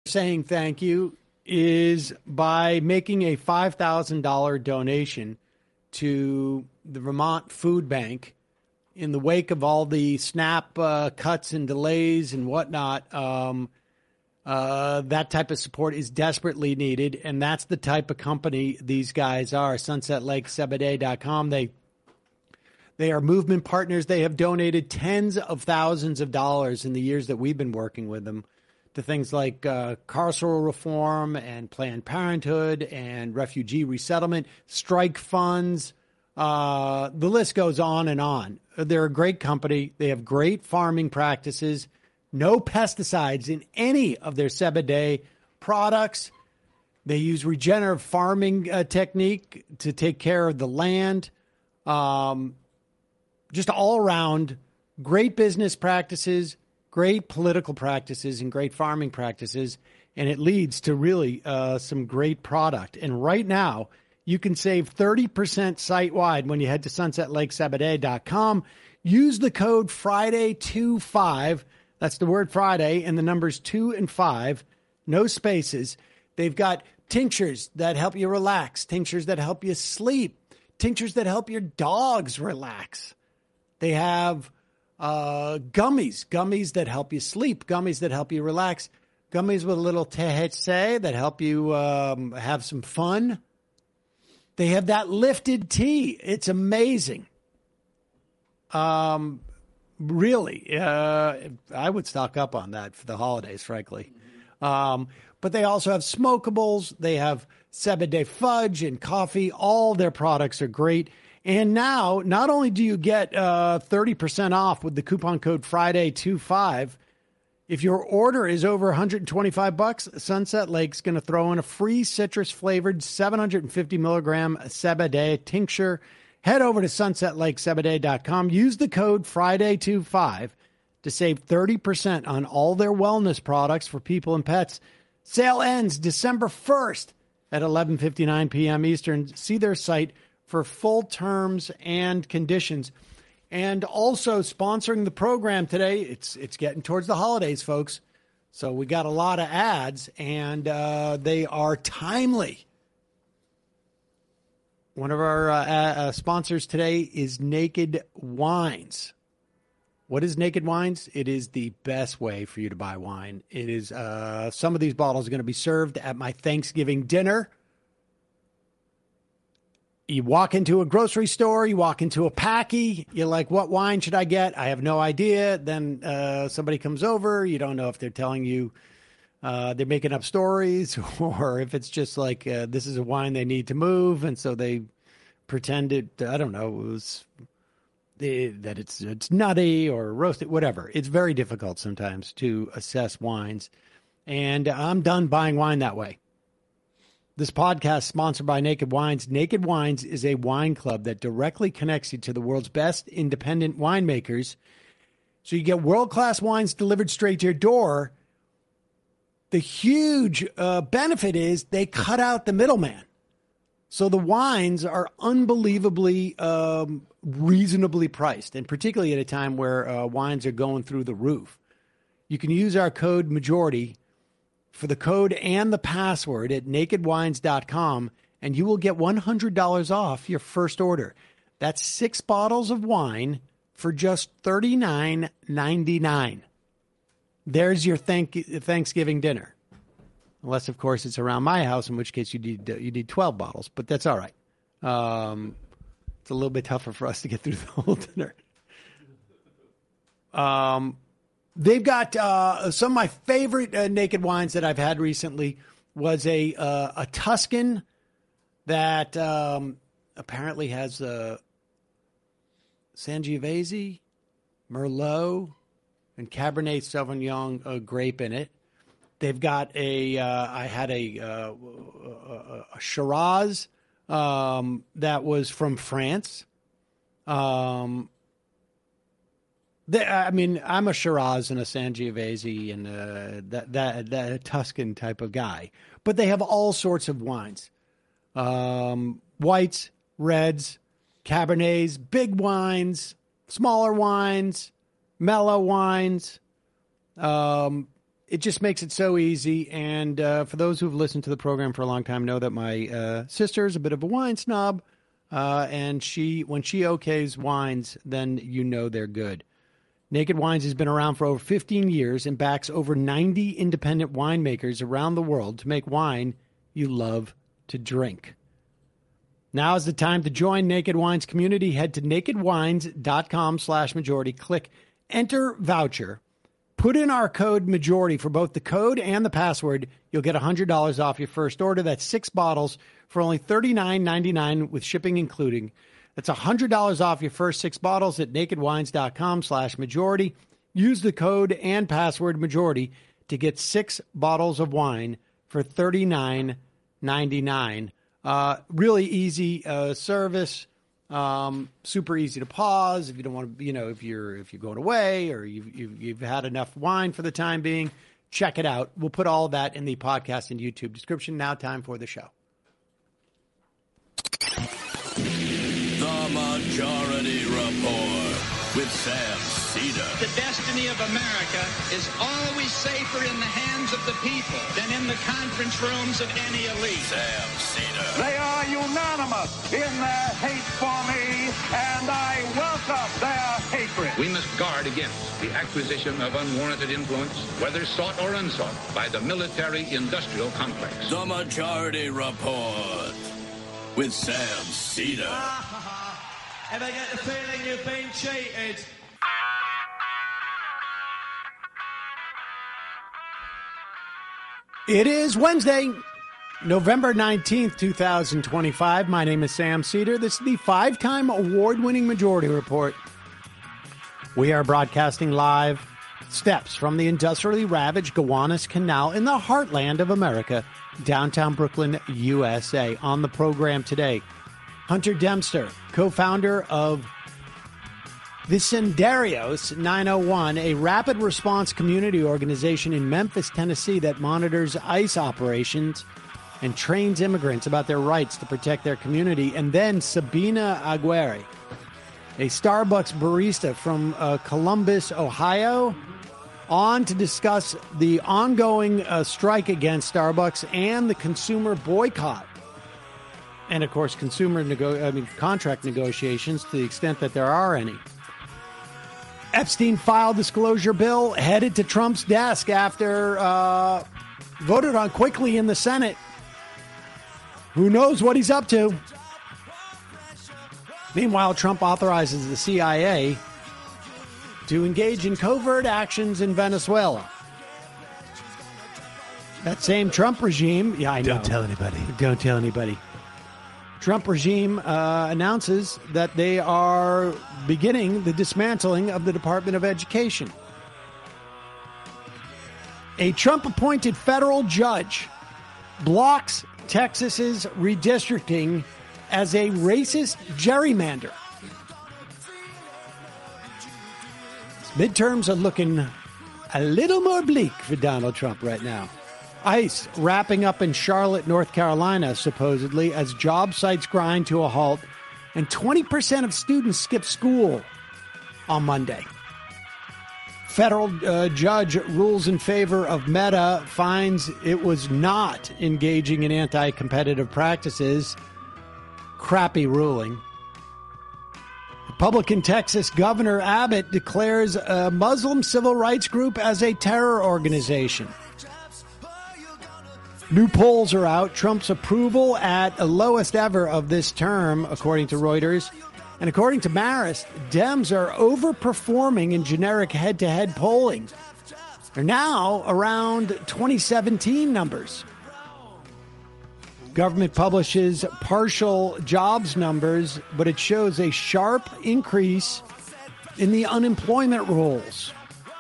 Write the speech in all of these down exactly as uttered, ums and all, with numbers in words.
saying thank you is by making a five thousand dollars donation to the Vermont Food Bank in the wake of all the SNAP uh, cuts and delays and whatnot. Um, uh, that type of support is desperately needed, and that's the type of company these guys are. Sunset Lake Cebidet dot com. They They are movement partners. They have donated tens of thousands of dollars in the years that we've been working with them to things like uh, carceral reform and Planned Parenthood and refugee resettlement, strike funds. Uh, the list goes on and on. They're a great company. They have great farming practices, no pesticides in any of their Cebidet products. They use regenerative farming uh, technique to take care of the land. Um, Just all around great business practices, great political practices, and great farming practices. And it leads to really uh, some great product. And right now, you can save thirty percent site-wide when you head to Sunset Lake Cebidet dot com. Use the code Friday twenty-five. That's the word Friday and the numbers two and five. No spaces. They've got tinctures that help you relax, tinctures that help you sleep, tinctures that help your dogs relax. They have uh, gummies, gummies that help you sleep, gummies that help you relax, gummies with a little T H C that help you um, have some fun. They have that lifted tea. It's amazing. Um, really, uh, I would stock up on that for the holidays, frankly. Um, but they also have smokables. They have Cebidet fudge and coffee. All their products are great. And now, not only do you get uh, thirty percent off with the coupon code Friday twenty-five, if your order is over one hundred twenty-five bucks, Sunset Lake's going to throw in a free citrus-flavored seven hundred fifty milligram Cebidet tincture. Head over to Sunset Lake Cebidet dot com. Use the code Friday twenty-five to save thirty percent on all their wellness products for people and pets. Sale ends December first at eleven fifty-nine p.m. Eastern. See their site for full terms and conditions. And also sponsoring the program today, it's it's getting towards the holidays, folks. So we got a lot of ads, and uh, they are timely. One of our uh, uh, sponsors today is Naked Wines. What is Naked Wines? It is the best way for you to buy wine. It is uh, some of these bottles are going to be served at my Thanksgiving dinner. You walk into a grocery store, you walk into a Packy, you're like, what wine should I get? I have no idea. Then uh, somebody comes over. You don't know if they're telling you uh, they're making up stories or if it's just like uh, this is a wine they need to move. And so they pretend it, I don't know, it was the, that it's, it's nutty or roasted, whatever. It's very difficult sometimes to assess wines. And I'm done buying wine that way. This podcast is sponsored by Naked Wines. Naked Wines is a wine club that directly connects you to the world's best independent winemakers. So you get world-class wines delivered straight to your door. The huge uh, benefit is they cut out the middleman. So the wines are unbelievably um, reasonably priced, and particularly at a time where uh, wines are going through the roof. You can use our code MAJORITY for the code and the password at naked wines dot com, and you will get one hundred dollars off your first order. That's six bottles of wine for just thirty-nine ninety-nine. There's your thank- Thanksgiving dinner. Unless, of course, it's around my house, in which case you need you need twelve bottles, but that's all right. Um, it's a little bit tougher for us to get through the whole dinner. Um. They've got uh, some of my favorite uh, Naked Wines that I've had recently was a uh, a Tuscan that um, apparently has a Sangiovese, Merlot, and Cabernet Sauvignon uh, grape in it. They've got a uh, I had a, uh, a, a Shiraz um, that was from France. Um I mean, I'm a Shiraz and a Sangiovese and uh, that, that that Tuscan type of guy. But they have all sorts of wines. Um, whites, reds, Cabernets, big wines, smaller wines, mellow wines. Um, it just makes it so easy. And uh, for those who've listened to the program for a long time know that my uh, sister is a bit of a wine snob. Uh, and she, when she okays wines, then you know they're good. Naked Wines has been around for over fifteen years and backs over ninety independent winemakers around the world to make wine you love to drink. Now is the time to join Naked Wines community. Head to nakedwines.com slash majority. Click enter voucher. Put in our code majority for both the code and the password. You'll get one hundred dollars off your first order. That's six bottles for only thirty-nine ninety-nine with shipping including. That's one hundred dollars off your first six bottles at nakedwines.com slash majority. Use the code and password majority to get six bottles of wine for thirty-nine ninety-nine. Uh, really easy uh, service, um, super easy to pause if you don't want to, you know, if you're if you're going away or you've, you've you've had enough wine for the time being. Check it out. We'll put all that in the podcast and YouTube description. Now, time for the show. The Majority Report with Sam Cedar. The destiny of America is always safer in the hands of the people than in the conference rooms of any elite. Sam Cedar. They are unanimous in their hate for me, and I welcome their hatred. We must guard against the acquisition of unwarranted influence, whether sought or unsought, by the military-industrial complex. The Majority Report with Sam Cedar. Ever get the feeling you've been cheated? It is Wednesday, November nineteenth, twenty twenty-five. My name is Sam Cedar. This is the five-time award-winning Majority Report. We are broadcasting live steps from the industrially ravaged Gowanus Canal in the heartland of America, downtown Brooklyn, U S A. On the program today, Hunter Dempster, co-founder of Vicendarios nine oh one, a rapid response community organization in Memphis, Tennessee that monitors ICE operations and trains immigrants about their rights to protect their community. And then Sabina Aguirre, a Starbucks barista from uh, Columbus, Ohio, on to discuss the ongoing uh, strike against Starbucks and the consumer boycott. And, of course, consumer nego- I mean, contract negotiations to the extent that there are any. Epstein file disclosure bill headed to Trump's desk after uh, voted on quickly in the Senate. Who knows what he's up to? Meanwhile, Trump authorizes the C I A to engage in covert actions in Venezuela. That same Trump regime, yeah, I know. Don't tell anybody. Don't tell anybody. Trump regime uh, announces that they are beginning the dismantling of the Department of Education. A Trump-appointed federal judge blocks Texas's redistricting as a racist gerrymander. Midterms are looking a little more bleak for Donald Trump right now. ICE wrapping up in Charlotte, North Carolina, supposedly, as job sites grind to a halt, and twenty percent of students skip school on Monday. Federal uh, judge rules in favor of Meta, finds it was not engaging in anti-competitive practices. Crappy ruling. Republican Texas Governor Abbott declares a Muslim civil rights group as a terror organization. New polls are out. Trump's approval at the lowest ever of this term, according to Reuters. And according to Marist, Dems are overperforming in generic head-to-head polling. They're now around twenty seventeen numbers. Government publishes partial jobs numbers, but it shows a sharp increase in the unemployment rolls.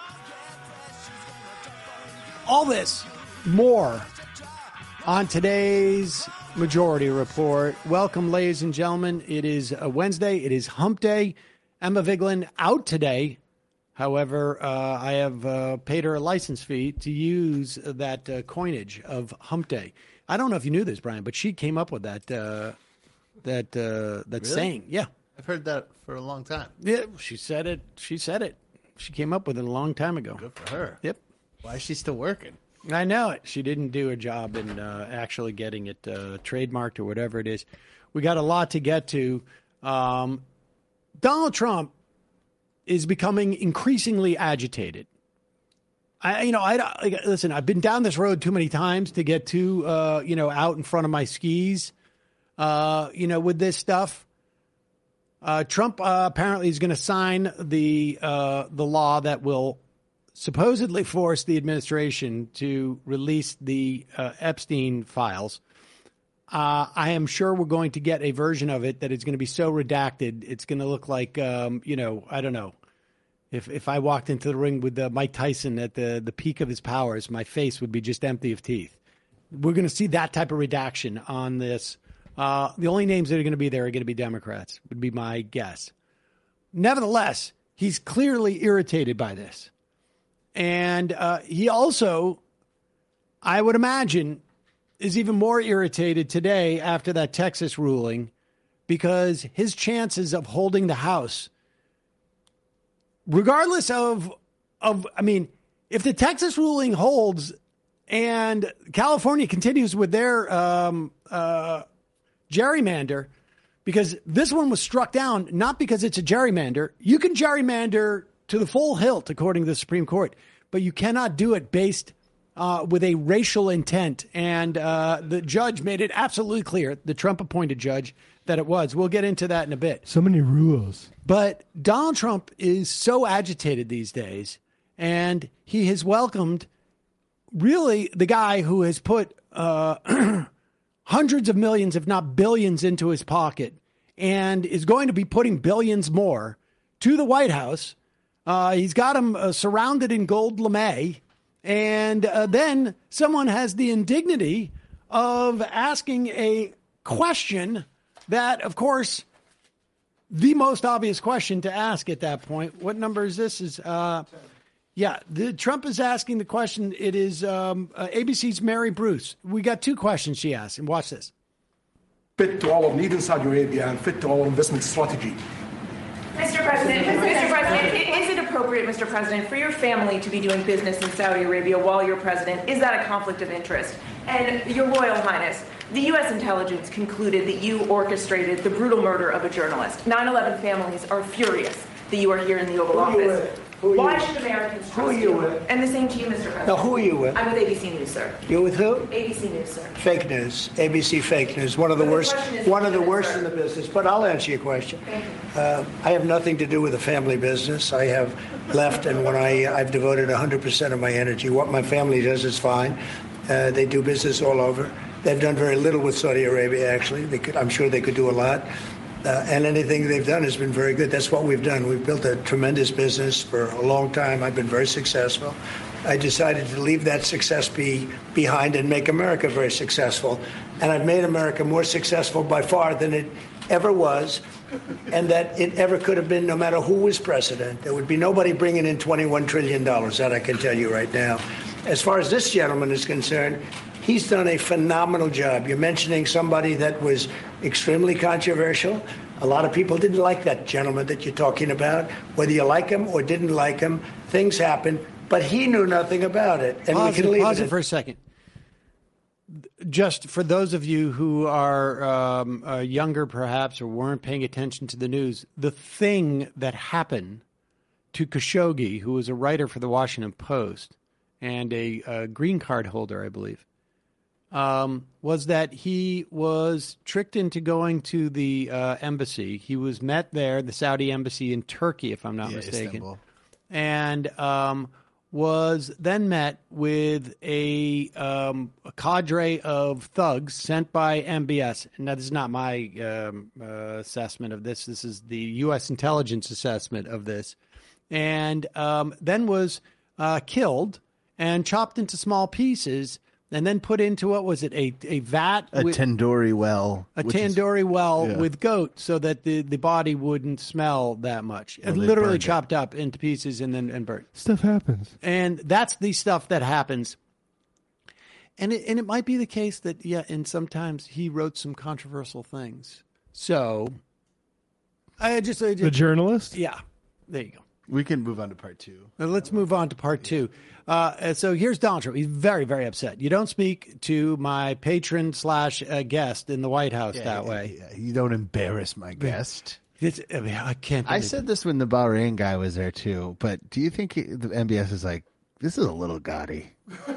All this, more, on today's Majority Report. Welcome, ladies and gentlemen. It is a Wednesday. It is Hump Day. Emma Vigeland out today. However, uh, I have uh, paid her a license fee to use that uh, coinage of Hump Day. I don't know if you knew this, Brian, but she came up with that uh, that uh, that Really? saying. Yeah, I've heard that for a long time. yeah. She said it. She said it. She came up with it a long time ago. Good for her. Yep. Why is she still working? I know it. She didn't do a job in uh, actually getting it uh, trademarked or whatever it is. We got a lot to get to. Um, Donald Trump is becoming increasingly agitated. I, you know, I like, listen. I've been down this road too many times to get too, uh, you know, out in front of my skis. Uh, you know, with this stuff, uh, Trump uh, apparently is going to sign the uh, the law that will supposedly force the administration to release the uh, Epstein files. Uh, I am sure we're going to get a version of it that is going to be so redacted, it's going to look like, um, you know, I don't know. If if I walked into the ring with uh, Mike Tyson at the, the peak of his powers, my face would be just empty of teeth. We're going to see that type of redaction on this. Uh, the only names that are going to be there are going to be Democrats, would be my guess. Nevertheless, he's clearly irritated by this. And uh, he also, I would imagine, is even more irritated today after that Texas ruling because his chances of holding the House, regardless of, of, I mean, if the Texas ruling holds and California continues with their um, uh, gerrymander, because this one was struck down, not because it's a gerrymander. You can gerrymander to the full hilt, according to the Supreme Court, but you cannot do it based uh, with a racial intent. And uh, the judge made it absolutely clear, the Trump-appointed judge, that it was. We'll get into that in a bit. So many rules. But Donald Trump is so agitated these days, and he has welcomed really the guy who has put uh, hundreds of millions, if not billions, into his pocket and is going to be putting billions more to the White House. Uh, he's got him uh, surrounded in gold lame. And uh, then someone has the indignity of asking a question that, of course, the most obvious question to ask at that point. What number is this? Is uh, yeah, the, Trump is asking the question. It is um, uh, A B C's Mary Bruce. We got two questions she asked, and watch this. Fit to our need in Saudi Arabia and fit to our investment strategy. Mister President, Mister President, is it appropriate, Mister President, for your family to be doing business in Saudi Arabia while you're president? Is that a conflict of interest? And Your Royal Highness, the U S intelligence concluded that you orchestrated the brutal murder of a journalist. nine eleven families are furious that you are here in the Oval Office. Why should Americans trust who are you? With? And the same to you, Mister President. Now, who are you with? I'm with A B C News, sir. You're with who? A B C News, sir. Fake news. A B C fake news. One of the but worst. The one of the worst in the business. But I'll answer your question. Thank you. Uh, I have nothing to do with the family business. I have left, and when I I've devoted one hundred percent of my energy. What my family does is fine. Uh, they do business all over. They've done very little with Saudi Arabia. Actually, they could, I'm sure they could do a lot. Uh, and anything they've done has been very good. That's what we've done. We've built a tremendous business for a long time. I've been very successful. I decided to leave that success be behind and make America very successful. And I've made America more successful by far than it ever was, and that it ever could have been, no matter who was president. There would be nobody bringing in twenty-one trillion dollars, that I can tell you right now. As far as this gentleman is concerned, he's done a phenomenal job. You're mentioning somebody that was extremely controversial. A lot of people didn't like that gentleman that you're talking about. Whether you like him or didn't like him, things happen. But he knew nothing about it. And pause we can leave pause it, it for a second. Just for those of you who are um, uh, younger, perhaps, or weren't paying attention to the news, the thing that happened to Khashoggi, who was a writer for the Washington Post and a, a green card holder, I believe, um, was that he was tricked into going to the uh, embassy. He was met there, the Saudi embassy in Turkey, if I'm not Yeah, mistaken, Istanbul. and um, was then met with a, um, a cadre of thugs sent by M B S. Now, this is not my um, uh, assessment of this. This is the U S intelligence assessment of this. And um, then was uh, killed and chopped into small pieces and then put into, what was it, a, a vat? A with, tandoori well. A which is- tandoori well yeah. with goat so that the, the body wouldn't smell that much. Well, And they literally burned it. chopped up into pieces and then and burnt. Stuff happens. And that's the stuff that happens. And it, and it might be the case that, yeah, and sometimes he wrote some controversial things. So, I just... I just The journalist? Yeah, there you go. We can move on to part two. Uh, let's move on to part two. Uh, so here's Donald Trump. He's very, very upset. You don't speak to my patron slash uh, guest in the White House Yeah, that yeah, way. yeah. You don't embarrass my guest. It's, I, mean, I can't. I believe said it. this when the Bahrain guy was there too, but do you think he, the M B S is like, this is a little gaudy?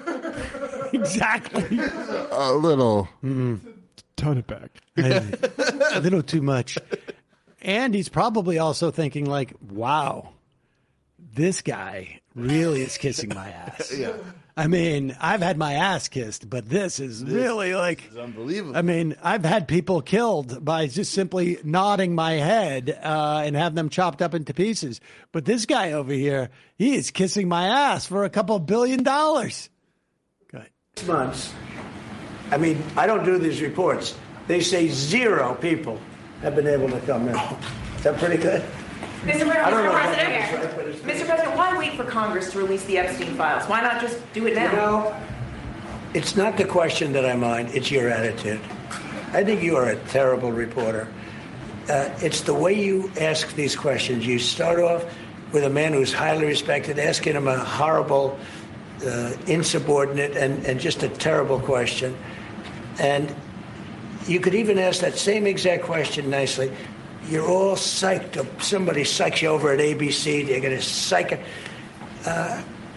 Exactly. A little. Mm. Tone it back. A little too much. And he's probably also thinking like, wow, this guy really is kissing my ass. Yeah. I mean, I've had my ass kissed, but this is This really like is unbelievable. I mean, I've had people killed by just simply nodding my head uh, and have them chopped up into pieces. But this guy over here, he is kissing my ass for a couple billion dollars. Good. Six months. I mean, I don't do these reports. They say zero people have been able to come in. Is that pretty good? Mister I don't know if President, that's right, but it's- Mister President, why wait for Congress to release the Epstein files? Why not just do it now? You know, it's not the question that I mind, it's your attitude. I think you are a terrible reporter. Uh, it's the way you ask these questions. You start off with a man who's highly respected, asking him a horrible, uh, insubordinate, and, and just a terrible question. And you could even ask that same exact question nicely. You're all psyched up. Somebody psychs you over at A B C. They're going to psych it. Uh,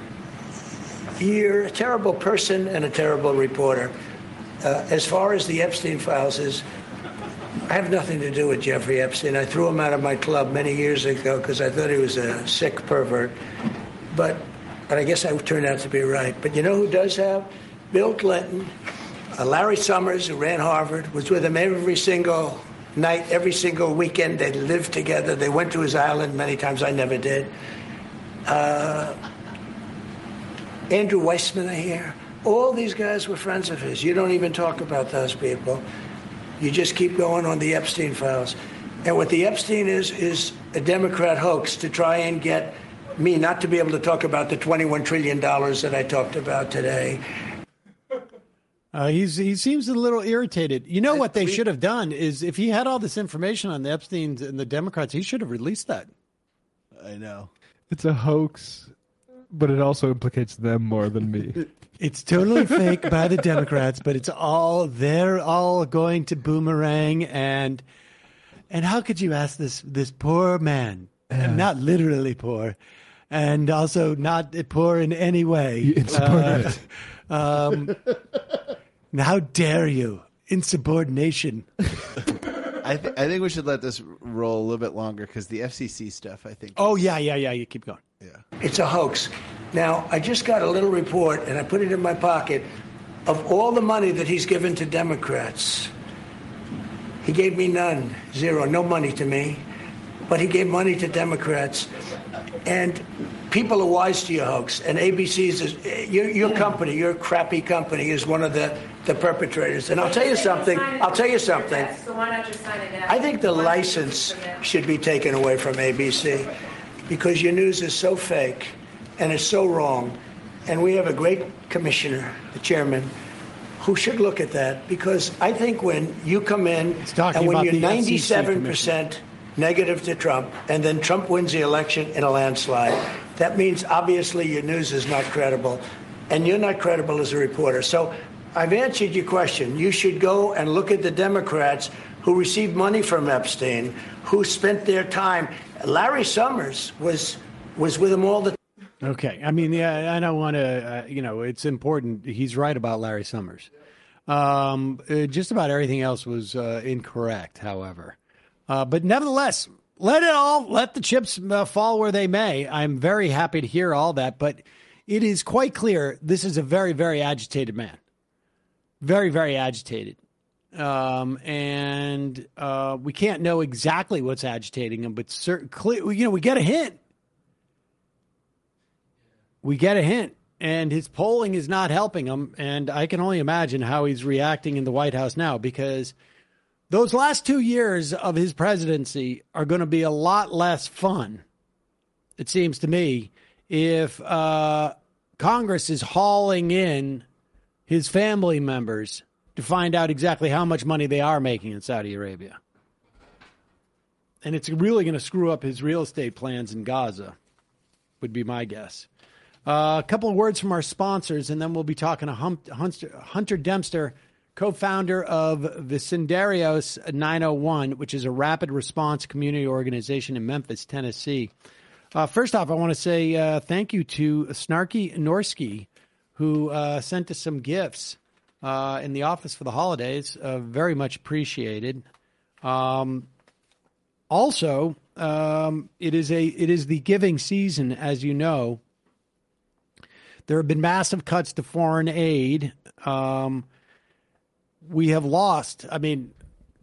you're a terrible person and a terrible reporter. Uh, as far as the Epstein files is, I have nothing to do with Jeffrey Epstein. I threw him out of my club many years ago because I thought he was a sick pervert. But, but I guess I turned out to be right. But you know who does have? Bill Clinton, uh, Larry Summers, who ran Harvard, was with him every single night, every single weekend. They lived together. They went to his island many times. I never did. Uh, Andrew Weissman, I hear. All these guys were friends of his. You don't even talk about those people. You just keep going on the Epstein files. And what the Epstein is, is a Democrat hoax to try and get me not to be able to talk about the twenty-one trillion dollars that I talked about today. Uh, he's he seems a little irritated. You know what they should have done is if he had all this information on the Epsteins and the Democrats, he should have released that. I know. It's a hoax, but it also implicates them more than me. It's totally fake by the Democrats, but it's all they're all going to boomerang and and how could you ask this this poor man, Yeah. not literally poor, and also not poor in any way. Insubordinate. Uh, um, how dare you? Insubordination. I, th- I think we should let this roll a little bit longer because the F C C stuff, I think. Oh, yeah, yeah, yeah. You keep going. Yeah. It's a hoax. Now, I just got a little report, and I put it in my pocket, of all the money that he's given to Democrats. He gave me none, zero, no money to me. But he gave money to Democrats. And people are wise to your hoax. And A B C's, is, your, your company, your crappy company, is one of the, the perpetrators. And I'll tell you something. I'll tell you something. So why not just sign it now? I think the license should be taken away from A B C because your news is so fake and it's so wrong. And we have a great commissioner, the chairman, who should look at that because I think when you come in and when you're ninety-seven percent negative to Trump and then Trump wins the election in a landslide, that means obviously your news is not credible and you're not credible as a reporter. So I've answered your question. You should go and look at the Democrats who received money from Epstein, who spent their time. Larry Summers was was with him all the time. Okay. I mean, yeah, I don't want to, uh, you know, it's important. He's right about Larry Summers. Um, uh, just about everything else was uh, incorrect, however. Uh, but nevertheless, let it all, let the chips uh, fall where they may. I'm very happy to hear all that, but it is quite clear this is a very, very agitated man. Very, very agitated. Um, and uh, we can't know exactly what's agitating him, but certain, clear, you know, we get a hint. We get a hint, and his polling is not helping him, and I can only imagine how he's reacting in the White House now because those last two years of his presidency are going to be a lot less fun, it seems to me, if uh, Congress is hauling in his family members to find out exactly how much money they are making in Saudi Arabia. And it's really going to screw up his real estate plans in Gaza. would be my guess. Uh, a couple of words from our sponsors, and then we'll be talking to Hum- Hunter, Hunter Dempster, co-founder of Vicendarios nine oh one, which is a rapid response community organization in Memphis, Tennessee. Uh, first off, I want to say uh, thank you to Snarky Norsky, who uh, sent us some gifts uh, in the office for the holidays. Uh, very much appreciated. Um, also, um, it is a it is the giving season, as you know. There have been massive cuts to foreign aid. Um, we have lost, I mean,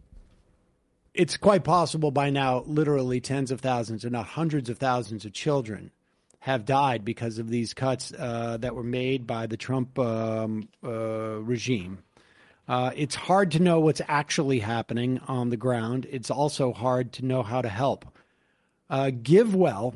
it's quite possible by now, literally tens of thousands, if not hundreds of thousands of children have died because of these cuts uh, that were made by the Trump um, uh, regime. Uh, it's hard to know what's actually happening on the ground. It's also hard to know how to help. Uh, GiveWell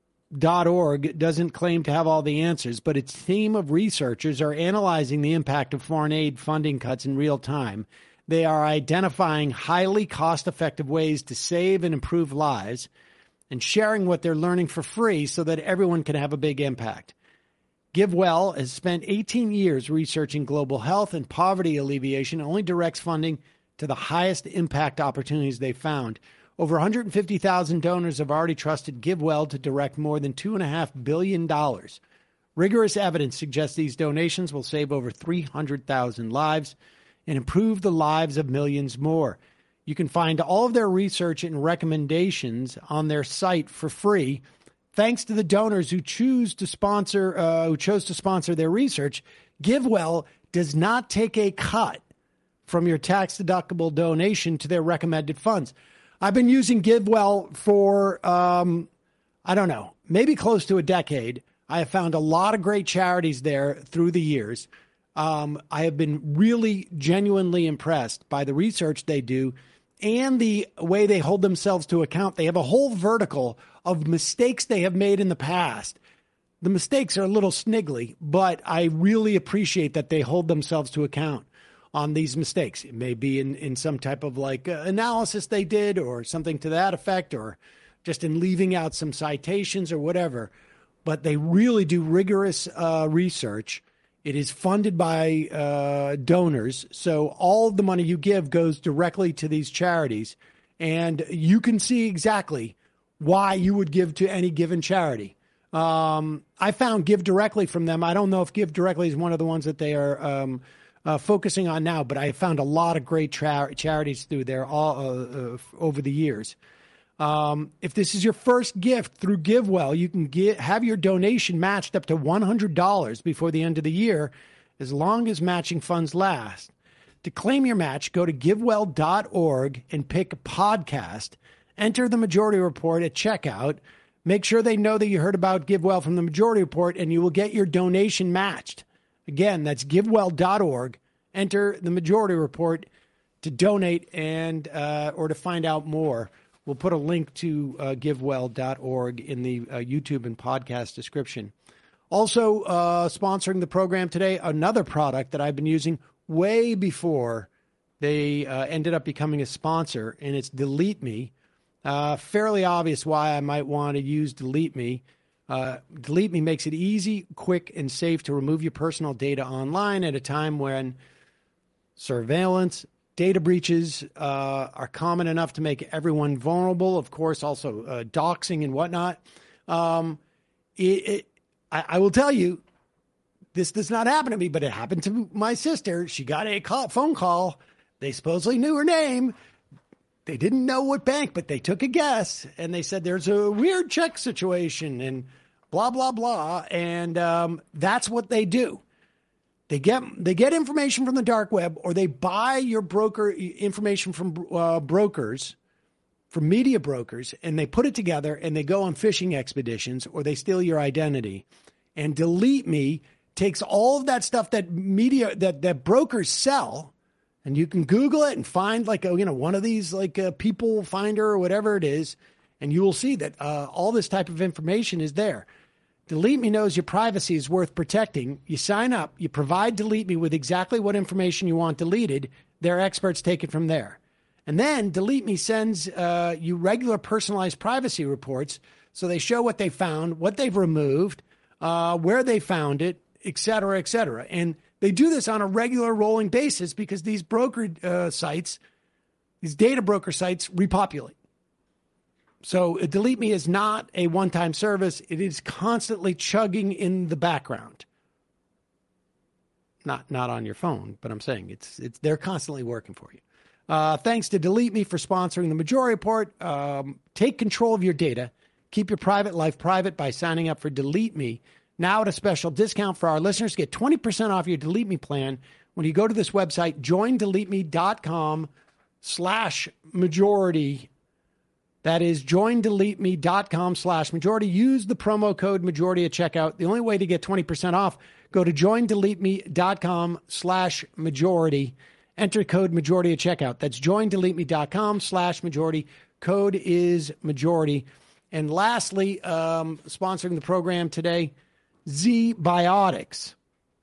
dot org doesn't claim to have all the answers, but its team of researchers are analyzing the impact of foreign aid funding cuts in real time. They are identifying highly cost-effective ways to save and improve lives and sharing what they're learning for free so that everyone can have a big impact. GiveWell has spent eighteen years researching global health and poverty alleviation and only directs funding to the highest impact opportunities they found. Over one hundred fifty thousand donors have already trusted GiveWell to direct more than two point five billion dollars. Rigorous evidence suggests these donations will save over three hundred thousand lives and improve the lives of millions more. You can find all of their research and recommendations on their site for free. Thanks to the donors who choose to sponsor, uh, who chose to sponsor their research, GiveWell does not take a cut from your tax-deductible donation to their recommended funds. I've been using GiveWell for, um, I don't know, maybe close to a decade. I have found a lot of great charities there through the years. Um, I have been really genuinely impressed by the research they do and the way they hold themselves to account. They have a whole vertical of mistakes they have made in the past. The mistakes are a little sniggly, but I really appreciate that they hold themselves to account on these mistakes. It may be in, in some type of like uh, analysis they did or something to that effect, or just in leaving out some citations or whatever. But they really do rigorous uh, research. It is funded by uh, donors. So all of the money you give goes directly to these charities. And you can see exactly why you would give to any given charity. Um, I found Give Directly from them. I don't know if Give Directly is one of the ones that they are um, Uh, focusing on now, but I found a lot of great tra- charities through there all uh, uh, over the years. Um, if this is your first gift through GiveWell, you can get, have your donation matched up to one hundred dollars before the end of the year, as long as matching funds last. To claim your match, go to GiveWell dot org and pick a podcast. Enter the Majority Report at checkout. Make sure they know that you heard about GiveWell from the Majority Report, and you will get your donation matched. Again, that's GiveWell dot org. Enter the Majority Report to donate and uh, or to find out more. We'll put a link to uh, GiveWell dot org in the uh, YouTube and podcast description. Also uh, sponsoring the program today, another product that I've been using way before they uh, ended up becoming a sponsor, and it's Delete Me. Uh, fairly obvious why I might want to use Delete Me. Uh, Delete Me makes it easy, quick, and safe to remove your personal data online at a time when surveillance, data breaches uh, are common enough to make everyone vulnerable. Of course, also uh, doxing and whatnot. Um, it, it, I, I will tell you, this does not happen to me, but it happened to my sister. She got a call, phone call. They supposedly knew her name. They didn't know what bank, but they took a guess, and they said there's a weird check situation and blah, blah, blah. And um, that's what they do. They get they get information from the dark web, or they buy your broker information from uh, brokers, from media brokers, and they put it together, and they go on fishing expeditions, or they steal your identity. And Delete Me takes all of that stuff that media, that, that brokers sell, and you can Google it and find like a, you know, one of these like a People Finder or whatever it is, and you will see that uh, all this type of information is there. Delete Me knows your privacy is worth protecting. You sign up, you provide Delete Me with exactly what information you want deleted. Their experts take it from there. And then Delete Me sends uh, you regular personalized privacy reports So they show what they found, what they've removed, uh, where they found it, et cetera, et cetera. And they do this on a regular rolling basis because these broker uh, sites, these data broker sites, repopulate. So uh, Delete Me is not a one-time service. It is constantly chugging in the background. Not not on your phone, but I'm saying it's it's they're constantly working for you. Uh, thanks to Delete Me for sponsoring the Majority Report. Um, take control of your data. Keep your private life private by signing up for Delete Me. Now at a special discount for our listeners, get twenty percent off your Delete Me plan when you go to this website, join delete me dot com slash majority. That is join delete me dot com slash majority. Use the promo code majority at checkout. The only way to get twenty percent off, go to join delete me dot com slash majority. Enter code majority at checkout. That's join delete me dot com slash majority. Code is majority. And lastly, um, sponsoring the program today, Z-Biotics.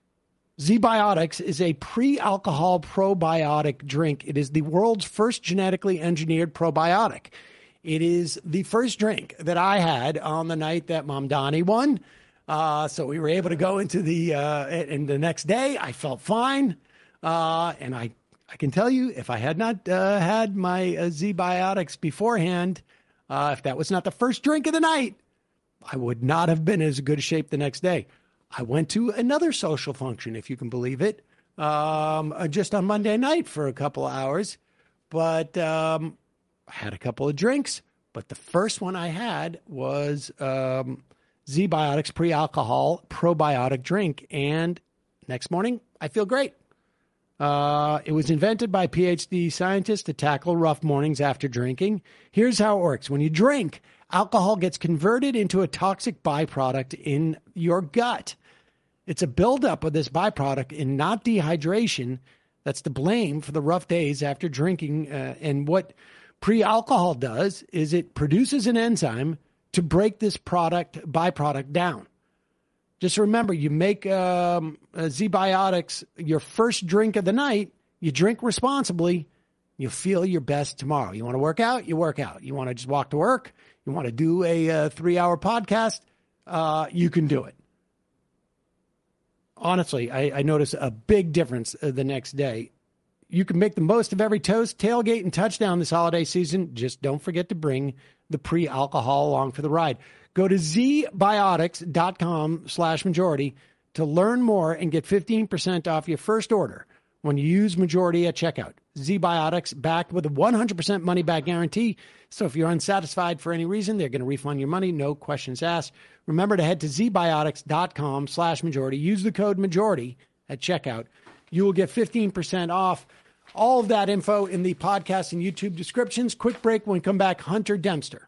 Z-Biotics is a pre-alcohol probiotic drink. It is the world's first genetically engineered probiotic. It is the first drink that I had on the night that Mom Donnie won. Uh, so we were able to go into the, uh, and the next day I felt fine. Uh, and I, I can tell you, if I had not uh, had my uh, Z-Biotics beforehand, uh, if that was not the first drink of the night, I would not have been as good a shape the next day. I went to another social function, if you can believe it, um, uh, just on Monday night for a couple of hours. But um, I had a couple of drinks. But the first one I had was um, Z-Biotics pre-alcohol probiotic drink. And next morning, I feel great. Uh, it was invented by P H D scientists to tackle rough mornings after drinking. Here's how it works. When you drink, alcohol gets converted into a toxic byproduct in your gut. It's a buildup of this byproduct and not dehydration that's to blame for the rough days after drinking. Uh, and what pre-alcohol does is it produces an enzyme to break this product byproduct down. Just remember, you make um, uh, Z-Biotics your first drink of the night. You drink responsibly. You'll feel your best tomorrow. You want to work out? You work out. You want to just walk to work? You want to do a uh, three-hour podcast? Uh, you can do it. Honestly, I, I notice a big difference uh, the next day. You can make the most of every toast, tailgate, and touchdown this holiday season. Just don't forget to bring the pre-alcohol along for the ride. Go to Z-Biotics dot com slash majority to learn more and get fifteen percent off your first order when you use majority at checkout. Z-Biotics backed with a one hundred percent money-back guarantee. So if you're unsatisfied for any reason, they're going to refund your money. No questions asked. Remember to head to Z-Biotics dot com slash majority. Use the code majority at checkout. You will get fifteen percent off. All of that info in the podcast and YouTube descriptions. Quick break. When we come back, Hunter Dempster.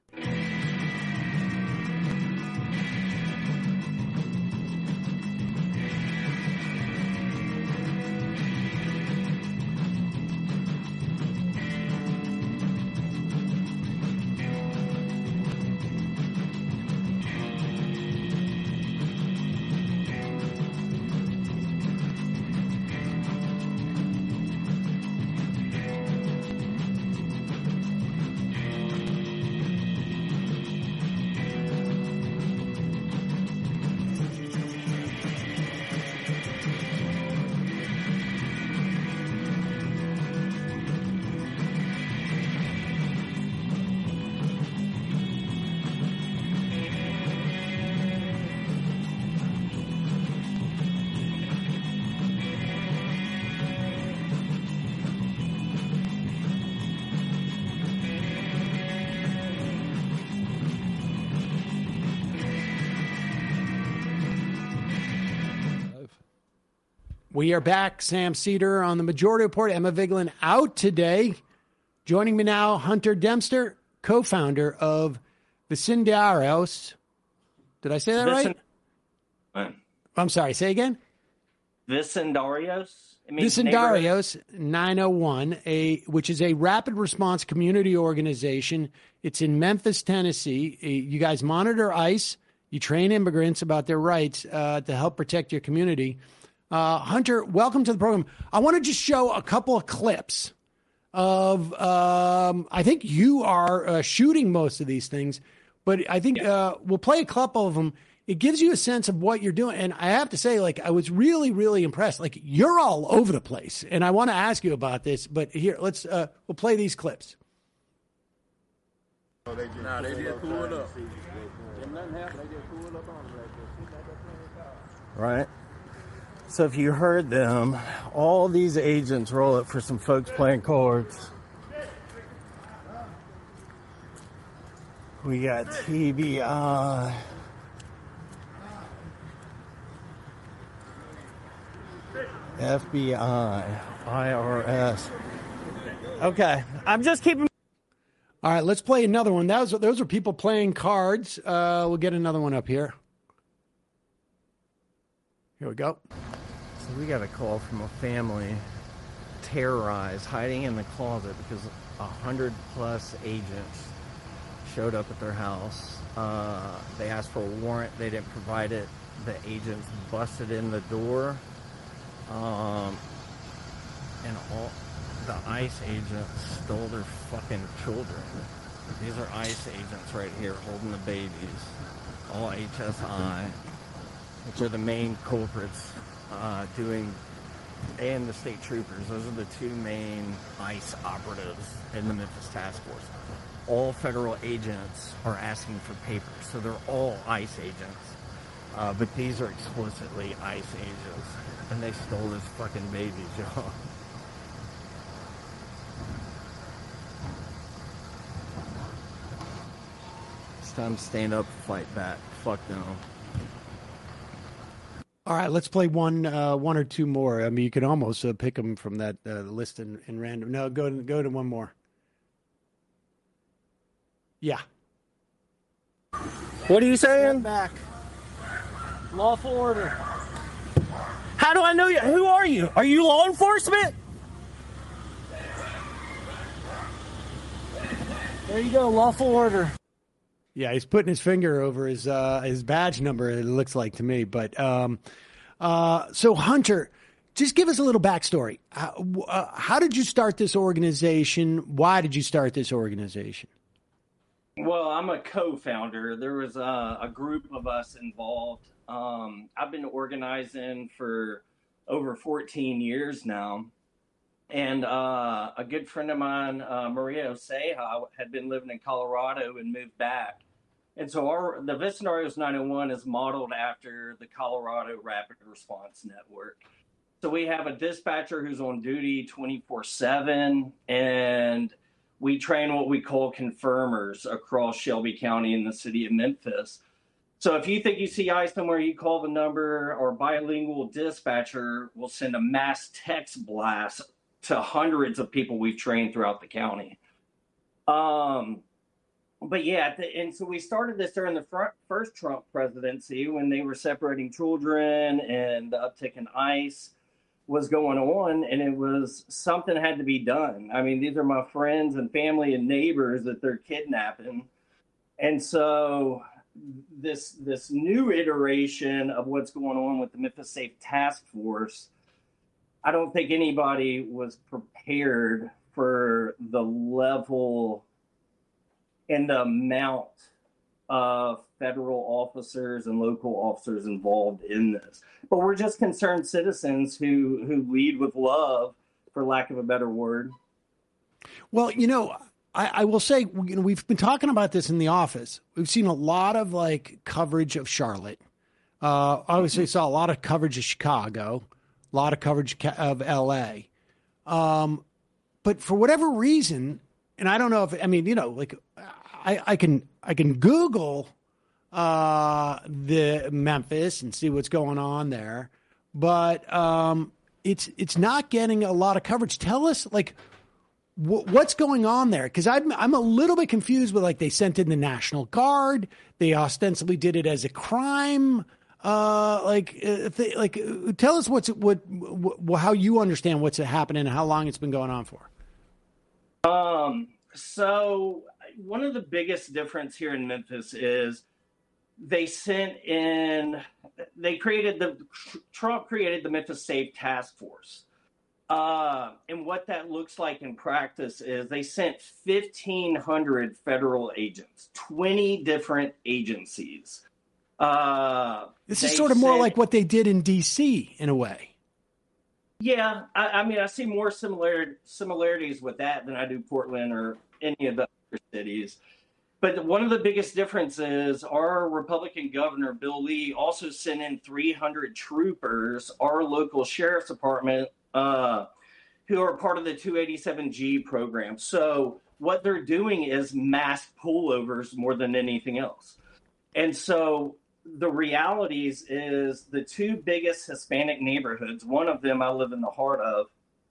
We are back. Sam Cedar on the Majority Report. Emma Vigeland out today. Joining me now, Hunter Dempster, co-founder of Vicendarios. Did I say that Vicen- right? I'm sorry. Say again. Vicendarios. Vicendarios nine oh one, a which is a rapid response community organization. It's in Memphis, Tennessee. You guys monitor ICE. You train immigrants about their rights uh, to help protect your community. Uh, Hunter, welcome to the program. I want to just show a couple of clips of, um, I think you are uh, shooting most of these things, but I think uh, we'll play a couple of them. It gives you a sense of what you're doing. And I have to say, like, I was really, really impressed. Like, you're all over the place. And I want to ask you about this, but here, let's, uh, we'll play these clips. Oh, they nah, they did pull it up. Right. So if you heard them, all these agents roll up for some folks playing cards. We got T B I. F B I, I R S. Okay, I'm just keeping. All right, let's play another one. That was, those are people playing cards. Uh, we'll get another one up here. Here we go. So we got a call from a family terrorized, hiding in the closet because a hundred plus agents showed up at their house. Uh, they asked for a warrant. They didn't provide it. The agents busted in the door. Um, and all the ICE agents stole their fucking children. These are ICE agents right here holding the babies. All H S I, which are the main culprits, uh, doing, and the state troopers. Those are the two main ICE operatives in the Memphis Task Force. All federal agents are asking for papers, so they're all ICE agents. Uh, but these are explicitly ICE agents. And they stole this fucking baby, Joe. It's time to stand up and fight back. Fuck them. All right, let's play one, uh, one or two more. I mean, you can almost uh, pick them from that uh, list in, in random. No, go to, go to one more. Yeah. What are you saying? Step back. Lawful order. How do I know you? Who are you? Are you law enforcement? There you go, lawful order. Yeah, he's putting his finger over his uh, his badge number, it looks like to me. But um, uh, so, Hunter, just give us a little backstory. How, uh, how did you start this organization? Why did you start this organization? Well, I'm a co-founder. There was a, a group of us involved. Um, I've been organizing for over fourteen years now. And uh, a good friend of mine, uh, Maria Oseja, had been living in Colorado and moved back. And so our, the Vicendarios nine oh one is modeled after the Colorado Rapid Response Network. So we have a dispatcher who's on duty twenty-four seven, and we train what we call confirmers across Shelby County in the city of Memphis. So if you think you see ICE somewhere, you call the number, or bilingual dispatcher will send a mass text blast to hundreds of people we've trained throughout the county. Um, but yeah, and so we started this during the front, first Trump presidency when they were separating children and the uptick in ICE was going on, and it was something had to be done. I mean, these are my friends and family and neighbors that they're kidnapping. And so this this new iteration of what's going on with the Memphis Safe Task Force, I don't think anybody was prepared for the level and the amount of federal officers and local officers involved in this. But we're just concerned citizens who, who lead with love, for lack of a better word. Well, you know, I, I will say, you know, we've been talking about this in the office. We've seen a lot of like coverage of Charlotte. Uh, obviously, saw a lot of coverage of Chicago, a lot of coverage of L A. Um, but for whatever reason, and I don't know if I mean, you know, like I, I can I can Google uh, the Memphis and see what's going on there, but um, it's it's not getting a lot of coverage. Tell us, like, wh- what's going on there? Because I'm I'm a little bit confused with, like, they sent in the National Guard, they ostensibly did it as a crime. Uh, like, if they, like, tell us what's what, what how you understand what's happening and how long it's been going on for. Um. So one of the biggest difference here in Memphis is they sent in, they created the, Trump created the Memphis Safe Task Force. Uh, and what that looks like in practice is they sent fifteen hundred federal agents, twenty different agencies. Uh, this is sort of more like what they did in D C in a way. Yeah, I, I mean, I see more similar similarities with that than I do Portland or any of the other cities. But one of the biggest differences, our Republican governor, Bill Lee, also sent in three hundred troopers, our local sheriff's department, uh, who are part of the two eighty-seven G program. So what they're doing is mass pullovers more than anything else. And so the realities is the two biggest Hispanic neighborhoods, one of them I live in the heart of,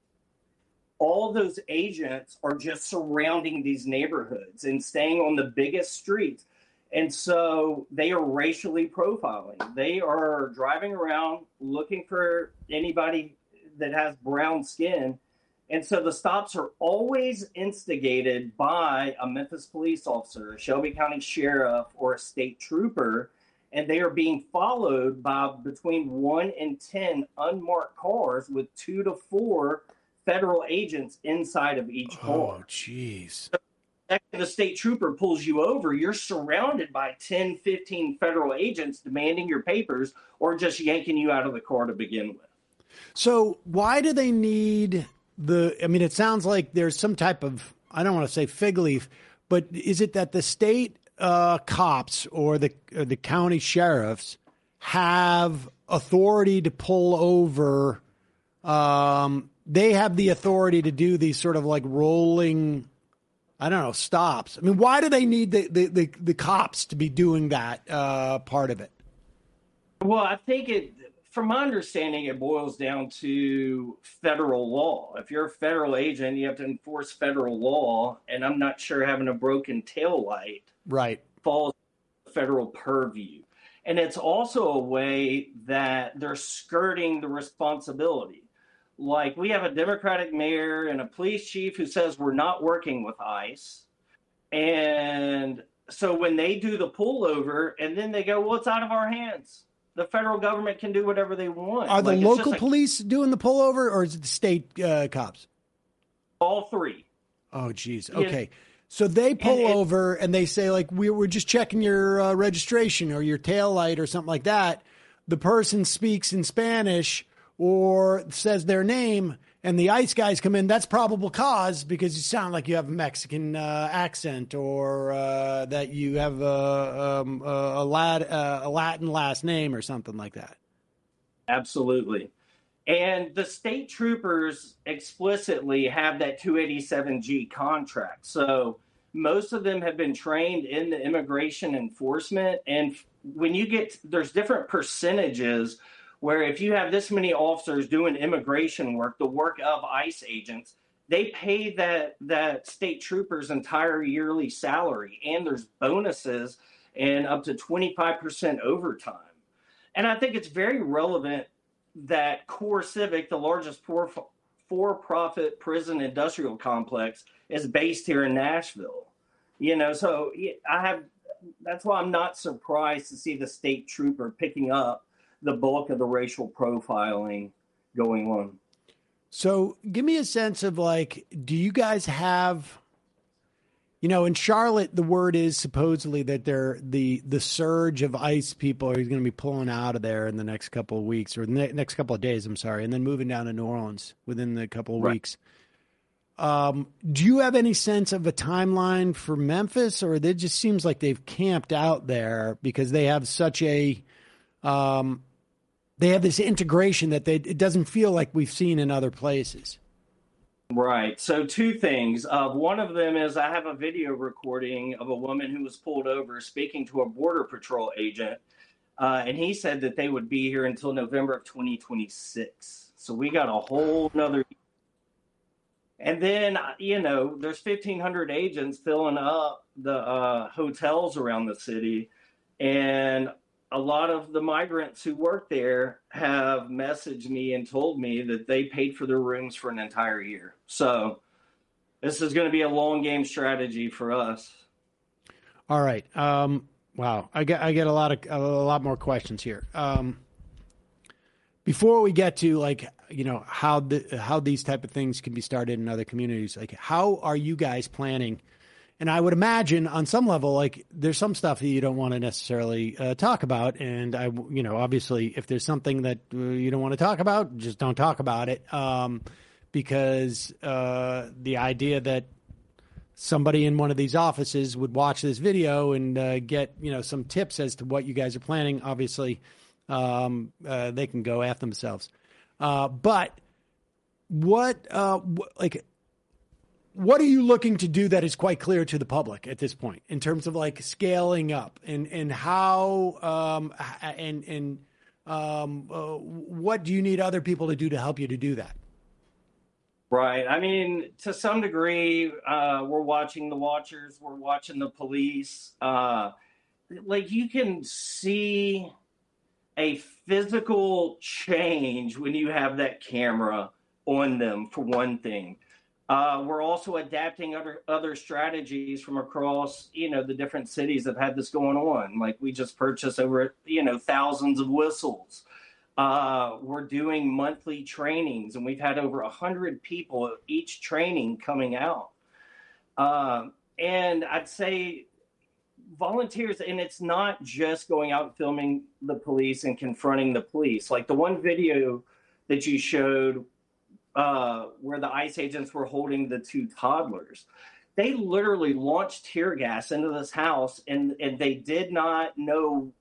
all those agents are just surrounding these neighborhoods and staying on the biggest streets. And so they are racially profiling. They are driving around looking for anybody that has brown skin. And so the stops are always instigated by a Memphis police officer, a Shelby County sheriff, or a state trooper. And they are being followed by between one and ten unmarked cars with two to four federal agents inside of each car. Oh, jeez. So the state trooper pulls you over, you're surrounded by ten, fifteen federal agents demanding your papers or just yanking you out of the car to begin with. So why do they need the, I mean, it sounds like there's some type of, I don't want to say fig leaf, but is it that the state uh, cops or the, or the county sheriffs have authority to pull over, um, they have the authority to do these sort of like rolling, I don't know, stops. I mean, why do they need the, the, the, the cops to be doing that uh, part of it? Well, I think it, from my understanding, it boils down to federal law. If you're a federal agent, you have to enforce federal law, and I'm not sure having a broken tail light right. falls federal purview. And it's also a way that they're skirting the responsibility. Like, we have a Democratic mayor and a police chief who says we're not working with ICE. And so when they do the pullover and then they go, well, it's out of our hands. The federal government can do whatever they want. Are the like, local like, police doing the pullover, or is it the state uh, cops? All three. Oh, geez. Yeah. Okay. So they pull And- and- over and they say, like, we we're just checking your uh, registration or your tail light or something like that. The person speaks in Spanish or says their name, and the ICE guys come in. That's probable cause because you sound like you have a Mexican uh, accent, or uh, that you have a, um, a, Lat- uh, a Latin last name or something like that. Absolutely. And the state troopers explicitly have that two eighty-seven G contract. So most of them have been trained in the immigration enforcement. And when you get, there's different percentages where if you have this many officers doing immigration work, the work of ICE agents, they pay that, that state trooper's entire yearly salary. And there's bonuses and up to twenty-five percent overtime. And I think it's very relevant that Core Civic, the largest for-profit prison industrial complex, is based here in Nashville. You know, so I have, that's why I'm not surprised to see the state trooper picking up the bulk of the racial profiling going on. So give me a sense of, like, do you guys have, you know, in Charlotte, the word is supposedly that they're the, the surge of ICE people are going to be pulling out of there in the next couple of weeks or the next couple of days, I'm sorry, and then moving down to New Orleans within the couple of Right. weeks. Um, do you have any sense of a timeline for Memphis, or it just seems like they've camped out there because they have such a, um, they have this integration that they, it doesn't feel like we've seen in other places. Right. So two things. Uh, one of them is I have a video recording of a woman who was pulled over speaking to a Border Patrol agent. Uh, and he said that they would be here until November of twenty twenty-six. So we got a whole nother. And then, you know, there's fifteen hundred agents filling up the uh, hotels around the city. And a lot of the migrants who work there have messaged me and told me that they paid for their rooms for an entire year. So this is going to be a long game strategy for us. All right. Um, wow. I get, I get a lot of, a lot more questions here. Um, before we get to like, you know, how the how these type of things can be started in other communities, like how are you guys planning? And I would imagine on some level, like there's some stuff that you don't want to necessarily uh, talk about. And I, you know, obviously if there's something that uh, you don't want to talk about, just don't talk about it. Um, because uh, the idea that somebody in one of these offices would watch this video and uh, get, you know, some tips as to what you guys are planning, obviously um, uh, they can go after themselves. Uh, but what, uh, wh- like, what are you looking to do that is quite clear to the public at this point in terms of like scaling up and, and how, um, and, and um, uh, what do you need other people to do to help you to do that? Right. I mean, to some degree, uh, we're watching the watchers, we're watching the police. Uh, like you can see a physical change when you have that camera on them, for one thing. Uh, we're also adapting other other strategies from across, you know, the different cities that have had this going on. Like we just purchased over, you know, thousands of whistles. Uh, we're doing monthly trainings, and we've had over a hundred people at each training coming out. Uh, and I'd say volunteers, and it's not just going out and filming the police and confronting the police. Like the one video that you showed uh, where the ICE agents were holding the two toddlers, they literally launched tear gas into this house, and, and they did not know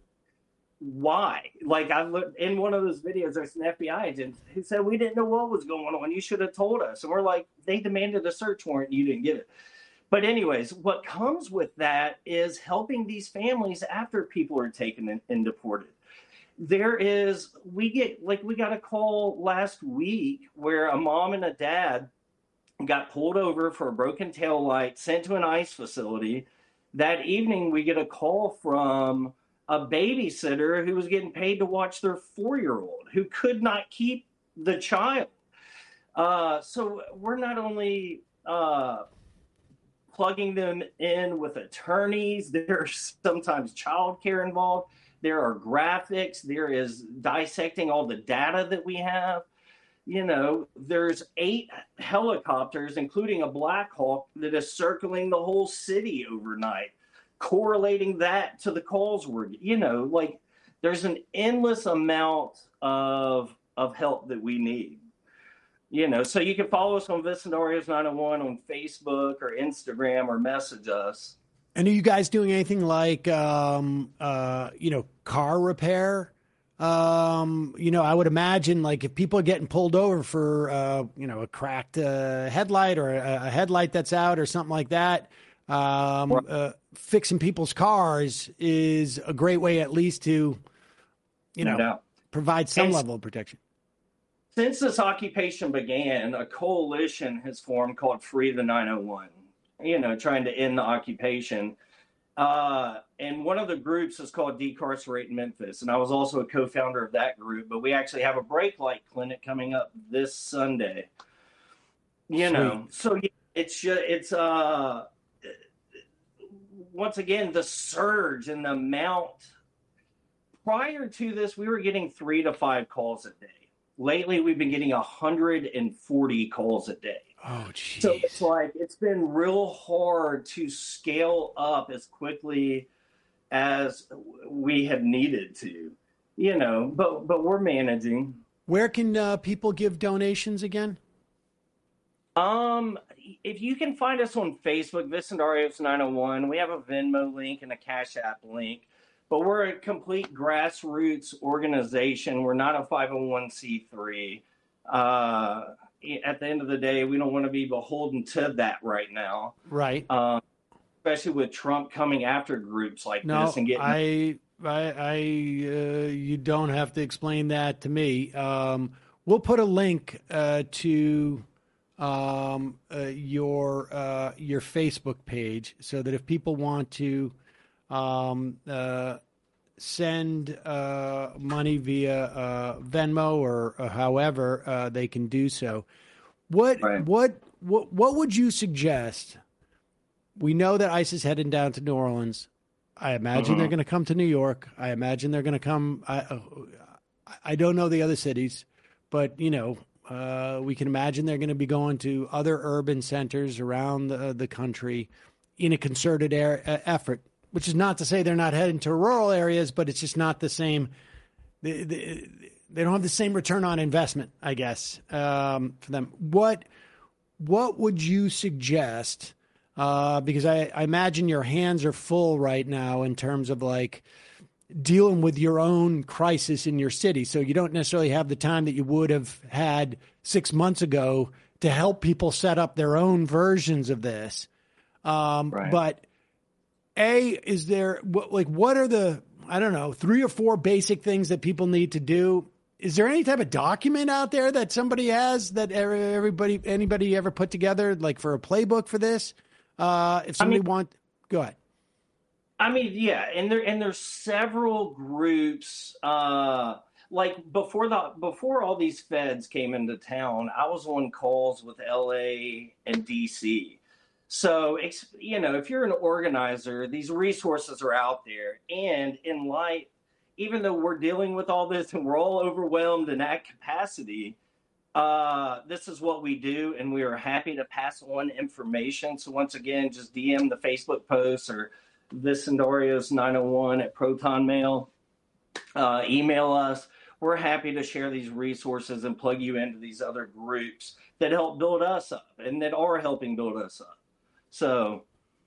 why. Like I looked in one of those videos, there's an F B I agent who said, we didn't know what was going on. You should have told us. And we're like, they demanded a search warrant and you didn't get it. But anyways, what comes with that is helping these families after people are taken and, and deported. There is, we get, like we got a call last week where a mom and a dad got pulled over for a broken tail light, sent to an ICE facility. That evening, we get a call from a babysitter who was getting paid to watch their four-year-old who could not keep the child. Uh, so we're not only uh, plugging them in with attorneys, there's sometimes childcare involved. There are graphics. There is dissecting all the data that we have. You know, there's eight helicopters, including a Black Hawk, that is circling the whole city overnight, correlating that to the calls we're, you know, like there's an endless amount of of help that we need. You know, so you can follow us on Vicendarios nine oh one on Facebook or Instagram or message us. And are you guys doing anything like, um, uh, you know, car repair? Um, you know, I would imagine like if people are getting pulled over for, uh, you know, a cracked uh, headlight or a, a headlight that's out or something like that, um, uh, fixing people's cars is a great way at least to, you know, No. provide some And- level of protection. Since this occupation began, a coalition has formed called Free the nine oh one, you know, trying to end the occupation. Uh, and one of the groups is called Decarcerate Memphis. And I was also a co-founder of that group, but we actually have a brake light clinic coming up this Sunday. You Sweet. know, so yeah, it's just, it's, uh, once again, the surge and the amount. Prior to this, we were getting three to five calls a day. Lately, we've been getting one hundred forty calls a day. Oh, geez. So it's like, it's been real hard to scale up as quickly as we have needed to, you know, but, but we're managing. Where can uh, people give donations again? Um, if you can find us on Facebook, Vicendarios nine oh one, we have a Venmo link and a Cash App link. But we're a complete grassroots organization. We're not a five oh one c three. Uh, at the end of the day, we don't want to be beholden to that right now. Right. Um, especially with Trump coming after groups like No, this and getting. I, I, I uh, you don't have to explain that to me. Um, we'll put a link uh, to um, uh, your uh, your Facebook page so that if people want to um, uh, send uh, money via uh, Venmo or, or however uh, they can do so. What Right. what what what would you suggest? We know that ICE is heading down to New Orleans. I imagine Mhm. they're going to come to New York. I imagine they're going to come. I, uh, I don't know the other cities, but, you know, uh, we can imagine they're going to be going to other urban centers around the, the country in a concerted air, uh, effort, which is not to say they're not heading to rural areas, but it's just not the same. They, they, they don't have the same return on investment, I guess, um, for them. What, what would you suggest? Uh, because I, I imagine your hands are full right now in terms of like dealing with your own crisis in your city. So you don't necessarily have the time that you would have had six months ago to help people set up their own versions of this. Um, Right. But A, is there what, like, what are the, I don't know, three or four basic things that people need to do? Is there any type of document out there that somebody has that everybody, anybody ever put together, like for a playbook for this? Uh, if somebody I mean, want, go ahead. I mean, yeah, and there and there's several groups. Uh, like before the before all these feds came into town, I was on calls with L A and D C. So, you know, if you're an organizer, these resources are out there. And in light, even though we're dealing with all this and we're all overwhelmed and at capacity, uh, this is what we do. And we are happy to pass on information. So once again, just D M the Facebook posts or Vicendarios nine oh one at Proton Mail. Uh, email us. We're happy to share these resources and plug you into these other groups that help build us up and that are helping build us up. So,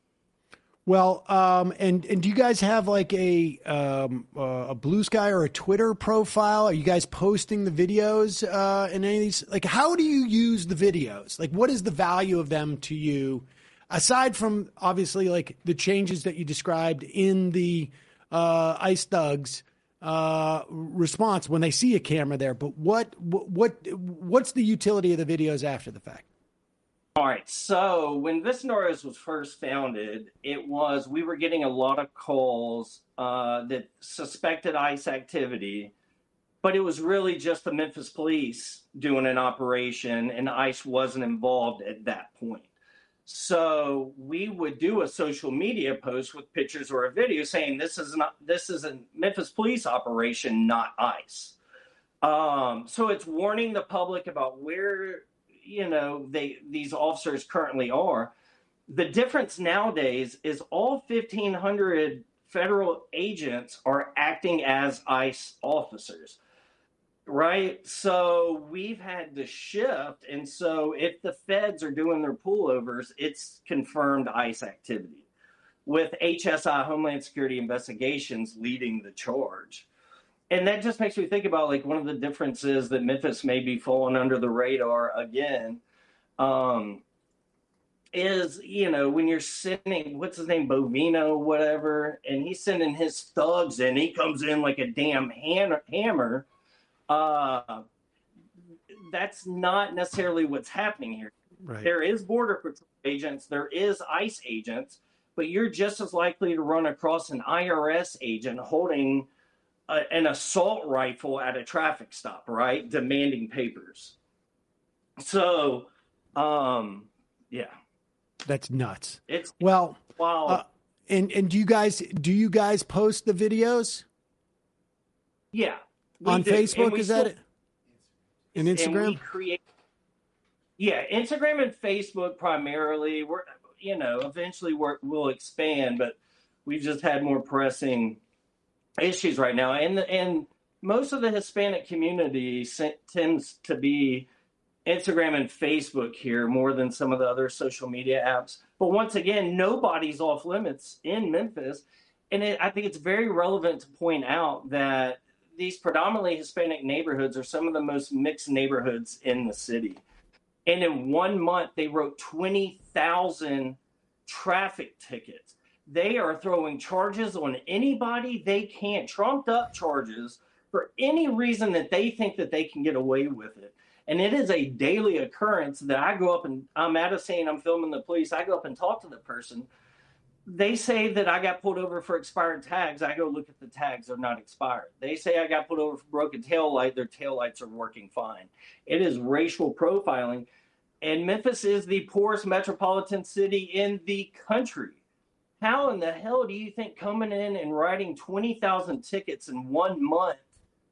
well, um, and and do you guys have like a um, uh, a Blue Sky or a Twitter profile? Are you guys posting the videos uh, in any of these? Like, how do you use the videos? Like, what is the value of them to you, aside from obviously like the changes that you described in the uh, Ice Thugs uh, response when they see a camera there? But what what what's the utility of the videos after the fact? All right. So when Vicendarios was first founded, it was, we were getting a lot of calls uh, that suspected ICE activity, but it was really just the Memphis police doing an operation and ICE wasn't involved at that point. So we would do a social media post with pictures or a video saying this is not, this is a Memphis police operation, not ICE. Um, so it's warning the public about where, you know, they these officers currently are. The difference nowadays is all fifteen hundred federal agents are acting as ICE officers, right? So we've had to shift. And so if the feds are doing their pullovers, it's confirmed ICE activity with H S I, Homeland Security Investigations, leading the charge. And that just makes me think about, like, one of the differences that Memphis may be falling under the radar again um, is, you know, when you're sending, what's his name, Bovino, whatever, and he's sending his thugs in, he comes in like a damn han- hammer. Uh, that's not necessarily what's happening here. Right. There is Border Patrol agents, there is ICE agents, but you're just as likely to run across an I R S agent holding Uh, an assault rifle at a traffic stop, right? Demanding papers. So, um, yeah. That's nuts. It's well, wow. Uh, and and do you guys do you guys post the videos? Yeah. On do. Facebook, is still, that it? And Instagram? And we create, yeah, Instagram and Facebook primarily. We're, you know, eventually we're, we'll expand, but we've just had more pressing issues right now, and and most of the Hispanic community tends to be Instagram and Facebook here more than some of the other social media apps. But once again, nobody's off limits in Memphis, and it, I think it's very relevant to point out that these predominantly Hispanic neighborhoods are some of the most mixed neighborhoods in the city. And in one month, they wrote twenty thousand traffic tickets. They are throwing charges on anybody they can't, trumped up charges for any reason that they think that they can get away with it. And it is a daily occurrence that I go up and I'm at a scene, I'm filming the police, I go up and talk to the person. They say that I got pulled over for expired tags. I go look at the tags, they're not expired. They say I got pulled over for broken tail light, their tail lights are working fine. It is racial profiling. And Memphis is the poorest metropolitan city in the country. How in the hell do you think coming in and writing twenty thousand tickets in one month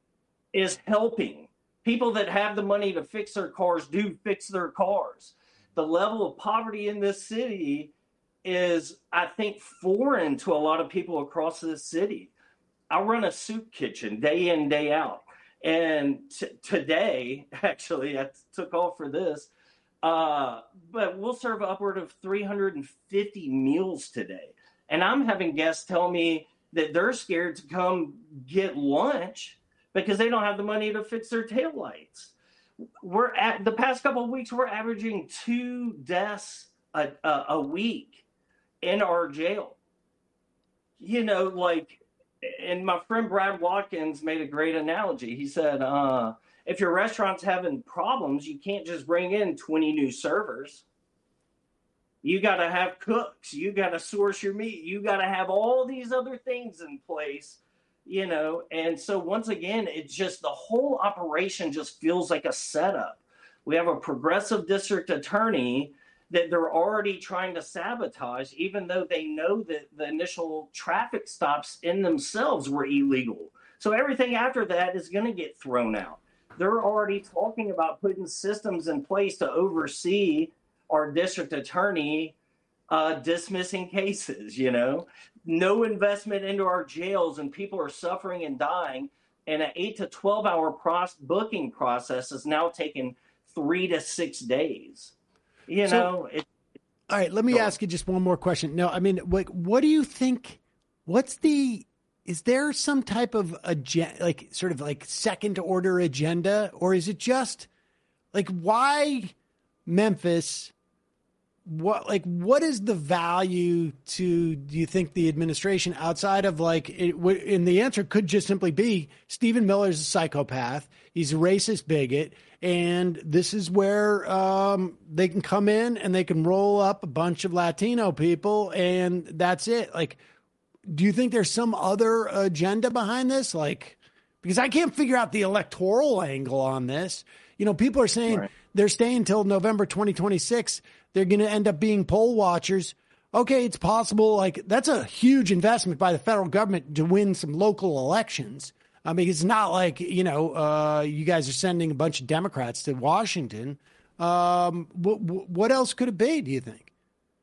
is helping. People that have the money to fix their cars do fix their cars. The level of poverty in this city is, I think, foreign to a lot of people across this city. I run a soup kitchen day in, day out. And t- today, actually, I took off for this, uh, but we'll serve upward of three hundred fifty meals today. And I'm having guests tell me that they're scared to come get lunch because they don't have the money to fix their taillights. We're at the past couple of weeks, we're averaging two deaths a, a, a week in our jail. You know, like, and my friend Brad Watkins made a great analogy. He said, uh, if your restaurant's having problems, you can't just bring in twenty new servers. You got to have cooks. You got to source your meat. You got to have all these other things in place, you know. And so once again, it's just the whole operation just feels like a setup. We have a progressive district attorney that they're already trying to sabotage, even though they know that the initial traffic stops in themselves were illegal. So everything after that is going to get thrown out. They're already talking about putting systems in place to oversee our district attorney uh, dismissing cases, you know. No investment into our jails, and people are suffering and dying. And an eight to twelve hour pro- booking process is now taking three to six days. You So- know, it, All right, let me ask you just one more question. No, I mean, what, what do you think? What's the? Is there some type of agenda, like sort of like second order agenda, or is it just like why Memphis? What like what is the value to? Do you think the administration outside of like? It, and the answer could just simply be Stephen Miller's a psychopath. He's a racist bigot. And this is where um, they can come in and they can roll up a bunch of Latino people, and that's it. Like, do you think there's some other agenda behind this? Like, because I can't figure out the electoral angle on this. You know, people are saying Right. they're staying until November twenty twenty-six. They're going to end up being poll watchers. Okay, it's possible. Like, that's a huge investment by the federal government to win some local elections. I mean, it's not like, you know, uh, you guys are sending a bunch of Democrats to Washington. Um, what, what else could it be, do you think?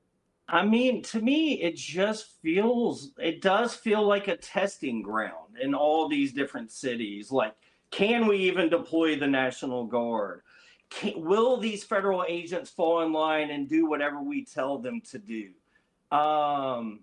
I mean, to me, it just feels, it does feel like a testing ground in all these different cities. Like, can we even deploy the National Guard? Can, will these federal agents fall in line and do whatever we tell them to do? Um,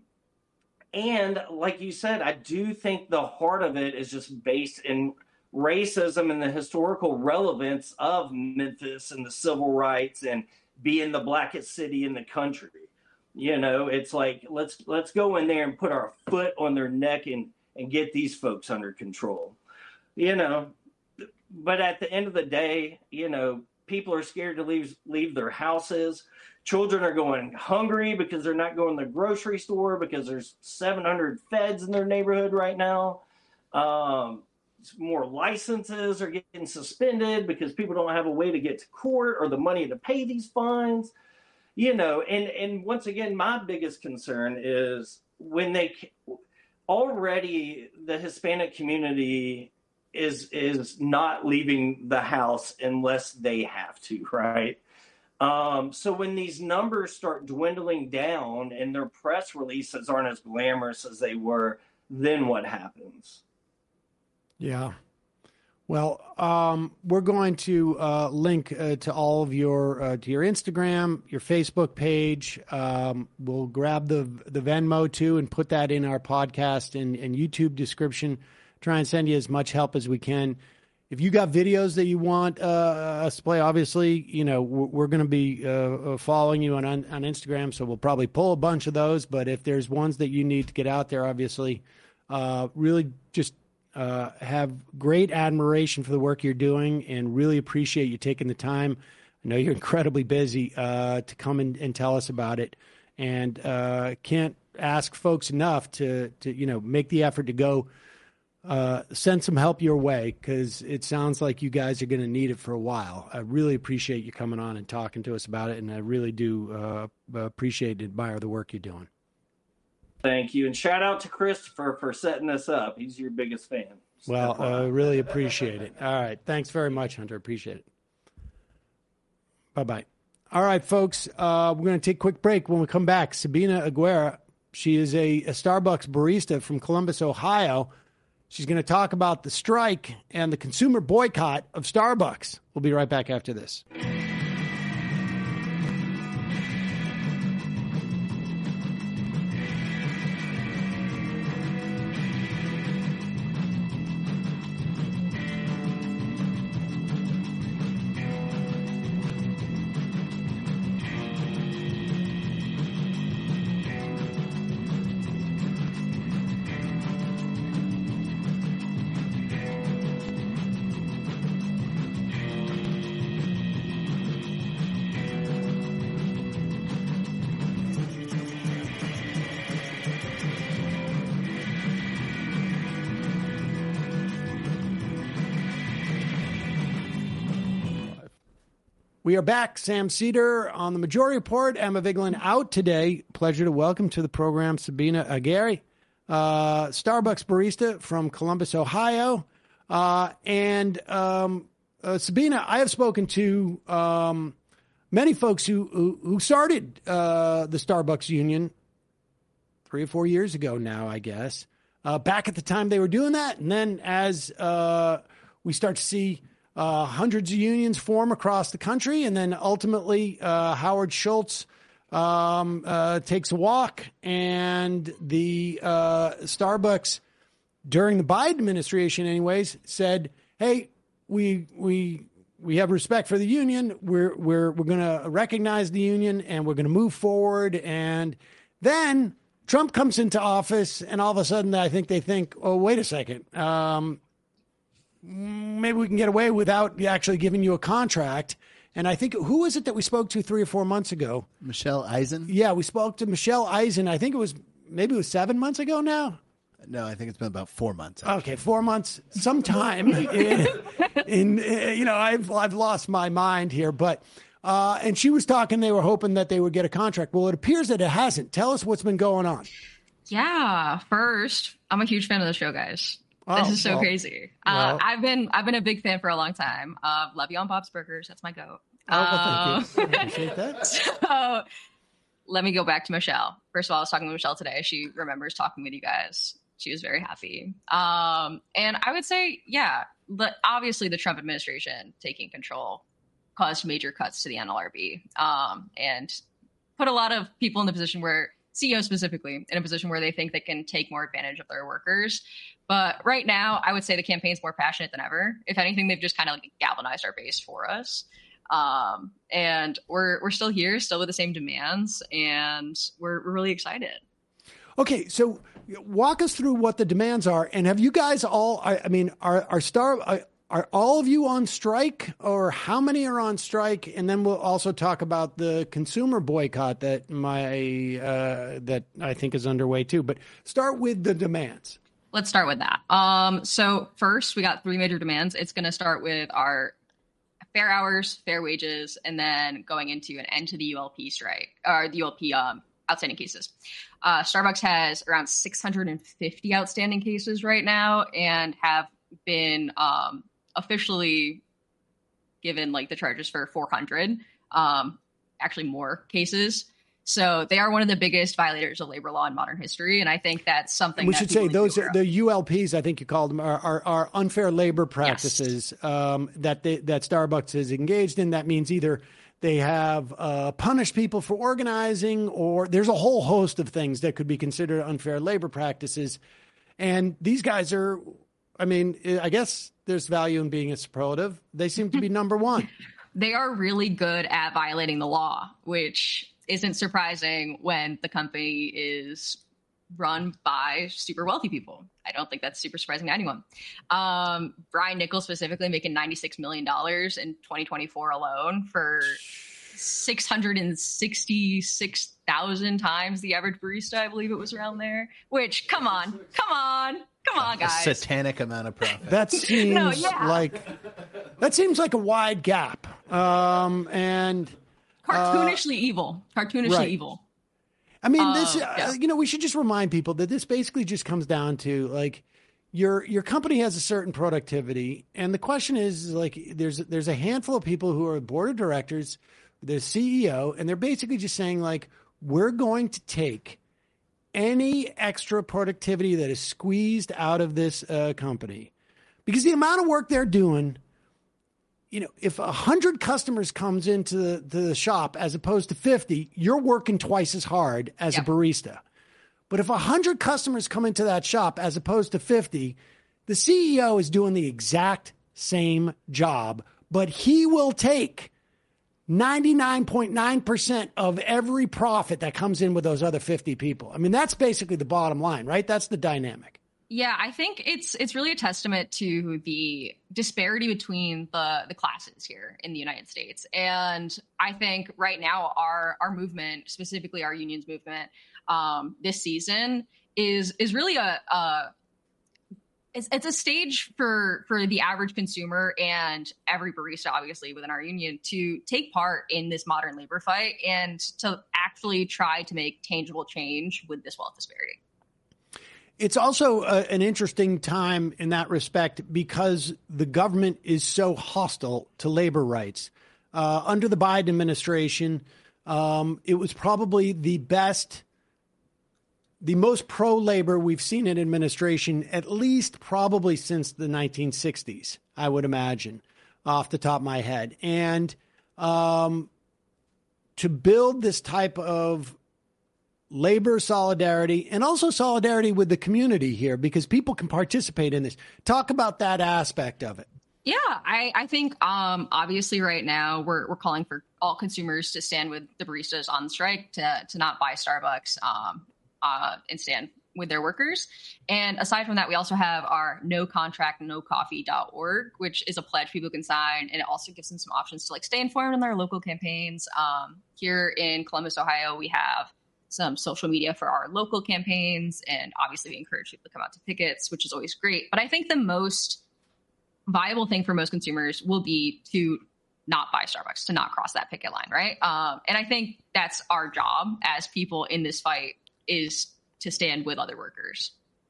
and like you said, I do think the heart of it is just based in racism and the historical relevance of Memphis and the civil rights and being the blackest city in the country. You know, it's like, let's let's go in there and put our foot on their neck and, and get these folks under control. You know, but at the end of the day, you know, people are scared to leave leave their houses. Children are going hungry because they're not going to the grocery store because there's seven hundred feds in their neighborhood right now. Um, more licenses are getting suspended because people don't have a way to get to court or the money to pay these fines. You know, and, and once again, my biggest concern is when they already the Hispanic community is is not leaving the house unless they have to, right? Um, so when these numbers start dwindling down and their press releases aren't as glamorous as they were, then what happens? Yeah. Well, um, we're going to uh, link uh, to all of your uh, to your Instagram, your Facebook page. Um, we'll grab the the Venmo too and put that in our podcast and, and YouTube description. Try and send you as much help as we can. If you got videos that you want uh, us to play, obviously, you know we're, we're going to be uh, following you on, on on Instagram, so we'll probably pull a bunch of those. But if there's ones that you need to get out there, obviously, uh, really just. Uh, have great admiration for the work you're doing and really appreciate you taking the time. I know you're incredibly busy uh, to come in and tell us about it, and uh, can't ask folks enough to, to you know make the effort to go uh, send some help your way because it sounds like you guys are going to need it for a while. I really appreciate you coming on and talking to us about it, and I really do uh, appreciate and admire the work you're doing. Thank you. And shout out to Christopher for setting this up. He's your biggest fan. Well, uh, really appreciate it. All right. Thanks very much, Hunter. Appreciate it. Bye-bye. All right, folks. Uh, we're going to take a quick break. When we come back, Sabina Aguirre, she is a, a Starbucks barista from Columbus, Ohio. She's going to talk about the strike and the consumer boycott of Starbucks. We'll be right back after this. We are back. Sam Cedar on the Majority Report. Emma Vigeland out today. Pleasure to welcome to the program Sabina Aguirre, uh, Starbucks barista from Columbus, Ohio. Uh, and um, uh, Sabina, I have spoken to um, many folks who, who, who started uh, the Starbucks union three or four years ago now, I guess, uh, back at the time they were doing that. And then as uh, we start to see Uh, hundreds of unions form across the country, and then ultimately uh, Howard Schultz um, uh, takes a walk, and the uh, Starbucks, during the Biden administration anyways, said, hey, we we we have respect for the union. We're we're we're going to recognize the union, and we're going to move forward. And then Trump comes into office, and all of a sudden I think they think, oh, wait a second. Um, maybe we can get away without actually giving you a contract. And I think, who was it that we spoke to three or four months ago? Michelle Eisen? Yeah, we spoke to Michelle Eisen. I think it was, maybe it was seven months ago now. No, I think it's been about four months. Actually. Okay, four months, sometime in, in, in, you know, I've, I've lost my mind here, but, uh, and she was talking, they were hoping that they would get a contract. Well, it appears that it hasn't. Tell us what's been going on. Yeah, first, I'm a huge fan of the show, guys. Oh, this is so well, crazy. Uh, well. I've been I've been a big fan for a long time. Uh, love you on Bob's Burgers. That's my goat. Oh, well, thank you. I appreciate that. So let me go back to Michelle. First of all, I was talking with Michelle today. She remembers talking with you guys. She was very happy. Um, and I would say, yeah, the, obviously the Trump administration taking control caused major cuts to the N L R B um, and put a lot of people in the position where, C E Os specifically, in a position where they think they can take more advantage of their workers. But right now, I would say the campaign's more passionate than ever. If anything, they've just kind of like galvanized our base for us. Um, and we're we're still here, still with the same demands, and we're, we're really excited. Okay, so walk us through what the demands are. And have you guys all, I, I mean, are, are Star... Are, Are all of you on strike, or how many are on strike? And then we'll also talk about the consumer boycott that my uh, that I think is underway too. But start with the demands. Let's start with that. Um, so first, we got three major demands. It's going to start with our fair hours, fair wages, and then going into an end to the U L P strike, or the U L P um, outstanding cases. Uh, Starbucks has around six hundred fifty outstanding cases right now, and have been um, officially given like the charges for four hundred, um, actually more cases. So they are one of the biggest violators of labor law in modern history. And I think that's something we that should say those are the U L Ps, I think you called them, are, are, are unfair labor practices yes. um, that they, that Starbucks is engaged in. That means either they have uh, punished people for organizing, or there's a whole host of things that could be considered unfair labor practices. And these guys are, I mean, I guess there's value in being a superlative. They seem to be number one. They are really good at violating the law, which isn't surprising when the company is run by super wealthy people. I don't think that's super surprising to anyone. Um, Brian Nichols specifically making ninety-six million dollars in twenty twenty-four alone for six hundred sixty-six thousand times the average barista. I believe it was around there, which come on, come on. Come on, guys. A satanic amount of profit. That seems no, yeah. like that seems like a wide gap. Um, and cartoonishly uh, evil. Cartoonishly right. evil. I mean, this. Uh, yeah. uh, you know, we should just remind people that this basically just comes down to like, your your company has a certain productivity, and the question is like there's there's a handful of people who are board of directors, the C E O, and they're basically just saying like, we're going to take any extra productivity that is squeezed out of this uh, company, because the amount of work they're doing, you know, if a hundred customers comes into the, to the shop as opposed to fifty, you're working twice as hard as yep. a barista. But if a hundred customers come into that shop as opposed to fifty, the C E O is doing the exact same job, but he will take ninety-nine point nine percent of every profit that comes in with those other fifty people. I mean, that's basically the bottom line, right? That's the dynamic. Yeah, I think it's it's really a testament to the disparity between the the classes here in the United States. And I think right now our our movement, specifically our unions movement, um, this season is is really a, a it's it's a stage for for the average consumer and every barista, obviously within our union, to take part in this modern labor fight and to actually try to make tangible change with this wealth disparity. It's also a, an interesting time in that respect because the government is so hostile to labor rights. Uh, under the Biden administration, um, it was probably the best, the most pro-labor we've seen in administration, at least probably since the nineteen sixties, I would imagine, off the top of my head. And um, to build this type of labor solidarity and also solidarity with the community here, because people can participate in this. Talk about that aspect of it. Yeah, I, I think um, obviously right now we're we're calling for all consumers to stand with the baristas on strike, to to not buy Starbucks um, uh, and stand with their workers. And aside from that, we also have our no contract no coffee dot org, which is a pledge people can sign, and it also gives them some options to like stay informed in their local campaigns. Um, here in Columbus, Ohio, we have some social media for our local campaigns. And obviously we encourage people to come out to pickets, which is always great. But I think the most viable thing for most consumers will be to not buy Starbucks, to not cross that picket line, right? Um, and I think that's our job as people in this fight, is to stand with other workers.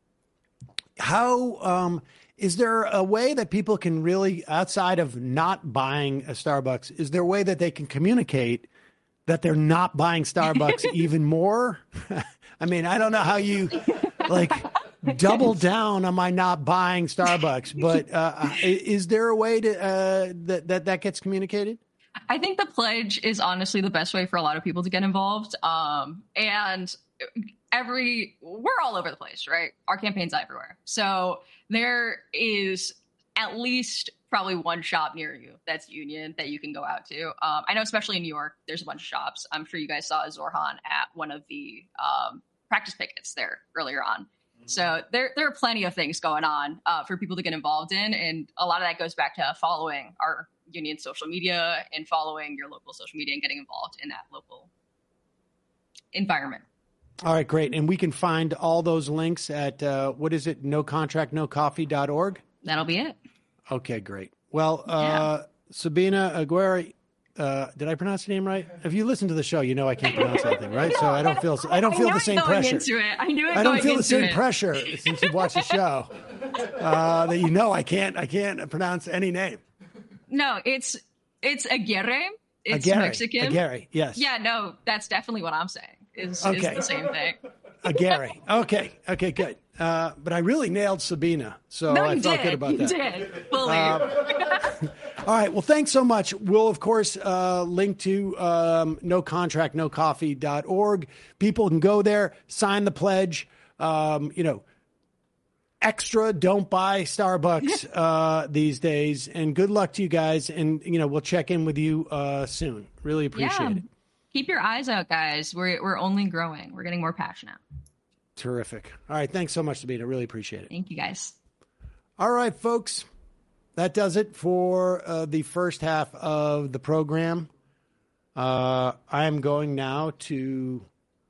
How, um, is there a way that people can really, outside of not buying a Starbucks, is there a way that they can communicate that they're not buying Starbucks even more? I mean, I don't know how you like double down on my not buying Starbucks, but uh, is there a way to uh, that, that that gets communicated? I think the pledge is honestly the best way for a lot of people to get involved. Um, and every, we're all over the place, right? Our campaign's everywhere. So there is at least probably one shop near you that's union that you can go out to. Um, I know, especially in New York, there's a bunch of shops. I'm sure you guys saw Zorhan at one of the um, practice pickets there earlier on. Mm-hmm. So there, there are plenty of things going on uh, for people to get involved in. And a lot of that goes back to following our union social media and following your local social media and getting involved in that local environment. All right, great. And we can find all those links at, uh, what is it, no contract no coffee dot org? That'll be it. Okay, great. Well, uh, yeah. Sabina Aguirre, uh, did I pronounce your name right? If you listen to the show, you know I can't pronounce anything, right? So I don't feel I don't feel the same pressure. Into it. I knew it. I don't feel into the same it. pressure since you've watched the show uh, that you know I can't I can't pronounce any name. No, it's it's Aguirre. It's Aguirre. Mexican. Aguirre, yes. Yeah, no, that's definitely what I'm saying. Is, okay. is the same thing. Aguirre. Okay. Okay, good. Uh, but I really nailed Sabina, so no, I felt did. good about you that. You did. Fully. Um, all right. Well, thanks so much. We'll, of course, uh, link to um, no contract no coffee dot org. People can go there, sign the pledge. Um, you know, extra, don't buy Starbucks uh, these days. And good luck to you guys. And, you know, we'll check in with you uh, soon. Really appreciate yeah. it. Keep your eyes out, guys. We're we're only growing. We're getting more passionate. Terrific. All right. Thanks so much, Sabina. Really appreciate it. Thank you, guys. All right, folks. That does it for uh, the first half of the program. Uh, I am going now to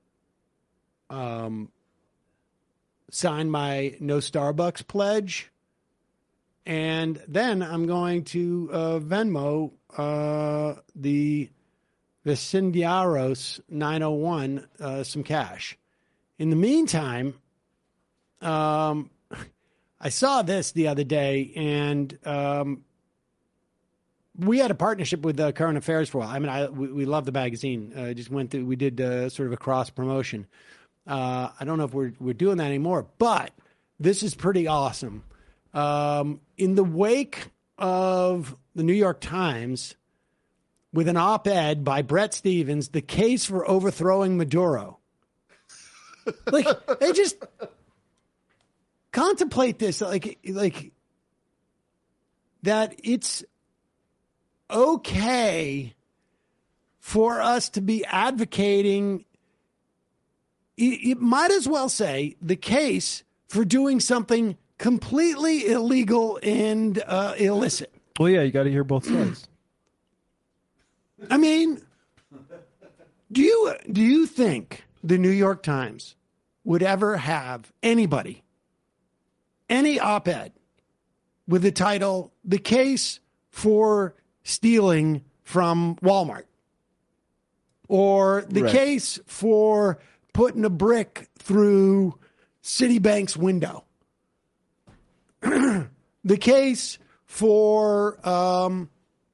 um, sign my no Starbucks pledge. And then I'm going to uh, Venmo uh, the Vicendiaros nine oh one uh, some cash. In the meantime, um, I saw this the other day, and um, we had a partnership with uh, Current Affairs for a while. I mean, I, we, we love the magazine. Uh, just went through, we did uh, sort of a cross promotion. Uh, I don't know if we're we're doing that anymore, but this is pretty awesome. Um, in the wake of the New York Times, with an op-ed by Brett Stevens, the case for overthrowing Maduro. Like, they just contemplate this, like, like that it's okay for us to be advocating. It might as well say the case for doing something completely illegal and uh, illicit. Well, yeah, you got to hear both sides. I mean, do you do you think the New York Times would ever have anybody, any op-ed with the title, "The Case for Stealing from Walmart," or the Right. case for putting a brick through Citibank's window, the case for um,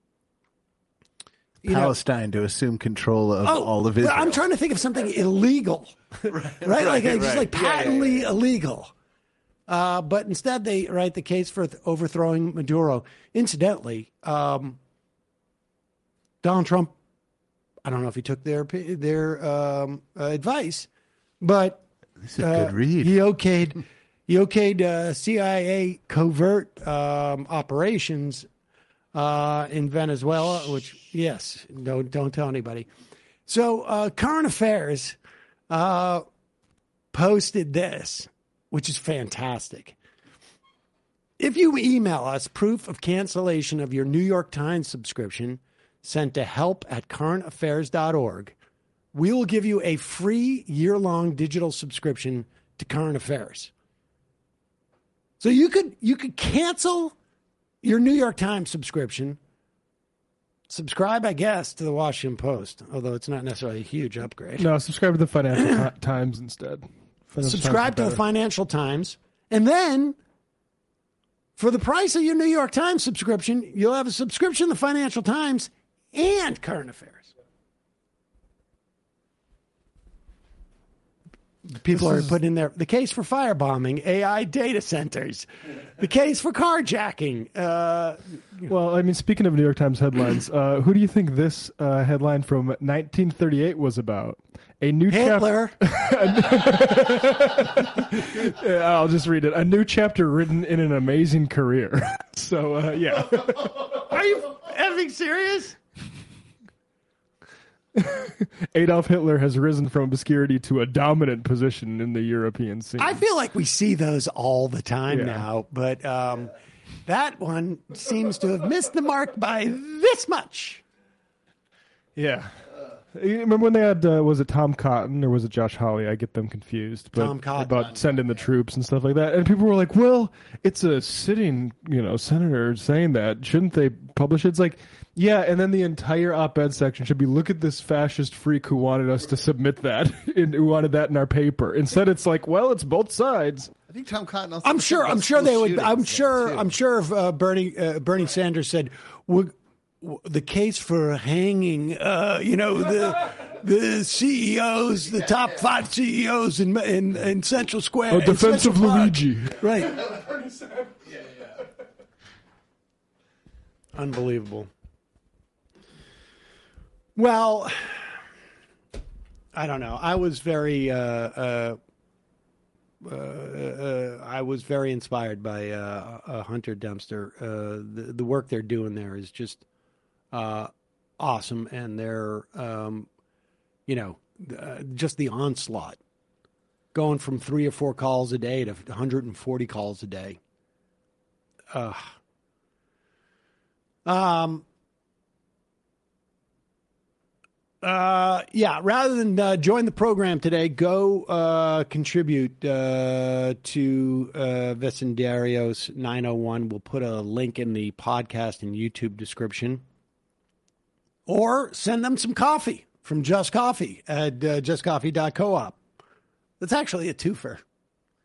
you Palestine know, to assume control of oh, all of Israel. I'm trying to think of something illegal, right? right? right, like right. just like Yeah, yeah, patently yeah. illegal. Uh, but instead, they write the case for th- overthrowing Maduro. Incidentally, um, Donald Trump, I don't know if he took their their um, uh, advice, but this is a uh, good read. He okayed he okayed uh, C I A covert um, operations uh, in Venezuela. Which, yes, don't don't tell anybody. So, uh, Current Affairs uh, posted this, which is fantastic. If you email us proof of cancellation of your New York Times subscription, sent to help at current affairs dot org, we will give you a free year-long digital subscription to Current Affairs. So you could you could cancel your New York Times subscription, subscribe, I guess, to the Washington Post, although it's not necessarily a huge upgrade. No, subscribe to the Financial Ti- Times instead. Financial Subscribe Times to is the better. Financial Times, and then for the price of your New York Times subscription, you'll have a subscription to the Financial Times and Current Affairs. People This are is- putting in there the case for firebombing, A I data centers, the case for carjacking. Uh, Well, I mean, speaking of New York Times headlines, uh, who do you think this uh, headline from nineteen thirty-eight was about? A new Hitler. chapter. I'll just read it. A new chapter written in an amazing career. So, uh, yeah. Are you effing serious? Adolf Hitler has risen from obscurity to a dominant position in the European scene. I feel like we see those all the time Yeah. now, but um, that one seems to have missed the mark by this much. Yeah. You remember when they had, uh, was it Tom Cotton or was it Josh Hawley? I get them confused. But Tom Cotton. About sending the troops and stuff like that. And people were like, well, it's a sitting, you know, senator saying that. Shouldn't they publish it? It's like, yeah, and then the entire op-ed section should be, look at this fascist freak who wanted us to submit that, and who wanted that in our paper. Instead, it's like, well, it's both sides. I think Tom Cotton also I'm said sure. about I'm sure they school would. shootings I'm there, sure. too. I'm sure if uh, Bernie uh, Bernie Sanders said, "We're- w- "The case for hanging," uh, you know, the the C E Os, the top five C E Os in in, in Central Square, A in defense of Central Park. Luigi. right? Unbelievable. Well, I don't know. I was very, uh, uh, uh, uh, I was very inspired by uh, uh, Hunter Dempster. Uh, the, the work they're doing there is just uh, awesome, and they're, um, you know, uh, just the onslaught, going from three or four calls a day to one hundred forty calls a day. Uh, um. Uh, yeah, rather than uh, join the program today, go uh, contribute uh, to uh, Vecindarios nine oh one. We'll put a link in the podcast and YouTube description. Or send them some coffee from Just Coffee at uh, just coffee dot coop. That's actually a twofer.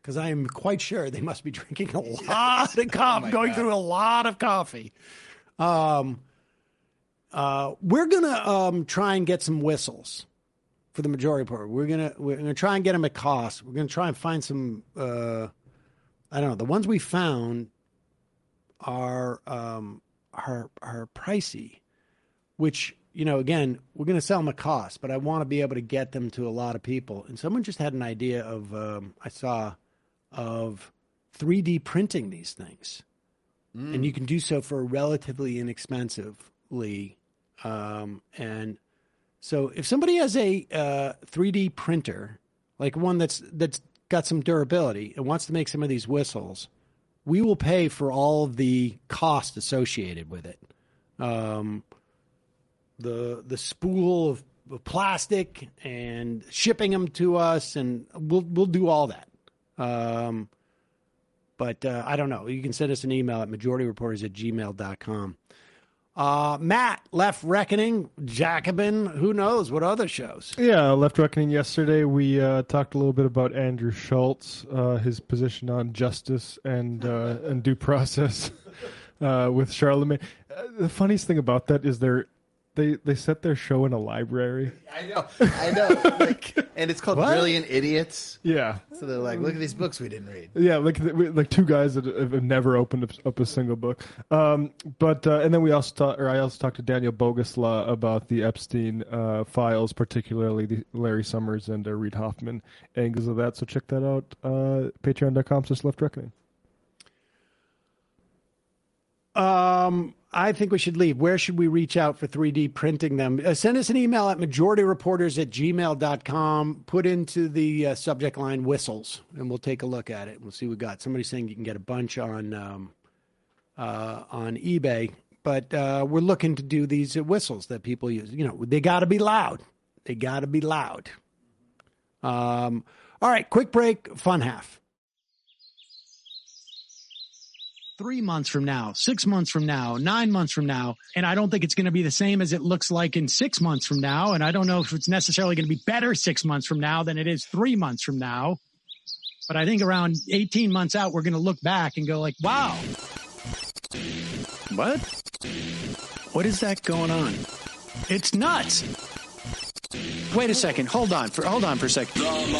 because I am quite sure they must be drinking a lot of coffee, oh going God. through a lot of coffee. Um, uh, we're gonna um, try and get some whistles for the majority report. We're gonna we're gonna try and get them at cost. We're gonna try and find some. Uh, I don't know. The ones we found are um, are are pricey, which. You know, again, we're going to sell them at cost, but I want to be able to get them to a lot of people. And someone just had an idea of, um, I saw, of three D printing these things. Mm. And you can do so for relatively inexpensively. Um, and so if somebody has a uh, three D printer, like one that's that's got some durability and wants to make some of these whistles, we will pay for all of the cost associated with it. Um the the spool of, of plastic and shipping them to us, and we'll we'll do all that. Um, but uh, I don't know. You can send us an email at majority reporters at gmail dot com. Uh, Matt, Left Reckoning, Jacobin, who knows what other shows? Yeah, Left Reckoning yesterday, we uh, talked a little bit about Andrew Schultz, uh, his position on justice and, uh, and due process uh, with Charlemagne. Uh, the funniest thing about that is they're They they set their show in a library. I know, I know. Like, and it's called What? Brilliant Idiots. Yeah. So they're like, look at these books we didn't read. Yeah, like like two guys that have never opened up a single book. Um, but uh, and then we also talk, or I also talked to Daniel Boguslaw about the Epstein uh, files, particularly the Larry Summers and uh, Reid Hoffman angles of that. So check that out. Uh, Patreon dot com slash Left Reckoning. Um. I think we should leave. Where should we reach out for three D printing them? Uh, send us an email at majority reporters at gmail dot com. Put into the uh, subject line whistles, and we'll take a look at it. We'll see what we got. Somebody's saying you can get a bunch on um, uh, on eBay, but uh, we're looking to do these uh, whistles that people use. You know, they got to be loud. They got to be loud. Um, all right, quick break, fun half. Three months from now, six months from now, nine months from now. And I don't think it's going to be the same as it looks like in six months from now. And I don't know if it's necessarily going to be better six months from now than it is three months from now. But I think around eighteen months out, we're going to look back and go like, wow. What? What is that going on? It's nuts. Wait a second. Hold on for, hold on for a second.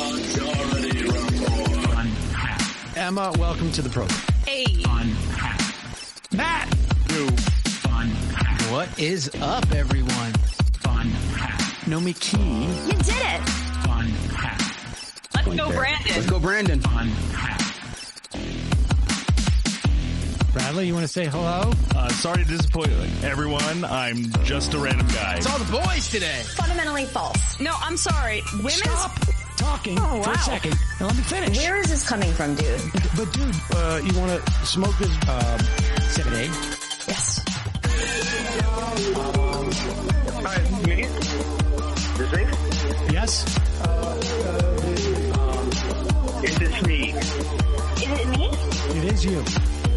Emma, welcome to the program. Hey. Fun. Matt. New. Fun. What is up, everyone? Fun. Nomi Key. You did it. Fun. Let's go, Brandon. Let's go, Brandon. Fun. Bradley, you want to say hello? Uh, sorry to disappoint everyone. I'm just a random guy. It's all the boys today. Fundamentally false. No, I'm sorry. Women's... Stop talking oh, for wow. a second. Now let me finish. Where is this coming from, dude? But dude, uh, you want to smoke this um, seven A? Yes. Hi, me? Is it? Yes. Is this me? Is it me? It is you.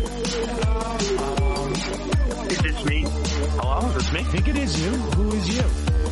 Is this me? Hello, is this me? I think it is you. Who is you?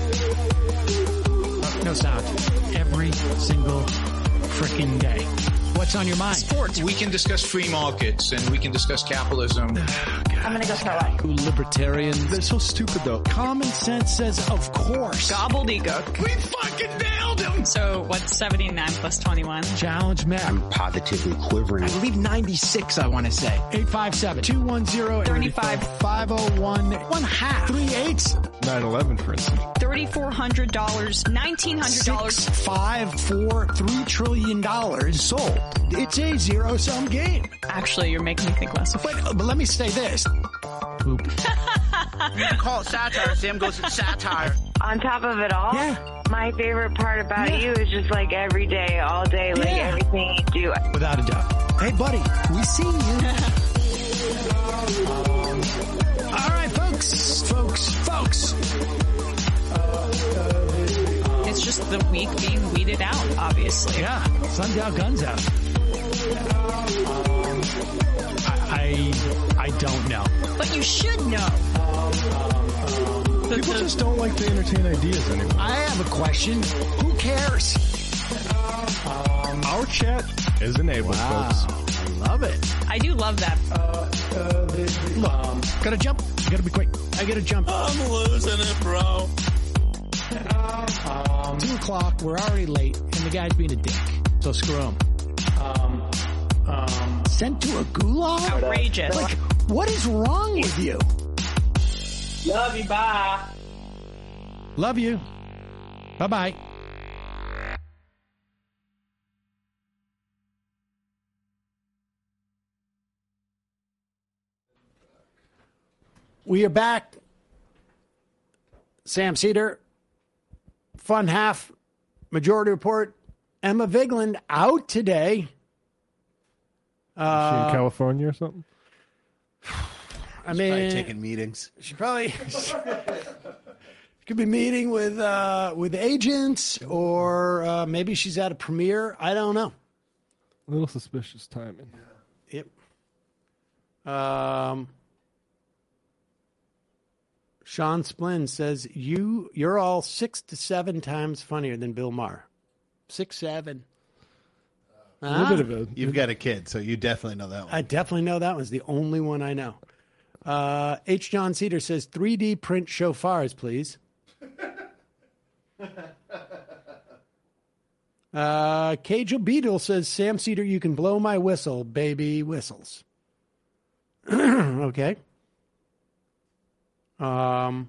Uh, no sound. Every single freaking day. What's on your mind? Sports. We can discuss free markets and we can discuss capitalism. I'm going to go throw up. Who libertarians? They're so stupid, though. Common sense says, of course. Gobbledygook. We fucking nailed him. So what's seventy-nine plus twenty-one? Challenge Matt. I'm positively quivering. I believe ninety-six, I want to say. eight five seven, two one zero, thirty-five, five oh one, one half. Three eights. nine eleven, for instance. thirty-four hundred dollars, nineteen hundred dollars. Six, five, four, three trillion dollars sold. It's a zero-sum game. Actually, you're making me think less of it. But, but let me say this. Poop. You call it satire. Sam goes, it's satire. On top of it all, yeah. my favorite part about yeah. you is just like every day, all day, like yeah. everything you do. Without a doubt. Hey, buddy, we see you. All right, folks, folks, folks. It's just the weak being weeded out, obviously. Yeah, sun's out, guns out. I, I, I don't know. But you should know. People the, just don't like to entertain ideas anymore. I have a question. Who cares? Our chat is enabled, Wow. folks. I love it. I do love that. Uh, Look, um, gotta jump. You gotta be quick. I gotta jump. I'm losing it, bro. Um, Two o'clock. We're already late, and the guy's being a dick. So screw him. Um, um, sent to a gulag? Outrageous. Like, what is wrong with you? Love you. Bye. Love you. Bye bye. We are back. Sam Cedar, Fun Half, Majority Report. Emma Vigeland out today. Uh, she in Uh, California or something? I mean, Probably taking meetings. She probably could be meeting with uh, with agents, or uh, maybe she's at a premiere. I don't know. A little suspicious timing. Yep. Um. Sean Splin says you you're all six to seven times funnier than Bill Maher. Six seven. A little bit of a. You've got a kid, so you definitely know that one. I definitely know that one's the only one I know. Uh, H. John Cedar says three D print shofars, please. uh, Cajal Beetle says Sam Cedar, you can blow my whistle, baby whistles. Okay. Um.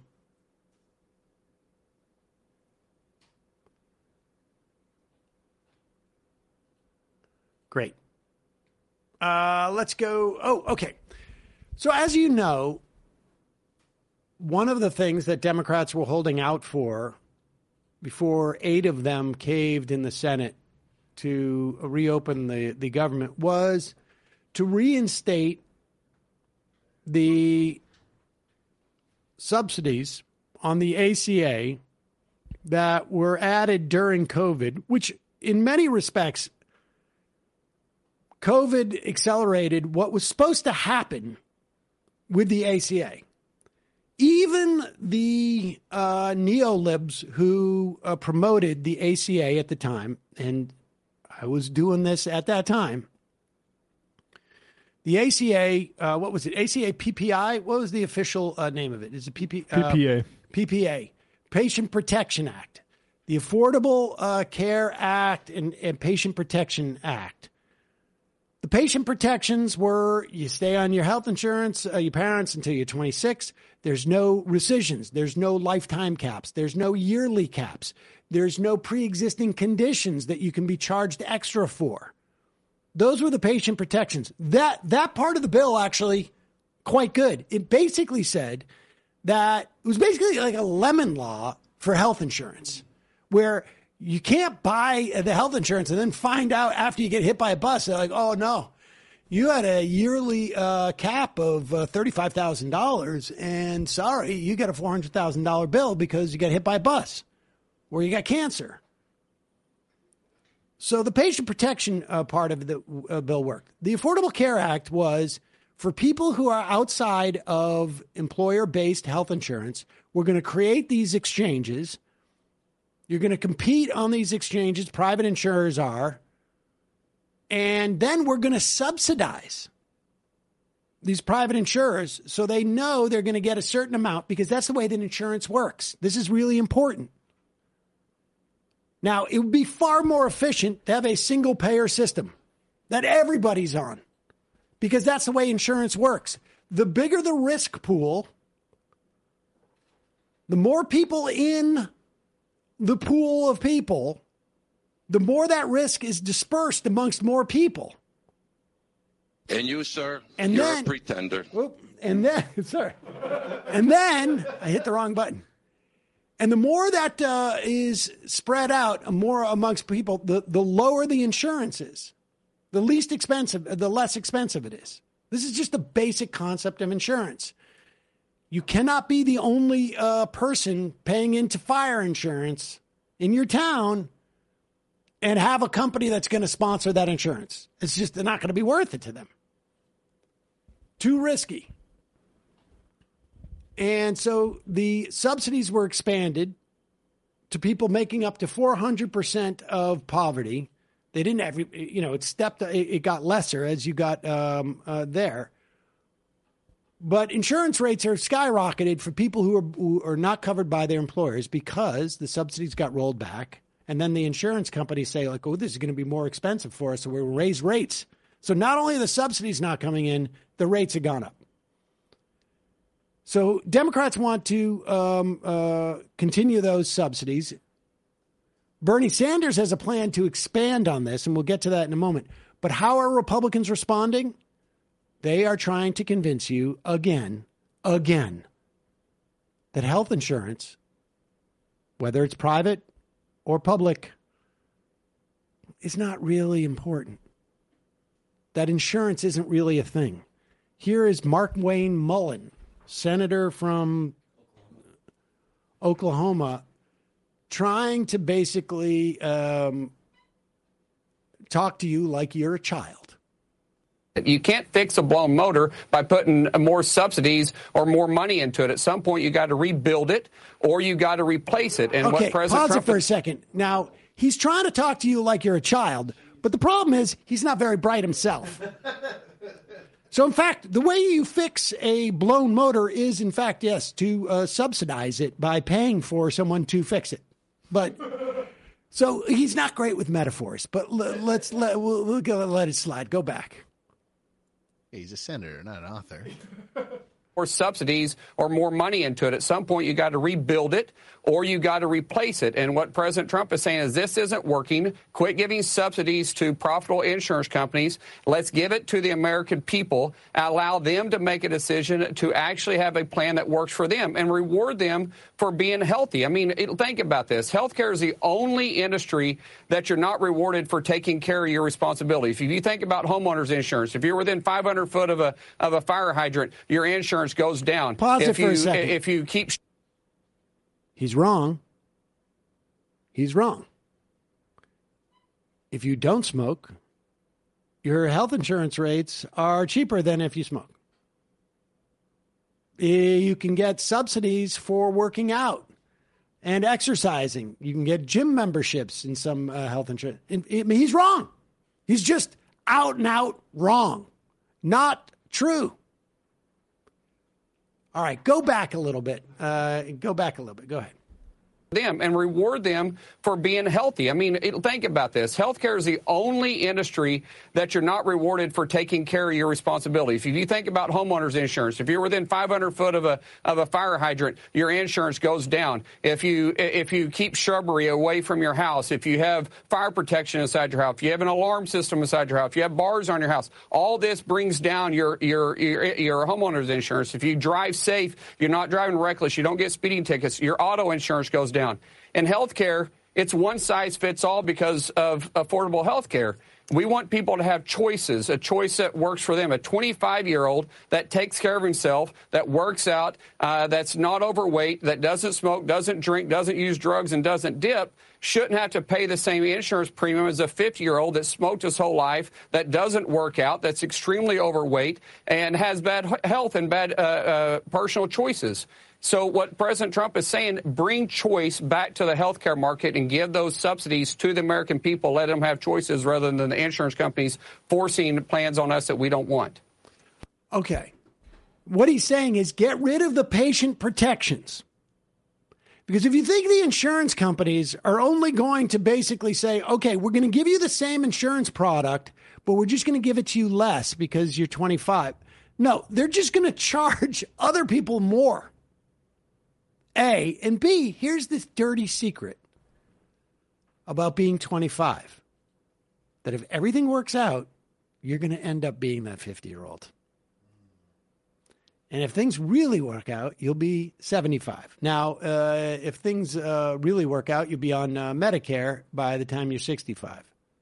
Great. Uh, let's go. Oh, okay. So as you know, one of the things that Democrats were holding out for before eight of them caved in the Senate to reopen the, the government was to reinstate the subsidies on the A C A that were added during COVID, which in many respects, COVID accelerated what was supposed to happen with the A C A. Even the uh, neolibs who uh, promoted the A C A at the time, and I was doing this at that time, the A C A, uh, what was it? A C A P P I? What was the official uh, name of it? Is it P P, uh, P P A. P P A, Patient Protection Act, the Affordable uh, Care Act, and, and Patient Protection Act. The patient protections were you stay on your health insurance, uh, your parents, until you're twenty-six. There's no rescissions. There's no lifetime caps. There's no yearly caps. There's no pre-existing conditions that you can be charged extra for. Those were the patient protections. That that part of the bill actually quite good. It basically said that it was basically like a lemon law for health insurance, where you can't buy the health insurance and then find out after you get hit by a bus. They're like, oh, no, you had a yearly uh, cap of uh, thirty-five thousand dollars, and sorry, you got a four hundred thousand dollars bill because you got hit by a bus or you got cancer. So the patient protection uh, part of the uh, bill worked. The Affordable Care Act was for people who are outside of employer-based health insurance. We're going to create these exchanges. You're going to compete on these exchanges, private insurers are, and then we're going to subsidize these private insurers so they know they're going to get a certain amount, because that's the way that insurance works. This is really important. Now, it would be far more efficient to have a single payer system that everybody's on, because that's the way insurance works. The bigger the risk pool, the more people in the pool of people, the more that risk is dispersed amongst more people. And you, sir, and you're then, a pretender. Whoop, and then, sorry. And then, I hit the wrong button. And the more that uh, is spread out more amongst people, the, the lower the insurance is. The least expensive, the less expensive it is. This is just the basic concept of insurance. You cannot be the only uh, person paying into fire insurance in your town and have a company that's going to sponsor that insurance. It's just not going to be worth it to them. Too risky. And so the subsidies were expanded to people making up to four hundred percent of poverty. They didn't have, you know, it stepped, it got lesser as you got um, uh, there. But insurance rates are skyrocketed for people who are, who are not covered by their employers because the subsidies got rolled back. And then the insurance companies say, like, oh, this is going to be more expensive for us, so we'll raise rates. So not only are the subsidies not coming in, the rates have gone up. So Democrats want to um, uh, continue those subsidies. Bernie Sanders has a plan to expand on this, and we'll get to that in a moment. But how are Republicans responding? They are trying to convince you again, again, that health insurance, whether it's private or public, is not really important. That insurance isn't really a thing. Here is Mark Wayne Mullen, senator from Oklahoma, trying to basically um, talk to you like you're a child. You can't fix a blown motor by putting more subsidies or more money into it. At some point, you got to rebuild it or you got to replace it. And okay, what President pause Trump it for a second. Now, he's trying to talk to you like you're a child, but the problem is he's not very bright himself. So, in fact, the way you fix a blown motor is, in fact, yes, to uh, subsidize it by paying for someone to fix it. But so he's not great with metaphors, but l- let's let we'll, we'll go let it slide. Go back. He's a senator, not an author. More subsidies or more money into it. At some point, you got to rebuild it or you got to replace it. And what President Trump is saying is this isn't working. Quit giving subsidies to profitable insurance companies. Let's give it to the American people. Allow them to make a decision to actually have a plan that works for them and reward them for being healthy. I mean, it, think about this. Healthcare is the only industry that you're not rewarded for taking care of your responsibilities. If you think about homeowners insurance, if you're within five hundred foot of a of a fire hydrant, your insurance goes down. Pause if it for you, a second. If you keep... He's wrong. He's wrong. If you don't smoke, your health insurance rates are cheaper than if you smoke. You can get subsidies for working out and exercising. You can get gym memberships in some uh, health insurance. I mean, he's wrong. He's just out and out wrong. Not true. All right, go back a little bit. Uh, go back a little bit. Go ahead. Them and reward them for being healthy. I mean, it, think about this. Healthcare is the only industry that you're not rewarded for taking care of your responsibilities. If you think about homeowners insurance, if you're within five hundred foot of a of a fire hydrant, your insurance goes down. If you if you keep shrubbery away from your house, if you have fire protection inside your house, if you have an alarm system inside your house, if you have bars on your house, all this brings down your your your, your homeowners insurance. If you drive safe, you're not driving reckless, you don't get speeding tickets, your auto insurance goes down. down. In healthcare, it's one size fits all because of affordable healthcare. We want people to have choices, a choice that works for them. A twenty-five-year-old that takes care of himself, that works out, uh, that's not overweight, that doesn't smoke, doesn't drink, doesn't use drugs, and doesn't dip, shouldn't have to pay the same insurance premium as a fifty-year-old that smoked his whole life, that doesn't work out, that's extremely overweight, and has bad health and bad uh, uh, personal choices. So what President Trump is saying, bring choice back to the healthcare market and give those subsidies to the American people. Let them have choices rather than the insurance companies forcing plans on us that we don't want. Okay. What he's saying is get rid of the patient protections. Because if you think the insurance companies are only going to basically say, okay, we're going to give you the same insurance product, but we're just going to give it to you less because you're twenty-five. No, they're just going to charge other people more. A, and B, here's this dirty secret about being twenty-five. That if everything works out, you're going to end up being that fifty-year-old. And if things really work out, you'll be seventy-five. Now, uh, if things uh, really work out, you'll be on uh, Medicare by the time you're sixty-five.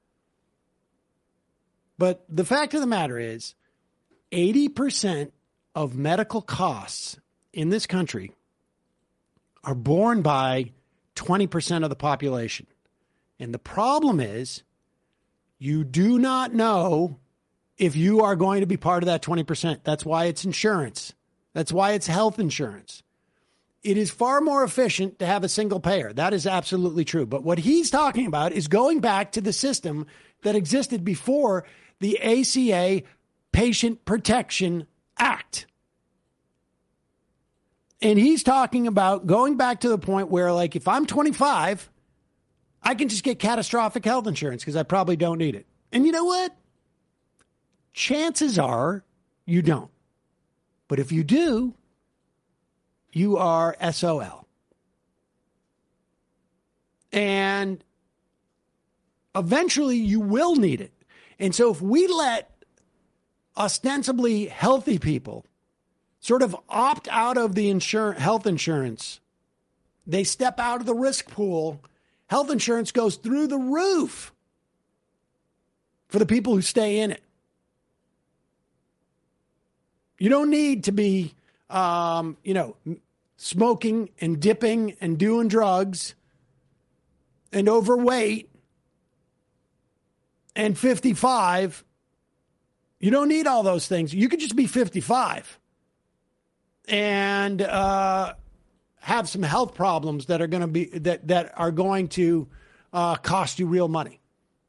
But the fact of the matter is, eighty percent of medical costs in this country are borne by twenty percent of the population. And the problem is you do not know if you are going to be part of that twenty percent. That's why it's insurance. That's why it's health insurance. it is far more efficient to have a single payer. That is absolutely true. But what he's talking about is going back to the system that existed before the A C A Patient Protection Act. And he's talking about going back to the point where, like, if I'm twenty-five, I can just get catastrophic health insurance because I probably don't need it. And you know what? Chances are you don't. But if you do, you are S O L. And eventually you will need it. And so if we let ostensibly healthy people sort of opt out of the insur- health insurance, they step out of the risk pool, health insurance goes through the roof for the people who stay in it. You don't need to be, um, you know, smoking and dipping and doing drugs and overweight and fifty-five. You don't need all those things. You could just be fifty-five and uh, have some health problems that are going to be that that are going to uh, cost you real money.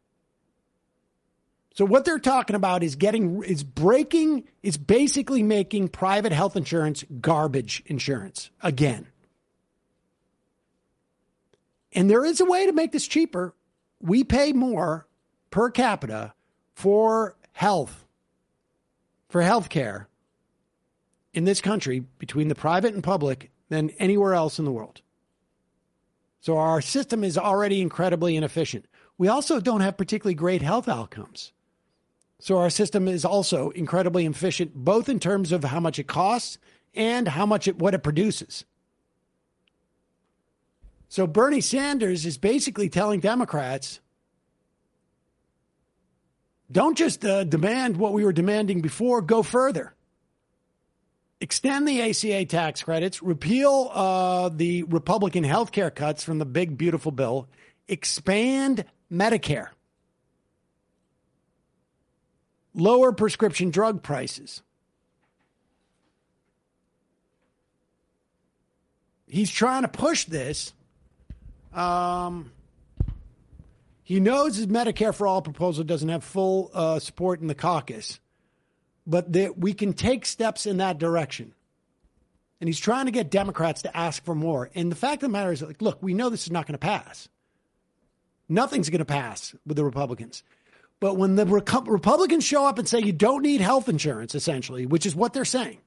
So what they're talking about is getting is breaking is basically making private health insurance garbage insurance again. And there is a way to make this cheaper. We pay more per capita for health, for health care in this country between the private and public than anywhere else in the world. So our system is already incredibly inefficient. We also don't have particularly great health outcomes. So our system is also incredibly efficient, both in terms of how much it costs and how much it, what it produces. So Bernie Sanders is basically telling Democrats, don't just uh, demand what we were demanding before, go further. Extend the A C A tax credits, repeal uh, the Republican health care cuts from the big, beautiful bill, expand Medicare. Lower prescription drug prices. He's trying to push this. Um, he knows his Medicare for All proposal doesn't have full uh, support in the caucus, but that we can take steps in that direction. And he's trying to get Democrats to ask for more. And the fact of the matter is, like, look, we know this is not going to pass. Nothing's going to pass with the Republicans. But when the Reco- Republicans show up and say you don't need health insurance, essentially, which is what they're saying,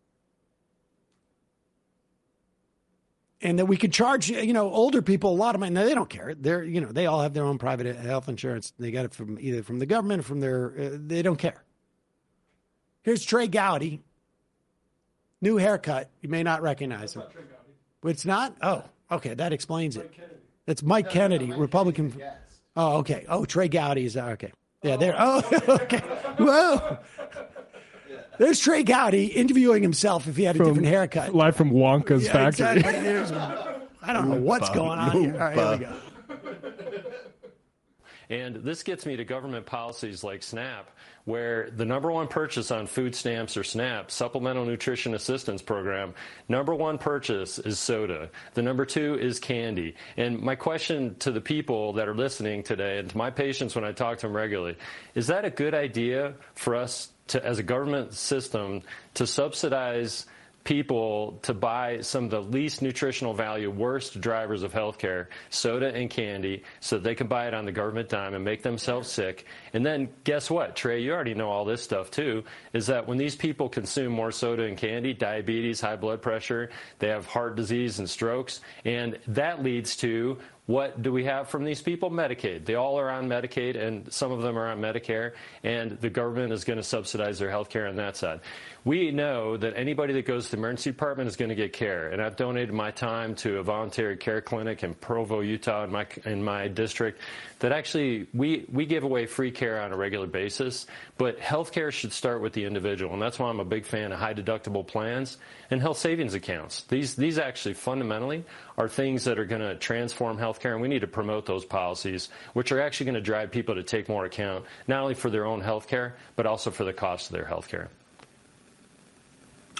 and that we could charge, you know, older people a lot of money. No, they don't care. They're, you know, they all have their own private health insurance. They got it from either from the government or from their, uh, they don't care. Here's Trey Gowdy. New haircut. You may not recognize him. It's not? Oh, okay. That explains it. That's Mike Kennedy, Republican. Oh, okay. Oh, Trey Gowdy is, okay. Yeah, there. Oh, okay. Whoa. There's Trey Gowdy interviewing himself if he had a from, different haircut. Live from Wonka's yeah, factory. Exactly. There's, I don't know what's going on here. All right, here we go. And this gets me to government policies like SNAP, where the number one purchase on food stamps or SNAP, Supplemental Nutrition Assistance Program, number one purchase is soda. The number two is candy. And my question to the people that are listening today and to my patients when I talk to them regularly, is that a good idea for us to, as a government system, to subsidize people to buy some of the least nutritional value, worst drivers of healthcare, soda and candy, so they can buy it on the government dime and make themselves sick? And then guess what, Trey, you already know all this stuff too, is that when these people consume more soda and candy, diabetes, high blood pressure, they have heart disease and strokes, and that leads to what do we have from these people? Medicaid. They all are on Medicaid, and some of them are on Medicare, and the government is going to subsidize their health care on that side. We know that anybody that goes to the emergency department is going to get care, and I've donated my time to a voluntary care clinic in Provo, Utah, in my in my district, that actually we, we give away free care on a regular basis, but health care should start with the individual, and that's why I'm a big fan of high-deductible plans and health savings accounts. These, these actually fundamentally are things that are going to transform healthcare, and we need to promote those policies, which are actually going to drive people to take more account, not only for their own healthcare, but also for the cost of their healthcare.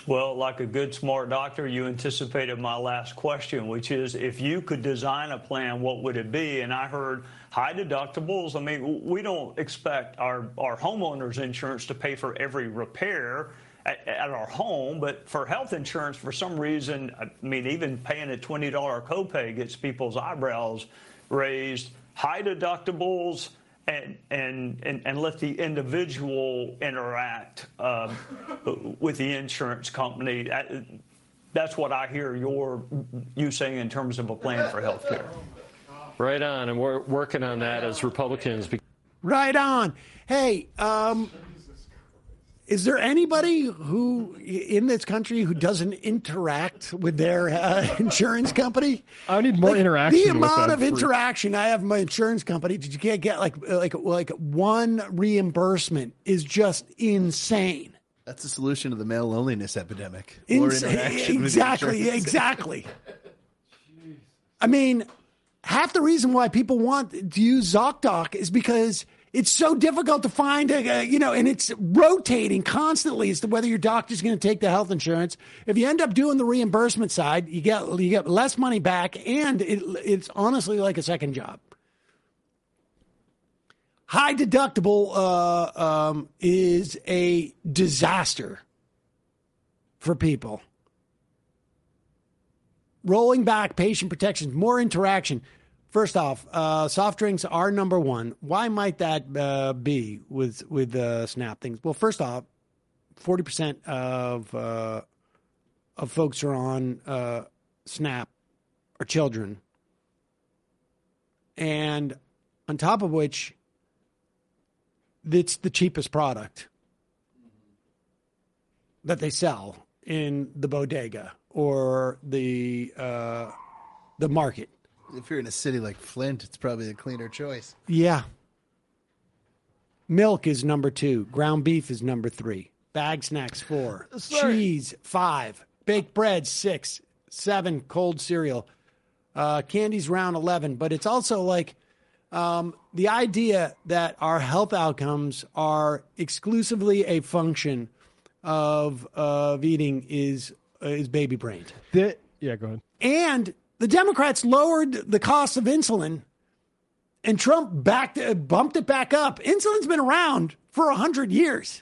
Well, like a good, smart doctor, you anticipated my last question, which is if you could design a plan, what would it be? And I heard high deductibles. I mean, we don't expect our, our homeowners insurance to pay for every repair at, at our home, but for health insurance, for some reason, I mean, even paying a twenty dollars copay gets people's eyebrows raised. High deductibles. And, and and and let the individual interact uh, with the insurance company. That's what I hear your you saying in terms of a plan for health care. Right on, and we're working on that as Republicans. Right on. Hey, um, is there anybody who in this country who doesn't interact with their uh, insurance company? I need more like, interaction. The with amount that of for... interaction I have with my insurance company, did you can't get like like like one reimbursement is just insane. That's the solution to the male loneliness epidemic. More Insane. interaction. Exactly. Exactly. I mean, half the reason why people want to use ZocDoc is because it's so difficult to find, a, a, you know, and it's rotating constantly as to whether your doctor's going to take the health insurance. If you end up doing the reimbursement side, you get you get less money back, and it, it's honestly like a second job. High deductible uh, um, is a disaster for people. Rolling back patient protections, more interaction. First off, uh, soft drinks are number one. Why might that uh, be with with uh, SNAP things? Well, first off, forty percent of uh, of folks who are on uh, SNAP are children, and on top of which, it's the cheapest product that they sell in the bodega or the uh, the market. If you're in a city like Flint, it's probably a cleaner choice. Yeah. Milk is number two. Ground beef is number three. Bag snacks, four. Sorry. Cheese, five. Baked bread, six. Seven. Cold cereal. Uh, candy's around eleven. But it's also like um, the idea that our health outcomes are exclusively a function of, of eating is, uh, is baby brained. The, yeah, go ahead. And the Democrats lowered the cost of insulin, and Trump backed, uh, bumped it back up. Insulin's been around for one hundred years.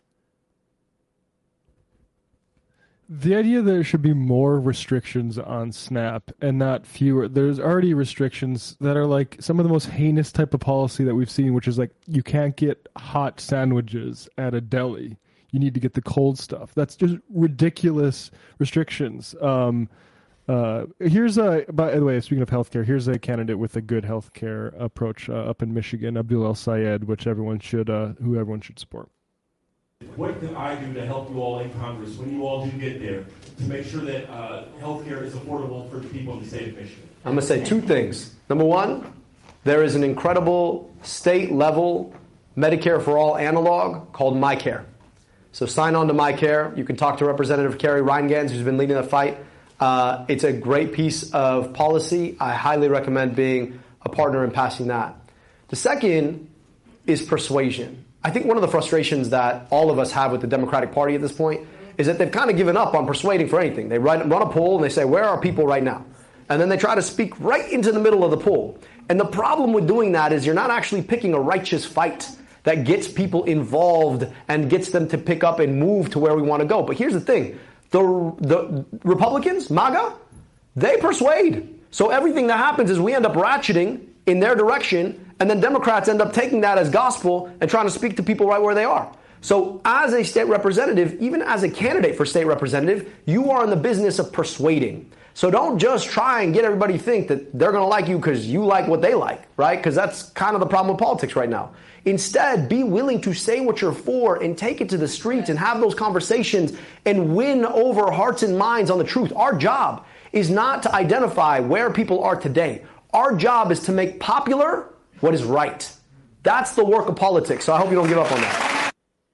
The idea that there should be more restrictions on SNAP and not fewer. There's already restrictions that are like some of the most heinous type of policy that we've seen, which is like you can't get hot sandwiches at a deli. You need to get the cold stuff. That's just ridiculous restrictions. Um, Uh, here's a, by the way, speaking of healthcare, here's a candidate with a good healthcare approach uh, up in Michigan, Abdul El Sayed, which everyone should, uh, who everyone should support. What can I do to help you all in Congress when you all do get there to make sure that uh, healthcare is affordable for the people in the state of Michigan? I'm going to say two things. Number one, there is an incredible state-level Medicare for All analog called MyCare. So sign on to MyCare. You can talk to Representative Kerry Reingans, who's been leading the fight. Uh, it's a great piece of policy. I highly recommend being a partner in passing that. The second is persuasion. I think one of the frustrations that all of us have with the Democratic Party at this point is that they've kind of given up on persuading for anything. They run, run a poll and they say, where are people right now? And then they try to speak right into the middle of the poll. And the problem with doing that is you're not actually picking a righteous fight that gets people involved and gets them to pick up and move to where we want to go. But here's the thing. The, the Republicans, MAGA, they persuade. So everything that happens is we end up ratcheting in their direction, and then Democrats end up taking that as gospel and trying to speak to people right where they are. So as a state representative, even as a candidate for state representative, you are in the business of persuading. So don't just try and get everybody to think that they're going to like you because you like what they like, right? Because that's kind of the problem with politics right now. Instead, be willing to say what you're for and take it to the streets and have those conversations and win over hearts and minds on the truth. Our job is not to identify where people are today. Our job is to make popular what is right. That's the work of politics. So I hope you don't give up on that.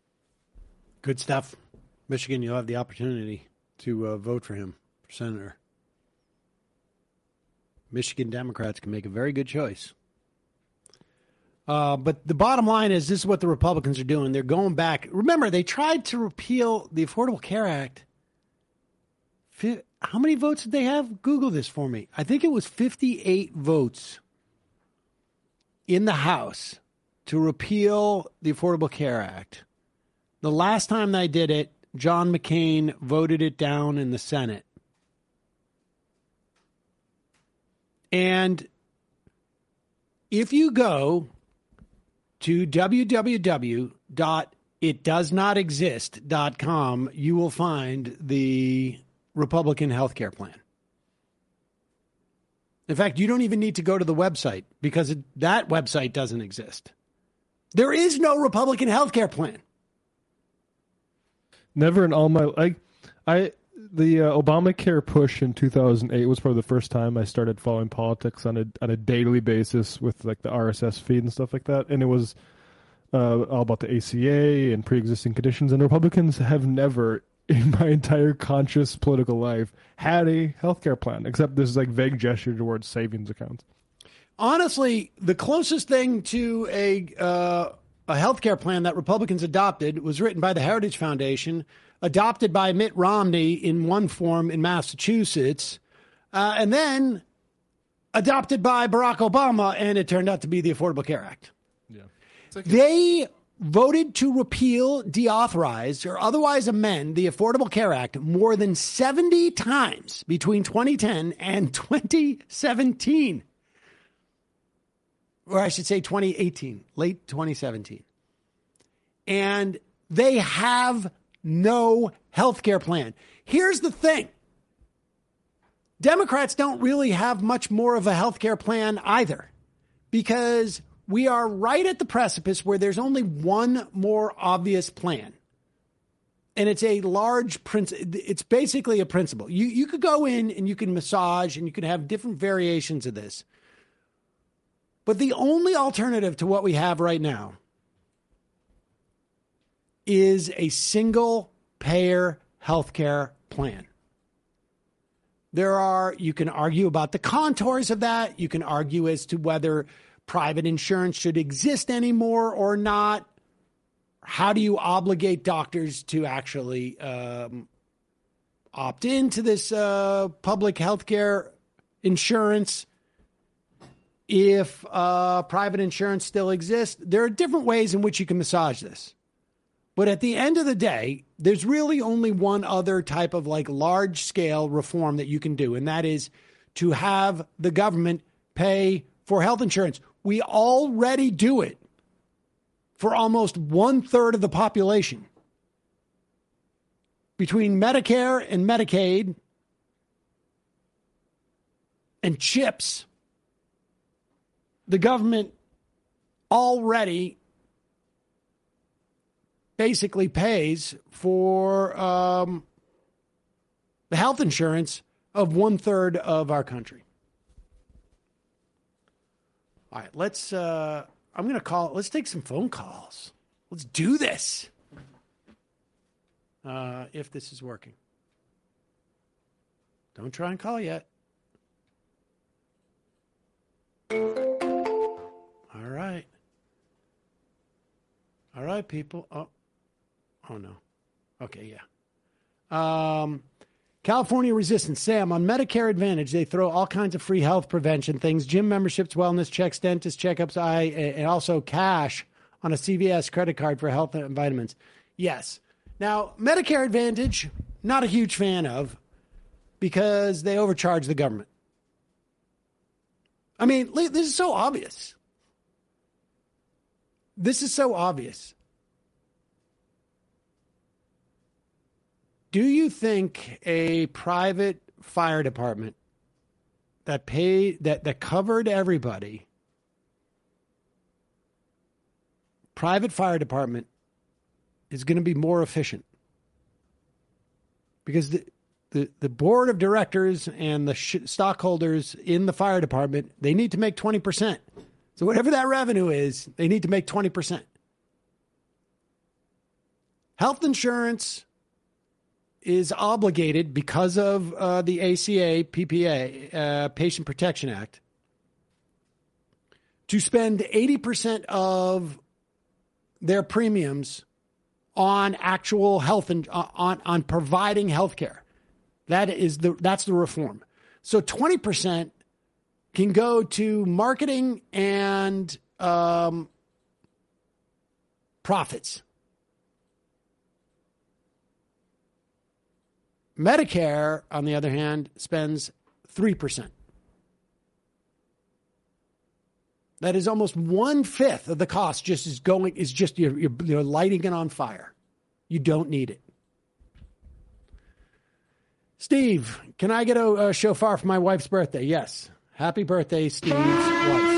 Good stuff. Michigan, you'll have the opportunity to uh, vote for him for senator. Michigan Democrats can make a very good choice. Uh, but the bottom line is this is what the Republicans are doing. They're going back. Remember, they tried to repeal the Affordable Care Act Fi- How many votes did they have? Google this for me. I think it was fifty-eight votes in the House to repeal the Affordable Care Act. The last time they did it, John McCain voted it down in the Senate. And if you go to w w w dot it does not exist dot com, you will find the Republican health care plan. In fact, you don't even need to go to the website because it, that website doesn't exist. There is no Republican health care plan. Never in all my I, I the uh, Obamacare push in two thousand eight was probably the first time I started following politics on a on a daily basis with like the R S S feed and stuff like that, and it was uh, all about the A C A and pre-existing conditions. And Republicans have never, in my entire conscious political life, had a healthcare plan, except this is like vague gesture towards savings accounts. Honestly, the closest thing to a uh, a healthcare plan that Republicans adopted was written by the Heritage Foundation, adopted by Mitt Romney in one form in Massachusetts, uh, and then adopted by Barack Obama, and it turned out to be the Affordable Care Act. Yeah, like they voted to repeal, deauthorize, or otherwise amend the Affordable Care Act more than seventy times between twenty ten and twenty seventeen. Or I should say twenty eighteen, late twenty seventeen. And they have no health care plan. Here's the thing. Democrats don't really have much more of a health care plan either, because we are right at the precipice where there's only one more obvious plan. And it's a large principle. It's basically a principle. You, you could go in and you can massage and you can have different variations of this. But the only alternative to what we have right now is a single payer healthcare plan. There are, you can argue about the contours of that. You can argue as to whether private insurance should exist anymore or not. How do you obligate doctors to actually um, opt into this uh, public healthcare insurance? If uh, private insurance still exists, there are different ways in which you can massage this. But at the end of the day, there's really only one other type of like large scale reform that you can do. And that is to have the government pay for health insurance. We already do it for almost one third of the population. Between Medicare and Medicaid and CHIPS, the government already basically pays for um, the health insurance of one third of our country. All right, let's, uh, I'm going to call, let's take some phone calls. Let's do this. Uh, if this is working. Don't try and call yet. All right. All right, people. Oh, oh no. Okay, yeah. Um, California Resistance. Sam, on Medicare Advantage, they throw all kinds of free health prevention things, gym memberships, wellness checks, dentist checkups, eye, and also cash on a C V S credit card for health and vitamins. Yes. Now, Medicare Advantage, not a huge fan of, because they overcharge the government. I mean, this is so obvious. This is so obvious. Do you think a private fire department that paid that, that covered everybody, private fire department, is going to be more efficient? Because the the, the board of directors and the sh- stockholders in the fire department, they need to make twenty percent. So whatever that revenue is, they need to make twenty percent. Health insurance is obligated because of uh, the A C A, P P A, uh, Patient Protection Act, to spend eighty percent of their premiums on actual health and uh, on, on providing health care. That is the that's the reform. So twenty percent can go to marketing and um, profits. Medicare, on the other hand, spends three percent. That is almost one-fifth of the cost just is going, is just you're, you're, you're lighting it on fire. You don't need it. Steve, can I get a, a shofar for my wife's birthday? Yes. Happy birthday, Steve's wife.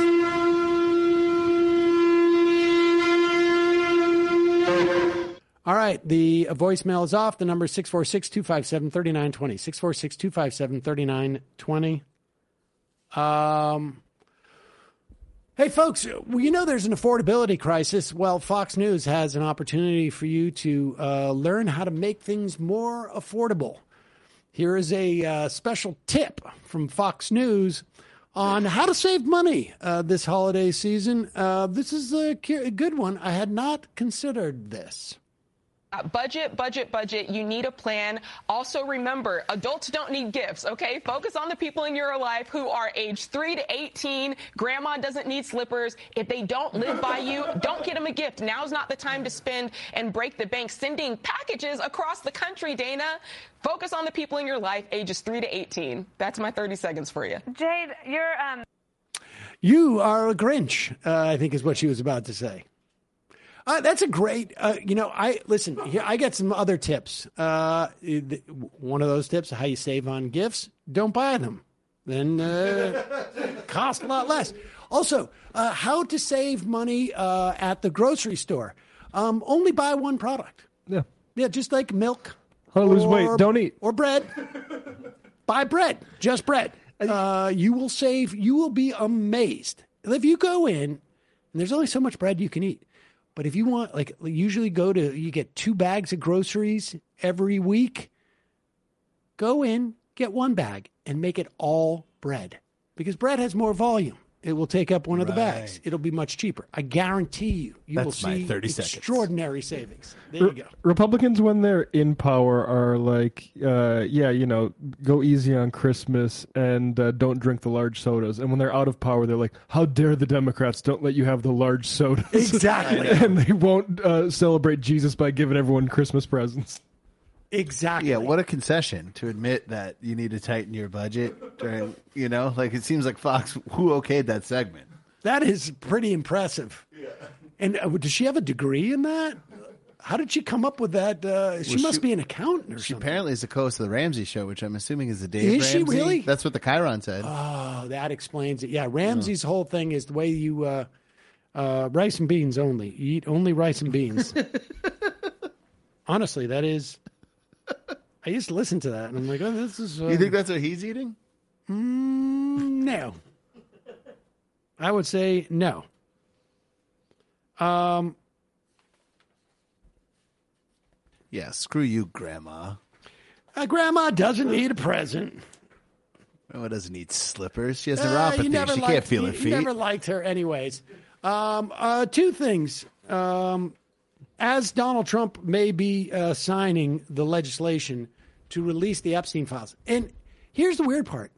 All right, the voicemail is off. The number is six four six, two five seven, three nine two zero. six four six, two five seven, three nine two zero. Um, hey, folks, well, you know there's an affordability crisis. Well, Fox News has an opportunity for you to uh, learn how to make things more affordable. Here is a uh, special tip from Fox News on how to save money uh, this holiday season. Uh, this is a, a good one. I had not considered this. Uh, budget, budget, budget. You need a plan. Also, remember, adults don't need gifts, okay? Focus on the people in your life who are age three to eighteen. Grandma doesn't need slippers. If they don't live by you, don't get them a gift. Now's not the time to spend and break the bank sending packages across the country, Dana. Focus on the people in your life, ages three to eighteen. That's my thirty seconds for you. Jade, you're... um. You are a Grinch, uh, I think is what she was about to say. Uh, that's a great, uh, you know, I listen, here, I got some other tips. Uh, the, one of those tips, how you save on gifts, don't buy them. Then uh, cost a lot less. Also, uh, how to save money uh, at the grocery store. Um, only buy one product. Yeah. Yeah, just like milk. How to lose weight, don't eat. Or bread. Buy bread, just bread. Uh, you will save, you will be amazed. If you go in, and there's only so much bread you can eat. But if you want, like, usually go to, you get two bags of groceries every week. Go in, get one bag, and make it all bread. Because bread has more volume. It will take up one of the bags. It'll be much cheaper. I guarantee you, you That's will see my thirty seconds. Extraordinary savings. There you go. Republicans, when they're in power, are like, uh, yeah, you know, go easy on Christmas and uh, don't drink the large sodas. And when they're out of power, they're like, how dare the Democrats don't let you have the large sodas. Exactly. And they won't uh, celebrate Jesus by giving everyone Christmas presents. Exactly. Yeah, what a concession to admit that you need to tighten your budget during, you know, like it seems like Fox, who okayed that segment? That is pretty impressive. Yeah. And uh, does she have a degree in that? How did she come up with that? Uh, she Well, must she- be an accountant or She something. apparently is the co-host of the Ramsey Show, which I'm assuming is the Dave Is she Ramsey. really? That's what the Chiron said. Oh, that explains it. Yeah, Ramsey's whole thing is the way you uh, uh, rice and beans only. You eat only rice and beans. Honestly, that is. I used to listen to that, and I'm like, oh, this is. Uh, You think that's what he's eating? Mm, no. I would say no. Um. Yeah, screw you, Grandma. Uh, Grandma doesn't need a present. Grandma doesn't need slippers. She has Uh, neuropathy. you never She liked, can't feel you, her you feet. never liked her, anyways. Um, uh, two things. Um, as Donald Trump may be uh, signing the legislation to release the Epstein files, and here's the weird part: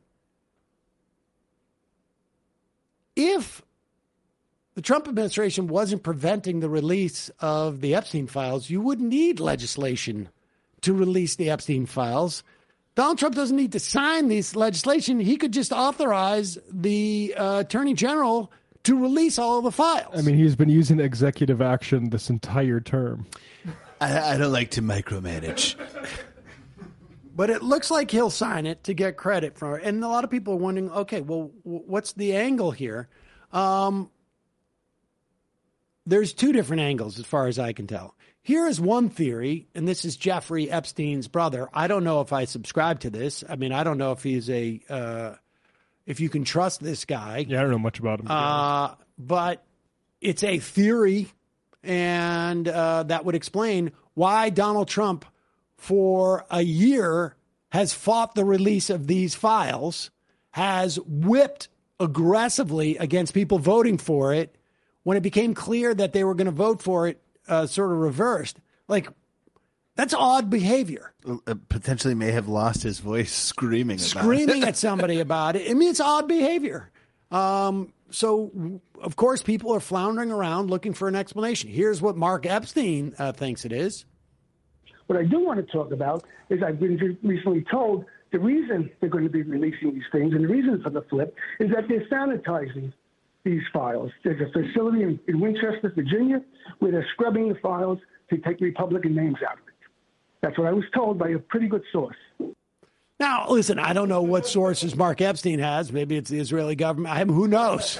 if the Trump administration wasn't preventing the release of the Epstein files, you wouldn't need legislation to release the Epstein files. Donald Trump doesn't need to sign this legislation. He could just authorize the uh, Attorney General to release all of the files. I mean, he's been using executive action this entire term. I, I don't like to micromanage. But it looks like he'll sign it to get credit for it. And a lot of people are wondering, okay, well, w- what's the angle here? Um, there's two different angles as far as I can tell. Here is one theory, and this is Jeffrey Epstein's brother. I don't know if I subscribe to this. I mean, I don't know if he's a, uh, if you can trust this guy. Yeah, I don't know much about him. Uh, but it's a theory, and uh, that would explain why Donald Trump, for a year, has fought the release of these files, has whipped aggressively against people voting for it. When it became clear that they were going to vote for it, uh, sort of reversed. Like, That's odd behavior. Uh, potentially may have lost his voice screaming about Screaming it. at somebody about it. I mean, it's odd behavior. Um, so, of course, people are floundering around looking for an explanation. Here's what Mark Epstein uh, thinks it is. What I do want to talk about is I've been recently told the reason they're going to be releasing these things and the reason for the flip is that they're sanitizing these files. There's a facility in, in Winchester, Virginia, where they're scrubbing the files to take Republican names out of it. That's what I was told by a pretty good source. Now, listen, I don't know what sources Mark Epstein has. Maybe it's the Israeli government. I mean, who knows?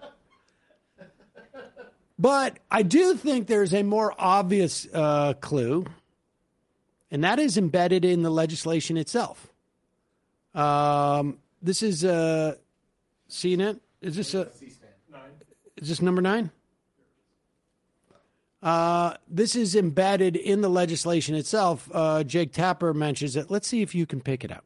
But I do think there's a more obvious uh, clue, and that is embedded in the legislation itself. Um, this is uh, C N N. Is this a? Is this number nine? Uh, this is embedded in the legislation itself. Uh, Jake Tapper mentions it. Let's see if you can pick it up.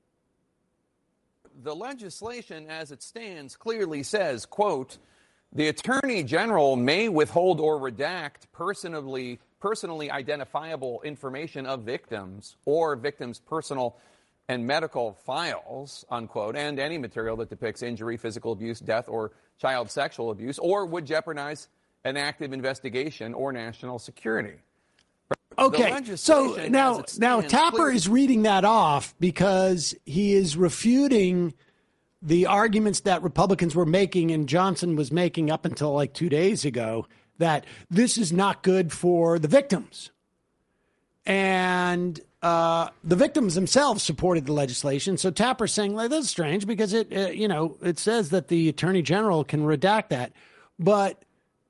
The legislation as it stands clearly says, quote, the Attorney General may withhold or redact personally, personally identifiable information of victims or victims' personal and medical files, unquote, and any material that depicts injury, physical abuse, death, or child sexual abuse, or would jeopardize an active investigation or national security. Okay, so now now Tapper clear- is reading that off because he is refuting the arguments that Republicans were making and Johnson was making up until like two days ago, that this is not good for the victims. And uh, the victims themselves supported the legislation. So Tapper's saying, like, that's strange because it, uh, you know, it says that the Attorney General can redact that. But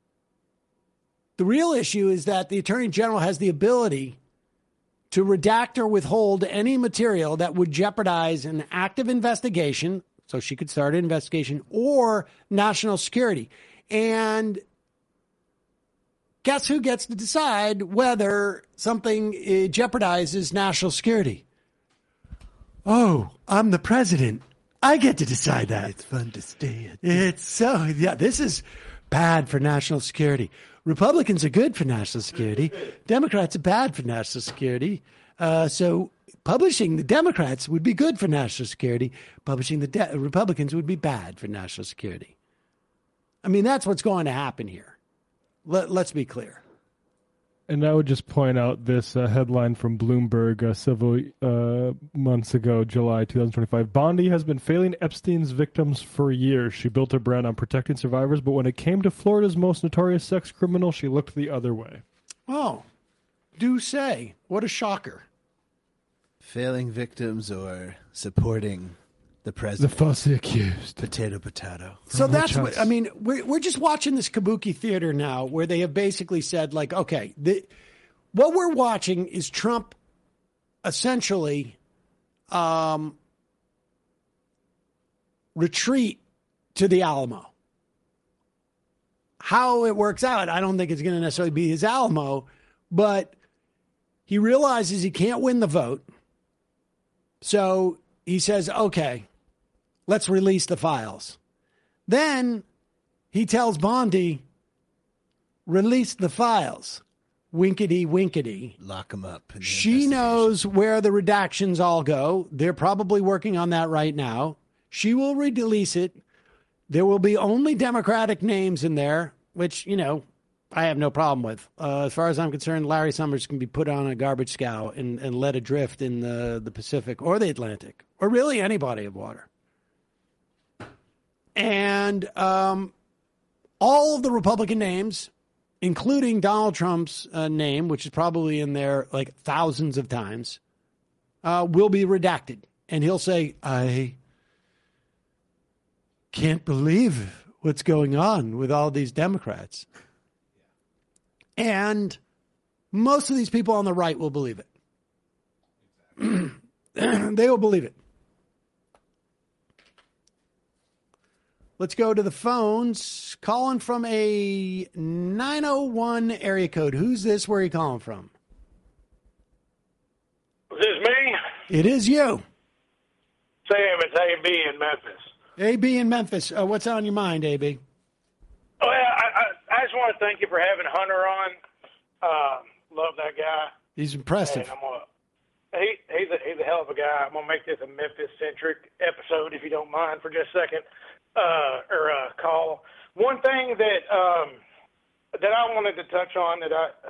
the real issue is that the Attorney General has the ability to redact or withhold any material that would jeopardize an active investigation, so she could start an investigation, or national security. And guess who gets to decide whether something uh, jeopardizes national security? Oh, I'm the president. I get to decide that. It's fun to stay at. It's so, yeah, this is bad for national security. Republicans are good for national security. Democrats are bad for national security. Uh, so publishing the Democrats would be good for national security. Publishing the de- Republicans would be bad for national security. I mean, that's what's going to happen here. Let, let's be clear. And I would just point out this uh, headline from Bloomberg uh, several uh, months ago, July twenty twenty-five. Bondi has been failing Epstein's victims for years. She built her brand on protecting survivors, but when it came to Florida's most notorious sex criminal, she looked the other way. Oh, do say. What a shocker. Failing victims or supporting the president. The falsely accused. Potato, potato. So that's what, I mean, we're, we're just watching this kabuki theater now where they have basically said, like, okay, the, what we're watching is Trump essentially um, retreat to the Alamo. How it works out, I don't think it's going to necessarily be his Alamo, but he realizes he can't win the vote. So he says, okay, let's release the files. Then he tells Bondi, release the files. Winkety, winkety. Lock them up. She knows where the redactions all go. They're probably working on that right now. She will release it. There will be only Democratic names in there, which, you know, I have no problem with. Uh, as far as I'm concerned, Larry Summers can be put on a garbage scow and, and let adrift in the, the Pacific or the Atlantic, or really any body of water. And um, all of the Republican names, including Donald Trump's uh, name, which is probably in there like thousands of times, uh, will be redacted. And he'll say, I can't believe what's going on with all these Democrats. And most of these people on the right will believe it. They will believe it. Let's go to the phones. Calling from a nine oh one area code. Who's this? Where are you calling from? Is this me? It is you. Sam, it's A B in Memphis. A B in Memphis. Uh, what's on your mind, A B? Oh, yeah, I, I, I just want to thank you for having Hunter on. Uh, love that guy. He's impressive. And I'm gonna, he, he's, a, he's a hell of a guy. I'm going to make this a Memphis-centric episode, if you don't mind, for just a second, uh, or uh, call. One thing that um, that I wanted to touch on that I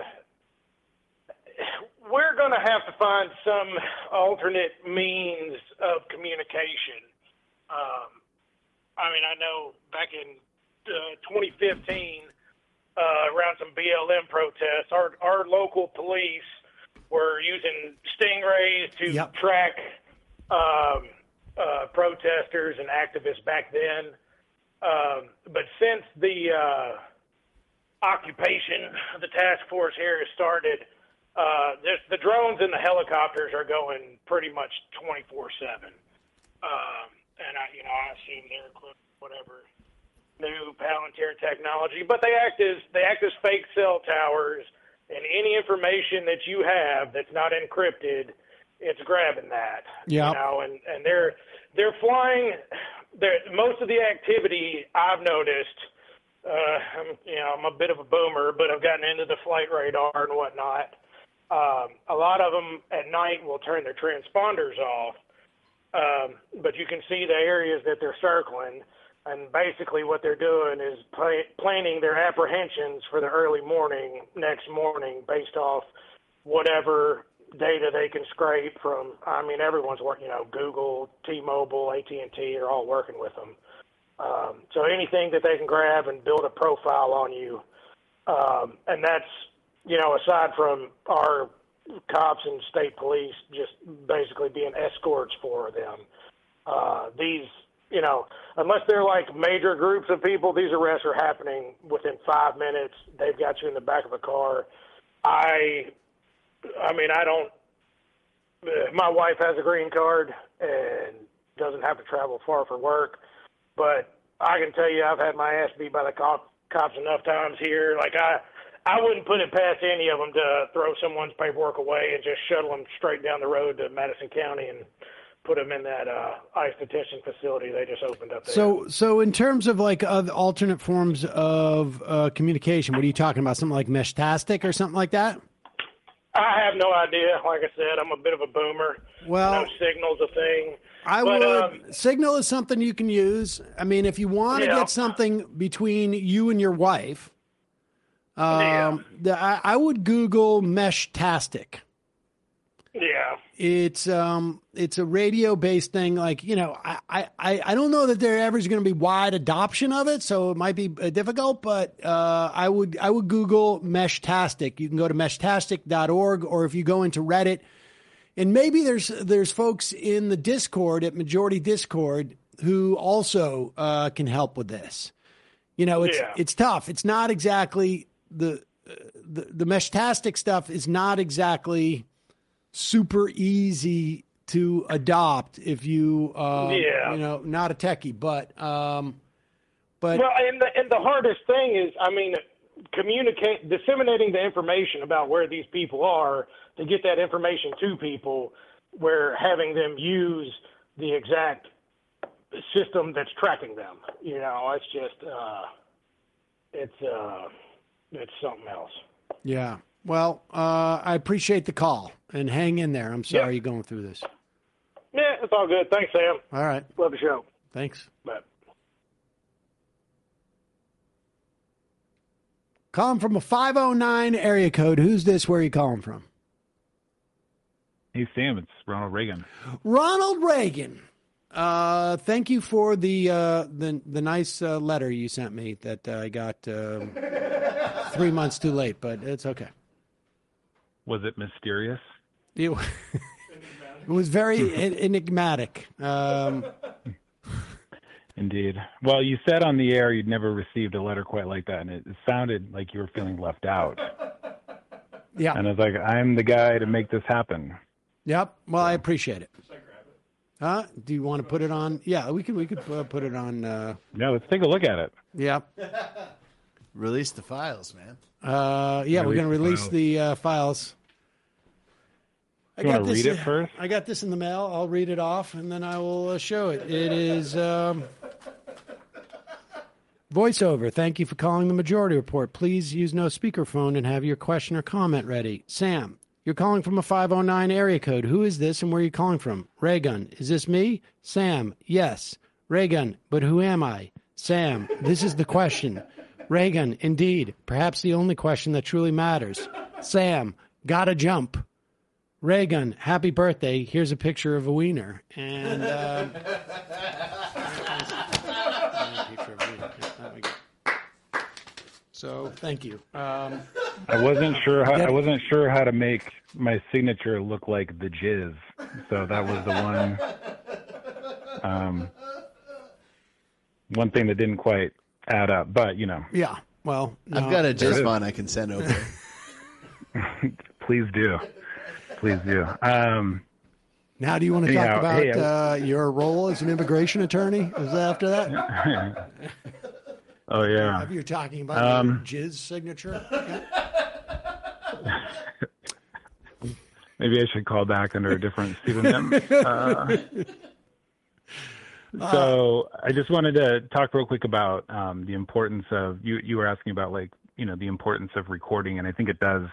we're going to have to find some alternate means of communication. Um, I mean, I know back in uh, twenty fifteen, uh, around some B L M protests, our our local police were using stingrays to yep. track um, uh, protesters and activists back then. Um, but since the uh, occupation of the task force here has started, uh, this, the drones and the helicopters are going pretty much twenty-four seven. Um, and I, you know, I assume they're equipped with whatever new Palantir technology, but they act as they act as fake cell towers, and any information that you have that's not encrypted, it's grabbing that. Yeah. You know, and, and they're they're flying. They're, most of the activity I've noticed. Uh, I'm, you know, I'm a bit of a boomer, but I've gotten into the flight radar and whatnot. Um, a lot of them at night will turn their transponders off, um, but you can see the areas that they're circling. And basically what they're doing is play, planning their apprehensions for the early morning, next morning, based off whatever data they can scrape from, I mean, everyone's working, you know, Google, T-Mobile, A T and T are all working with them. Um, so anything that they can grab and build a profile on you. Um, and that's, you know, aside from our cops and state police just basically being escorts for them. Uh, these, you know, unless they're like major groups of people, these arrests are happening within five minutes. They've got you in the back of a car. I, I mean, I don't, my wife has a green card and doesn't have to travel far for work, but I can tell you I've had my ass beat by the cop, cops enough times here. Like I, I wouldn't put it past any of them to throw someone's paperwork away and just shuttle them straight down the road to Madison County and put them in that uh, ICE detention facility they just opened up there. So, so in terms of like other alternate forms of uh, communication, what are you talking about? Something like Meshtastic or something like that? I have no idea. Like I said, I'm a bit of a boomer. Well, I know Signal's a thing. I but, would. Um, Signal is something you can use. I mean, if you want to yeah. get something between you and your wife, um, yeah. the, I, I would Google Meshtastic. Yeah. It's um it's a radio based thing. Like, you know, I, I, I don't know that there ever is going to be wide adoption of it, so it might be difficult, but uh, I would I would Google Meshtastic. You can go to meshtastic dot org, or if you go into Reddit, and maybe there's there's folks in the Discord at Majority Discord who also uh, can help with this. You know, it's yeah. it's tough. It's not exactly the uh, the the Meshtastic stuff is not exactly super easy to adopt if you, uh, yeah. you know, not a techie, but, um, but well, and the, and the hardest thing is, I mean, communicate, disseminating the information about where these people are to get that information to people, where having them use the exact system that's tracking them. You know, it's just, uh, it's, uh, it's something else. yeah. Well, uh, I appreciate the call and hang in there. I'm sorry yeah. you're going through this. Yeah, it's all good. Thanks, Sam. All right. Love the show. Thanks. Bye. Calling from a five oh nine area code. Who's this? Where are you calling from? Hey, Sam, it's Ronald Reagan. Ronald Reagan. Uh, thank you for the uh, the the nice uh, letter you sent me that uh, I got uh, three months too late, but it's okay. Was it mysterious? It, it was very enigmatic. Um, Indeed. Well, you said on the air you'd never received a letter quite like that, and it sounded like you were feeling left out. Yeah. And I was like, I'm the guy to make this happen. Yep. Well, I appreciate it. Huh? Do you want to put it on? Yeah, we could. We could uh, put it on. Uh... Yeah, let's take a look at it. Yeah. Release the files, man. Uh, yeah, Release we're going to the release files. the uh, files. I You got wanna this, read it first? I got this in the mail. I'll read it off, and then I will uh, show it. It is um, voiceover. Thank you for calling the Majority Report. Please use no speakerphone and have your question or comment ready. Sam, You're calling from a five oh nine area code. Who is this and where are you calling from? Raygun. Is this me? Sam. Yes. Raygun. But who am I? Sam. This is the question. Raygun. Indeed. Perhaps the only question that truly matters. Sam. Gotta jump. Raygun. Happy birthday. Here's a picture of a wiener. And, uh... So thank you. Um, I wasn't sure how I wasn't sure how to make my signature look like the jizz, so that was the one um, one thing that didn't quite add up. But you know, yeah. Well, no. I've got a jizz font I can send over. Please do, please do. Um, now, do you want to anyhow, talk about hey, I, uh, your role as an immigration attorney? Is that after that? Oh yeah. You're talking about um, your jizz signature. Maybe I should call back under a different pseudonym. Uh, so I just wanted to talk real quick about um, the importance of you. You were asking about like you know the importance of recording, and I think it does.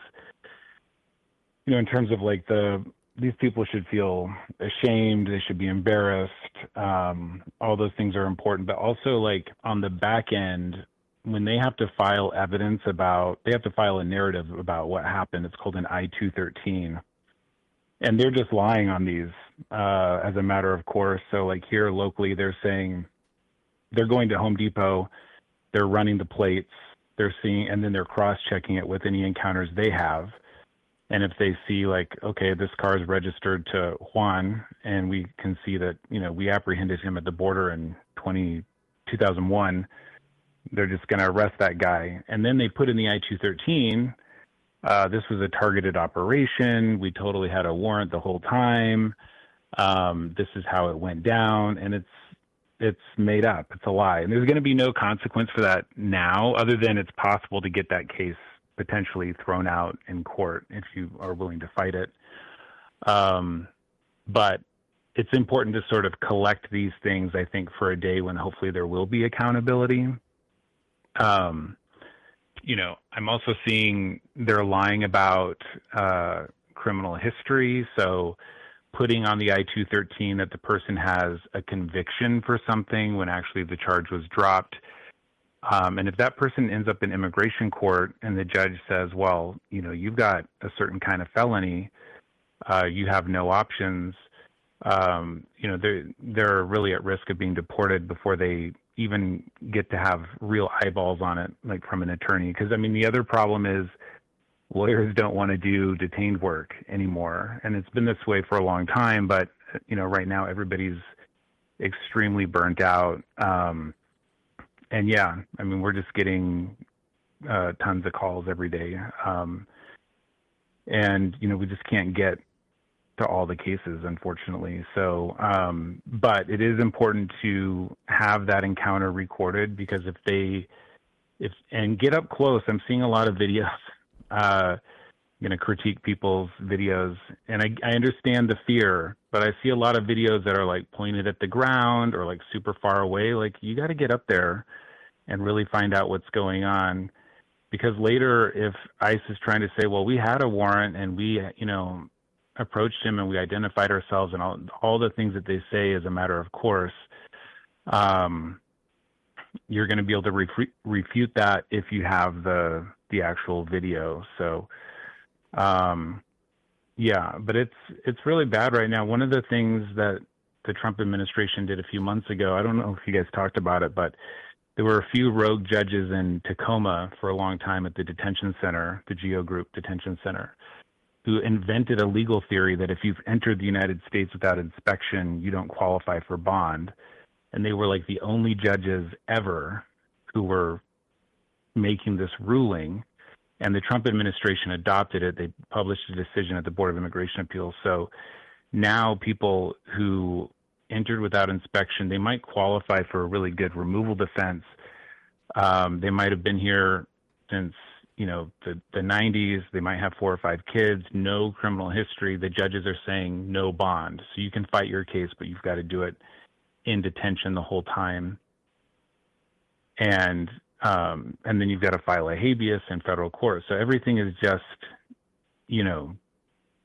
You know, in terms of like the these people should feel ashamed. They should be embarrassed. Um, all those things are important, but also like on the back end, when they have to file evidence about, they have to file a narrative about what happened. It's called an I two thirteen, and they're just lying on these uh, as a matter of course. So like here locally, they're saying they're going to Home Depot, they're running the plates, they're seeing, and then they're cross-checking it with any encounters they have. And if they see like, okay, this car is registered to Juan, and we can see that, you know, we apprehended him at the border in twenty, two thousand one, they're just going to arrest that guy. And then they put in the I two thirteen, uh, this was a targeted operation. We totally had a warrant the whole time. Um, this is how it went down. And it's, it's made up. It's a lie. And there's going to be no consequence for that now, other than it's possible to get that case potentially thrown out in court if you are willing to fight it. Um, but it's important to sort of collect these things, I think, for a day when hopefully there will be accountability. Um, you know, I'm also seeing they're lying about uh, criminal history. So putting on the I two thirteen that the person has a conviction for something when actually the charge was dropped. Um, and if that person ends up in immigration court and the judge says, well, you know, you've got a certain kind of felony, uh, you have no options, um, you know, they're, they're really at risk of being deported before they even get to have real eyeballs on it, like from an attorney. Because, I mean, the other problem is lawyers don't want to do detained work anymore. And it's been this way for a long time. But, you know, right now everybody's extremely burnt out. Um, And yeah, I mean, we're just getting uh, tons of calls every day. Um, and, you know, we just can't get to all the cases, unfortunately. So, um, but it is important to have that encounter recorded because if they, if, and get up close, I'm seeing a lot of videos, uh, going to critique people's videos. And I, I understand the fear, but I see a lot of videos that are like pointed at the ground or like super far away. Like you got to get up there and really find out what's going on, because later if ICE is trying to say, well, we had a warrant and we, you know, approached him and we identified ourselves and all, all the things that they say as a matter of course, um, you're going to be able to ref- refute that if you have the, the actual video. So, um, yeah, but it's, it's really bad right now. One of the things that the Trump administration did a few months ago, I don't know if you guys talked about it, but there were a few rogue judges in Tacoma for a long time at the detention center, the Geo Group Detention Center, who invented a legal theory that if you've entered the United States without inspection, you don't qualify for bond. And they were like the only judges ever who were making this ruling. And the Trump administration adopted it. They published a decision at the Board of Immigration Appeals. So now people who entered without inspection, they might qualify for a really good removal defense. Um, they might have been here since, you know, the, the nineties. They might have four or five kids, no criminal history. The judges are saying no bond. So you can fight your case, but you've got to do it in detention the whole time. And, um, and then you've got to file a habeas in federal court. So everything is just, you know,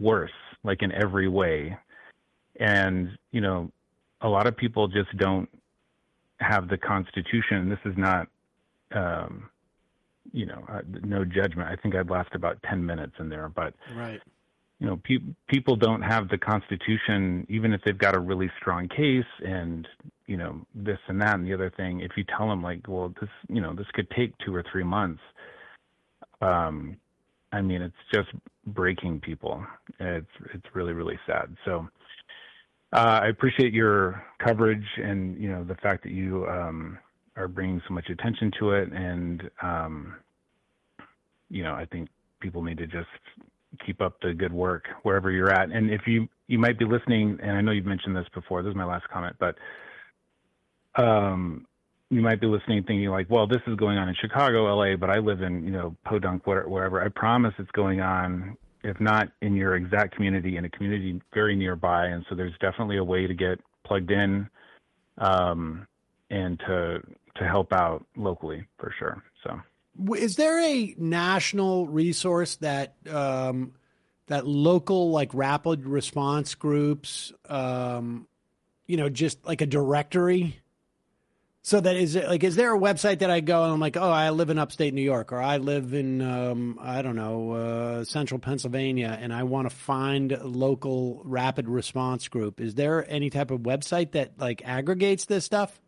worse, like in every way. And, you know, a lot of people just don't have the Constitution. This is not, um, you know, uh, no judgment. I think I'd last about ten minutes in there, but Right. you know, pe- people don't have the Constitution, even if they've got a really strong case and, you know, this and that and the other thing. If you tell them like, well, this, you know, this could take two or three months. Um, I mean, it's just breaking people. It's, it's really, really sad. So, uh, I appreciate your coverage and, you know, the fact that you, um, are bringing so much attention to it. And, um, you know, I think people need to just keep up the good work wherever you're at. And if you, you might be listening, and I know you've mentioned this before, this is my last comment, but um, you might be listening thinking like, well, this is going on in Chicago, L A, but I live in, you know, Podunk, wherever. I promise it's going on, if not in your exact community, in a community very nearby. And so there's definitely a way to get plugged in um, and to, to help out locally for sure. So. Is there a national resource that um, that local like rapid response groups, um, you know, just like a directory? So that is it like, is there a website that I go and I'm like, oh, I live in upstate New York, or I live in, um, I don't know, uh, central Pennsylvania, and I want to find a local rapid response group. Is there any type of website that like aggregates this stuff?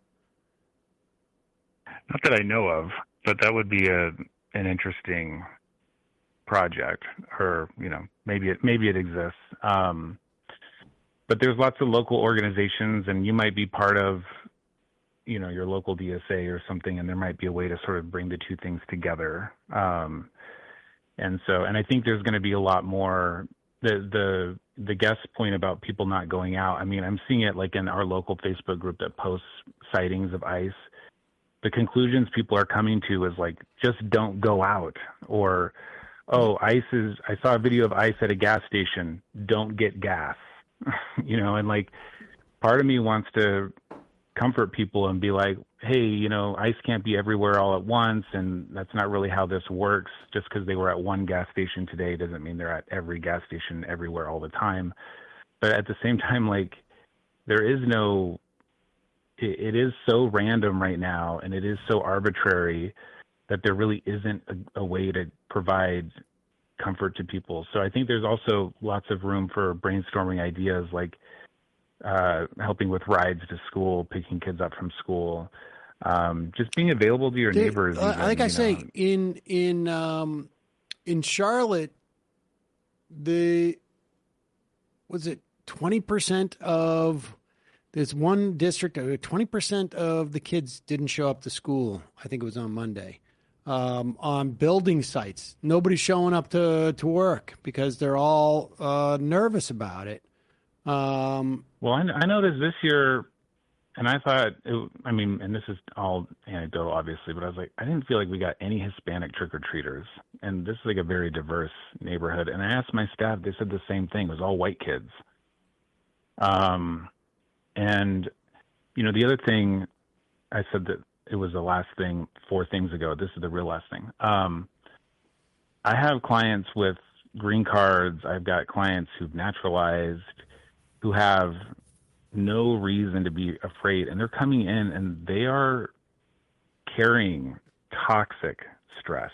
Not that I know of. But that would be a an interesting project, or you know, maybe it maybe it exists. Um, but there's lots of local organizations, and you might be part of, you know, your local D S A or something, and there might be a way to sort of bring the two things together. Um, and so, and I think there's going to be a lot more. The the the guest point about people not going out. I mean, I'm seeing it like in our local Facebook group that posts sightings of ICE. The conclusions people are coming to is like, just don't go out, or, oh, ICE is, I saw a video of ICE at a gas station, don't get gas, you know, and like, part of me wants to comfort people and be like, hey, you know, ICE can't be everywhere all at once, and that's not really how this works. Just because they were at one gas station today doesn't mean they're at every gas station everywhere all the time. But at the same time, like, there is no, it is so random right now, and it is so arbitrary that there really isn't a, a way to provide comfort to people. So I think there's also lots of room for brainstorming ideas, like uh, helping with rides to school, picking kids up from school, um, just being available to your They- neighbors. uh, even, like I you say, know. in in um, in Charlotte, the was it twenty percent of there's one district, uh, twenty percent of the kids didn't show up to school. I think it was on Monday. Um, on building sites, nobody's showing up to, to work because they're all uh, nervous about it. Um, Well, I, I noticed this year, and I thought, it, I mean, and this is all anecdotal, obviously, but I was like, I didn't feel like we got any Hispanic trick-or-treaters. And this is like a very diverse neighborhood. And I asked my staff, they said the same thing. It was all white kids. Um, and, you know, the other thing, I said that it was the last thing four things ago. This is the real last thing. Um, I have clients with green cards. I've got clients who've naturalized, who have no reason to be afraid, and they're coming in and they are carrying toxic stress.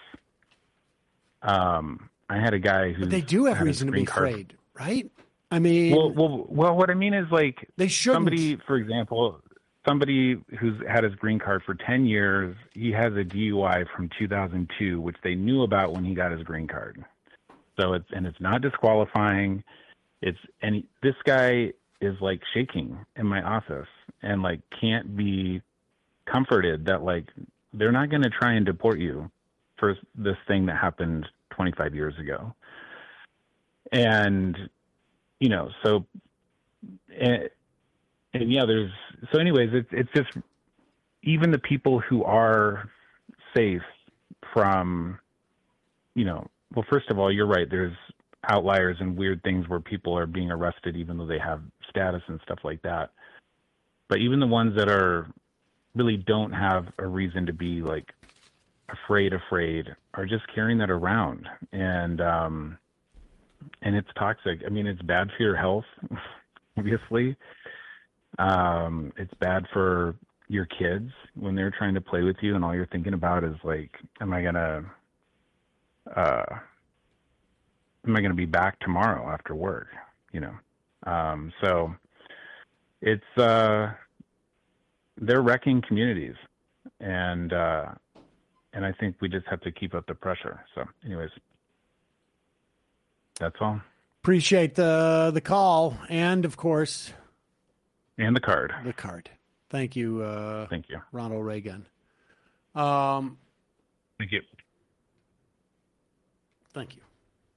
Um, I had a guy who but they do have had his reason to be green card- afraid, right? I mean, well, well, well, what I mean is like they shouldn't. Somebody, for example, somebody who's had his green card for ten years, he has a D U I from two thousand two, which they knew about when he got his green card. So it's, and it's not disqualifying. It's, and he, this guy is like shaking in my office and like can't be comforted that like they're not going to try and deport you for this thing that happened twenty-five years ago. And, you know, so, and, and yeah, there's, so anyways, it's, it's just, even the people who are safe from, you know, well, first of all, you're right. There's outliers and weird things where people are being arrested, even though they have status and stuff like that. But even the ones that are really don't have a reason to be like afraid, afraid are just carrying that around. And, um, and it's toxic. I mean, it's bad for your health, obviously. Um, it's bad for your kids when they're trying to play with you, and all you're thinking about is like, am I gonna, uh, am I gonna be back tomorrow after work? You know, um, so it's uh, they're wrecking communities, and uh, and I think we just have to keep up the pressure. So, anyways, that's all. Appreciate the the call, and of course, and the card. The card. Thank you. Uh, Thank you, Ronald Reagan. Um, Thank you. Thank you.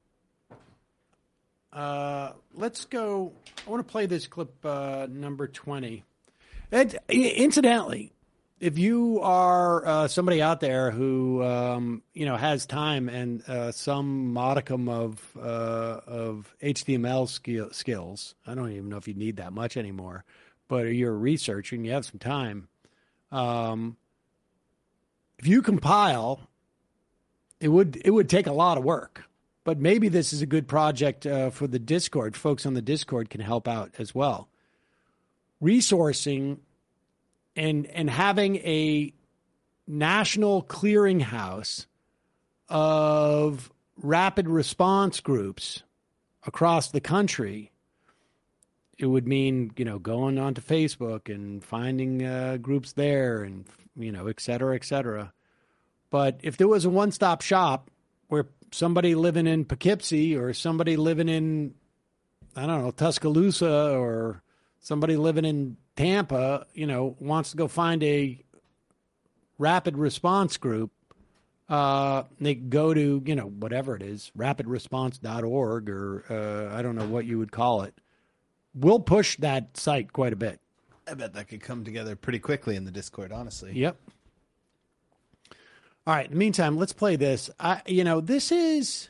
Uh, let's go. I want to play this clip uh, number twenty. And incidentally, if you are uh, somebody out there who um, you know has time and uh, some modicum of uh, of H T M L skill, skills, I don't even know if you need that much anymore. But you're a researcher and you have some time. Um, if you compile, it would it would take a lot of work. But maybe this is a good project uh, for the Discord. Folks on the Discord can help out as well. Resourcing and and having a national clearinghouse of rapid response groups across the country. It would mean, you know, going onto Facebook and finding uh, groups there and, you know, et cetera, et cetera. But if there was a one-stop shop where somebody living in Poughkeepsie or somebody living in, I don't know, Tuscaloosa or somebody living in Tampa, you know, wants to go find a rapid response group, uh, they go to, you know, whatever it is, rapid response dot org or uh, I don't know what you would call it. We'll push that site quite a bit. I bet that could come together pretty quickly in the Discord, honestly. Yep. All right. In the meantime, let's play this. I, you know, this is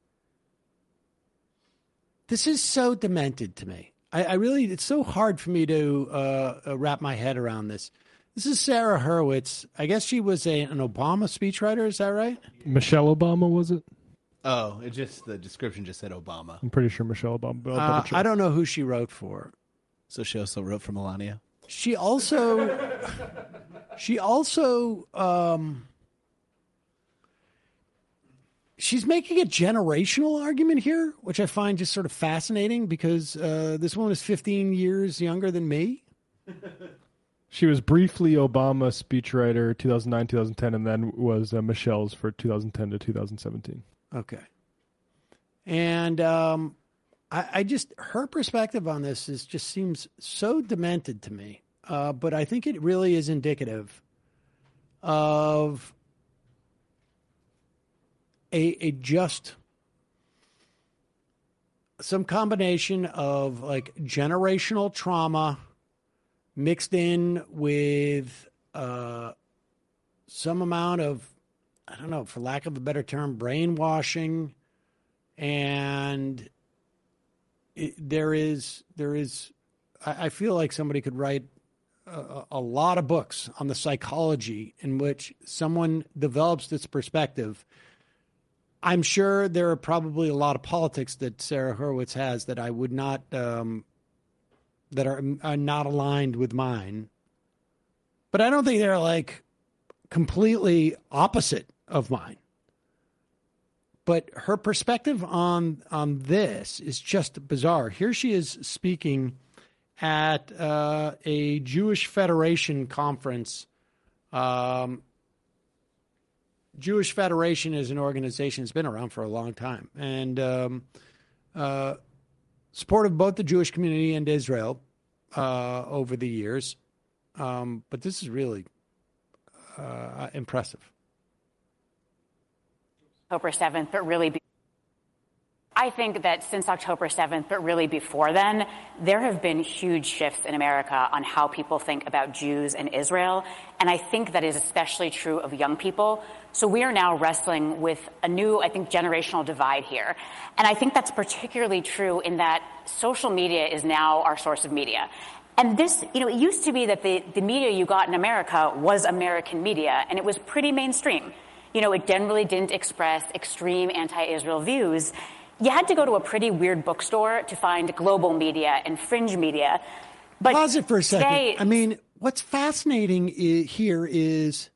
this is so demented to me. I, I really, it's so hard for me to uh, uh, wrap my head around this. This is Sarah Hurwitz. I guess she was a, an Obama speechwriter. Is that right? Michelle Obama, was it? Oh, it just the description just said Obama. I'm pretty sure Michelle Obama. I'll Uh, double check. I don't know who she wrote for. So she also wrote for Melania. She also, she also, um, she's making a generational argument here, which I find just sort of fascinating because uh, this woman is fifteen years younger than me. She was briefly Obama speechwriter two thousand nine, two thousand ten, and then was uh, Michelle's for two thousand ten to two thousand seventeen. Okay. And um, I, I just, her perspective on this is just seems so demented to me. Uh, but I think it really is indicative of a, a just some combination of like generational trauma mixed in with uh, some amount of, I don't know, for lack of a better term, brainwashing. And it, there is, there is, I, I feel like somebody could write a, a lot of books on the psychology in which someone develops this perspective. I'm sure there are probably a lot of politics that Sarah Hurwitz has that I would not, um, that are, are not aligned with mine. But I don't think they're like completely opposite of mine. But her perspective on on this is just bizarre. Here she is speaking at uh, a Jewish Federation conference. Um, Jewish Federation is an organization that's been around for a long time and um, uh, supportive of both the Jewish community and Israel uh, over the years. Um, but this is really uh, impressive. October seventh, but really, be- I think that since October seventh, but really before then, there have been huge shifts in America on how people think about Jews and Israel. And I think that is especially true of young people. So we are now wrestling with a new, I think, generational divide here. And I think that's particularly true in that social media is now our source of media. And this, you know, it used to be that the, the media you got in America was American media, and it was pretty mainstream. You know, it generally didn't express extreme anti-Israel views. you had to go to a pretty weird bookstore to find global media and fringe media. But pause it for a second. today, I mean, what's fascinating i- here is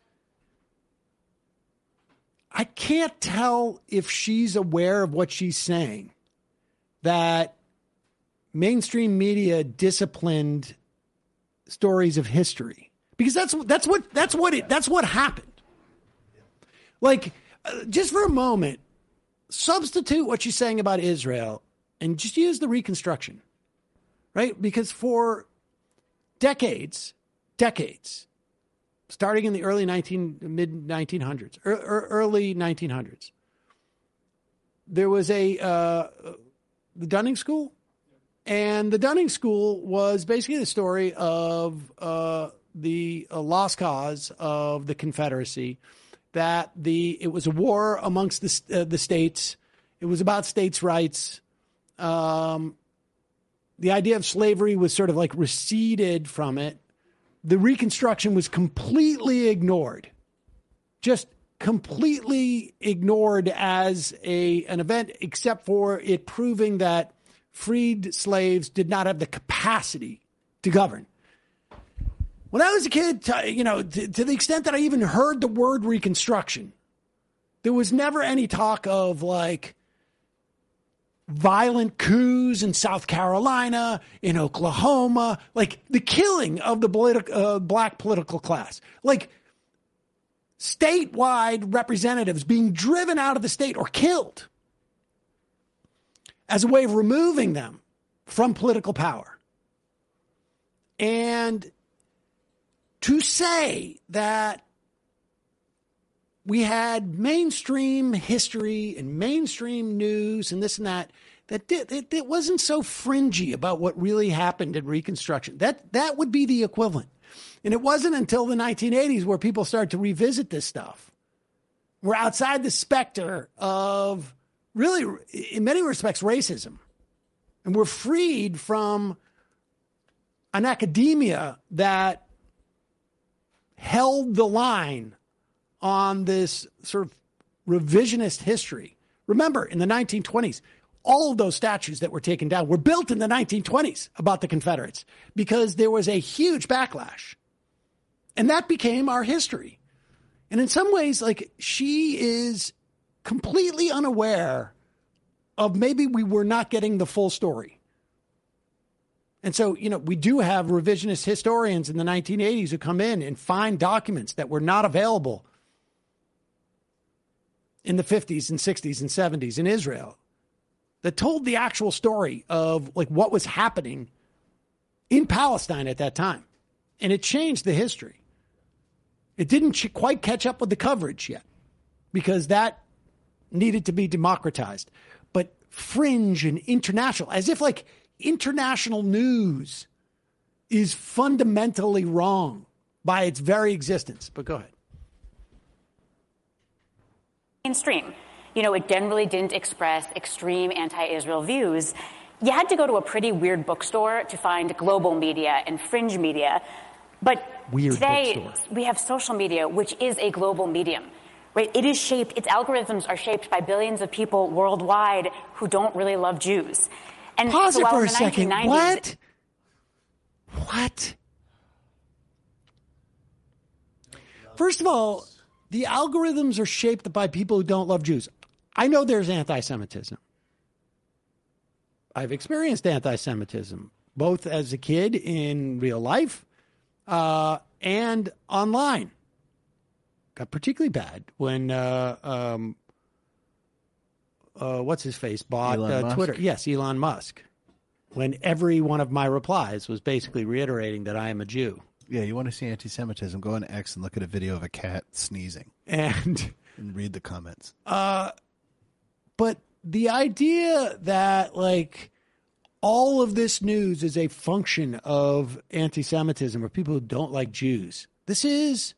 I can't tell if she's aware of what she's saying, that mainstream media disciplined stories of history, because that's that's what that's what it that's what happened. Like, uh, just for a moment, substitute what she's saying about Israel and just use the Reconstruction, right? Because for decades, decades, starting in the early nineteen mid nineteen hundreds, or, or early nineteen hundreds, there was a uh, the Dunning School, and the Dunning School was basically the story of uh, the uh, lost cause of the Confederacy. That the it was a war amongst the uh, the states. It was about states' rights. Um, the idea of slavery was sort of like receded from it. The Reconstruction was completely ignored, just completely ignored as a an event, except for it proving that freed slaves did not have the capacity to govern. When I was a kid, you know, to, to the extent that I even heard the word Reconstruction, there was never any talk of like violent coups in South Carolina, in Oklahoma, like the killing of the politi- uh, black political class, like statewide representatives being driven out of the state or killed as a way of removing them from political power. And to say that we had mainstream history and mainstream news and this and that, that did, it, it wasn't so fringy about what really happened in Reconstruction. That that would be the equivalent. And it wasn't until the nineteen eighties where people started to revisit this stuff. We're outside the specter of really, in many respects, racism. And we're freed from an academia that held the line on this sort of revisionist history. Remember, in the nineteen twenties, all of those statues that were taken down were built in the nineteen twenties about the Confederates because there was a huge backlash. And that became our history. And in some ways, like, she is completely unaware of maybe we were not getting the full story. And so, you know, we do have revisionist historians in the nineteen eighties who come in and find documents that were not available in the fifties and sixties and seventies in Israel that told the actual story of like what was happening in Palestine at that time. And it changed the history. It didn't ch- quite catch up with the coverage yet because that needed to be democratized. But fringe and international, as if like international news is fundamentally wrong by its very existence. But go ahead. Mainstream. You know, it generally didn't express extreme anti-Israel views. You had to go to a pretty weird bookstore to find global media and fringe media. But weird today, bookstore. We have social media, which is a global medium. Right? It is shaped, its algorithms are shaped by billions of people worldwide who don't really love Jews. And Pause so it while for in a the second. nineteen nineties, What? What? First of all, the algorithms are shaped by people who don't love Jews. I know there's anti-Semitism. I've experienced anti-Semitism, both as a kid in real life uh, and online. Got particularly bad when, uh, um, uh, what's his face, bought uh, Twitter. Yes, Elon Musk. When every one of my replies was basically reiterating that I am a Jew. Yeah, you want to see anti-Semitism, go on X and look at a video of a cat sneezing. And, and read the comments. Uh, but the idea that, like, all of this news is a function of anti-Semitism or people who don't like Jews, this is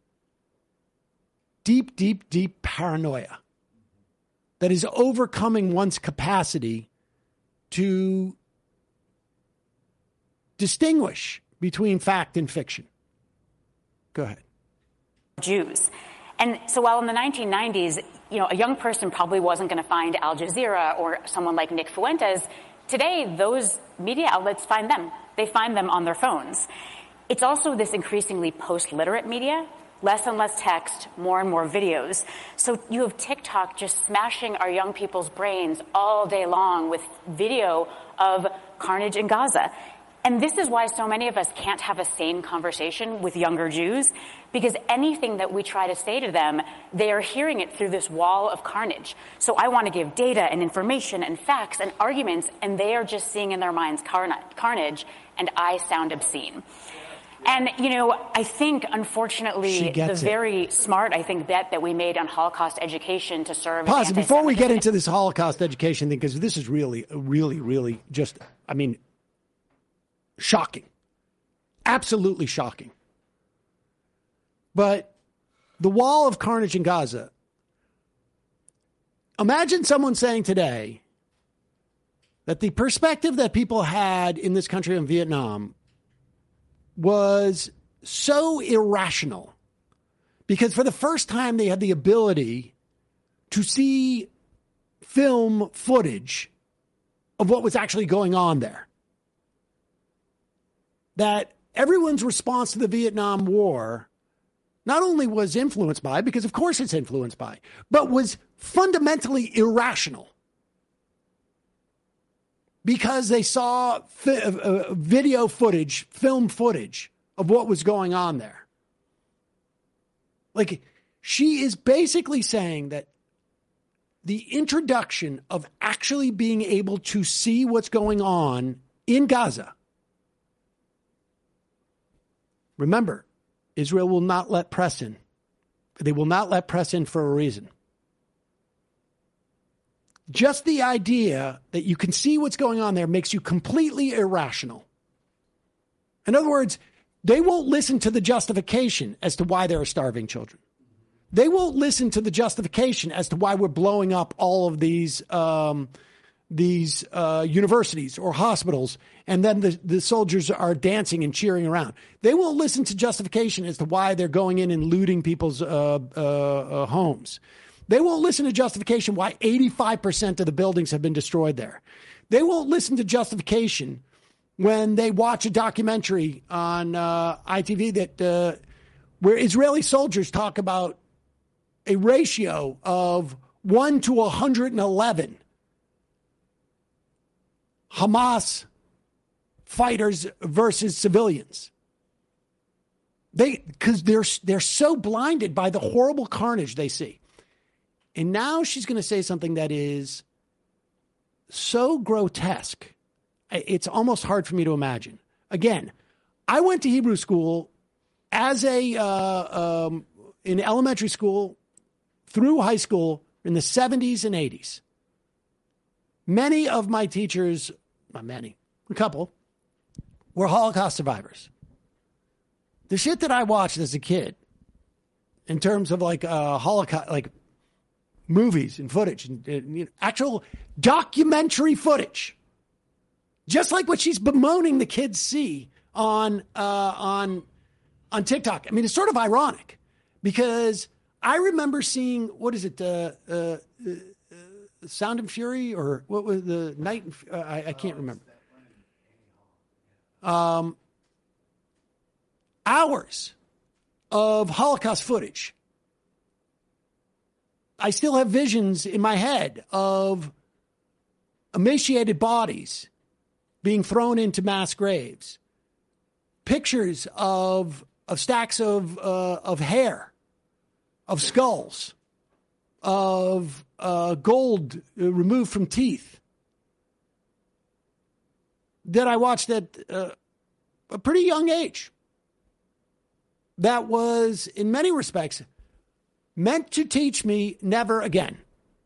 deep, deep, deep paranoia that is overcoming one's capacity to distinguish between fact and fiction. Go ahead. Jews. And so while in the nineteen nineties, you know, a young person probably wasn't going to find Al Jazeera or someone like Nick Fuentes, today those media outlets find them. They find them on their phones. It's also this increasingly post-literate media, less and less text, more and more videos. So you have TikTok just smashing our young people's brains all day long with video of carnage in Gaza. And this is why so many of us can't have a sane conversation with younger Jews, because anything that we try to say to them, they are hearing it through this wall of carnage. So I want to give data and information and facts and arguments, and they are just seeing in their minds carnage, and I sound obscene. And, you know, I think, unfortunately, the very it. smart, I think, bet that we made on Holocaust education to serve Pause as before we get into this Holocaust education thing, because this is really, really, really just, I mean, shocking. Absolutely shocking. But the wall of carnage in Gaza, imagine someone saying today that the perspective that people had in this country in Vietnam was so irrational because for the first time they had the ability to see film footage of what was actually going on there. That everyone's response to the Vietnam War not only was influenced by, because of course it's influenced by, but was fundamentally irrational. Because they saw fi- uh, video footage, film footage of what was going on there. Like, she is basically saying that the introduction of actually being able to see what's going on in Gaza. Remember, Israel will not let press in. They will not let press in for a reason. Just the idea that you can see what's going on there makes you completely irrational. In other words, they won't listen to the justification as to why there are starving children. They won't listen to the justification as to why we're blowing up all of these um, these uh, universities or hospitals, and then the, the soldiers are dancing and cheering around. They won't listen to justification as to why they're going in and looting people's uh, uh, uh, homes. They won't listen to justification why eighty-five percent of the buildings have been destroyed there. They won't listen to justification when they watch a documentary on uh, I T V that uh, where Israeli soldiers talk about a ratio of one to one hundred eleven Hamas fighters versus civilians. They because they're they're so blinded by the horrible carnage they see. And now she's going to say something that is so grotesque, it's almost hard for me to imagine. Again, I went to Hebrew school as a uh, um, in elementary school through high school in the seventies and eighties. Many of my teachers, not many, a couple, were Holocaust survivors. The shit that I watched as a kid, in terms of like uh, Holocaust, like movies and footage and, and you know, actual documentary footage, just like what she's bemoaning the kids see on uh, on on TikTok. I mean, it's sort of ironic because I remember seeing what is it, uh, uh, uh, Sound and Fury, or what was the Night? Uh, I, I can't remember. Um, hours of Holocaust footage. I still have visions in my head of emaciated bodies being thrown into mass graves, pictures of of stacks of uh, of hair, of skulls, of uh, gold removed from teeth that I watched at uh, a pretty young age. That was, in many respects, meant to teach me never again.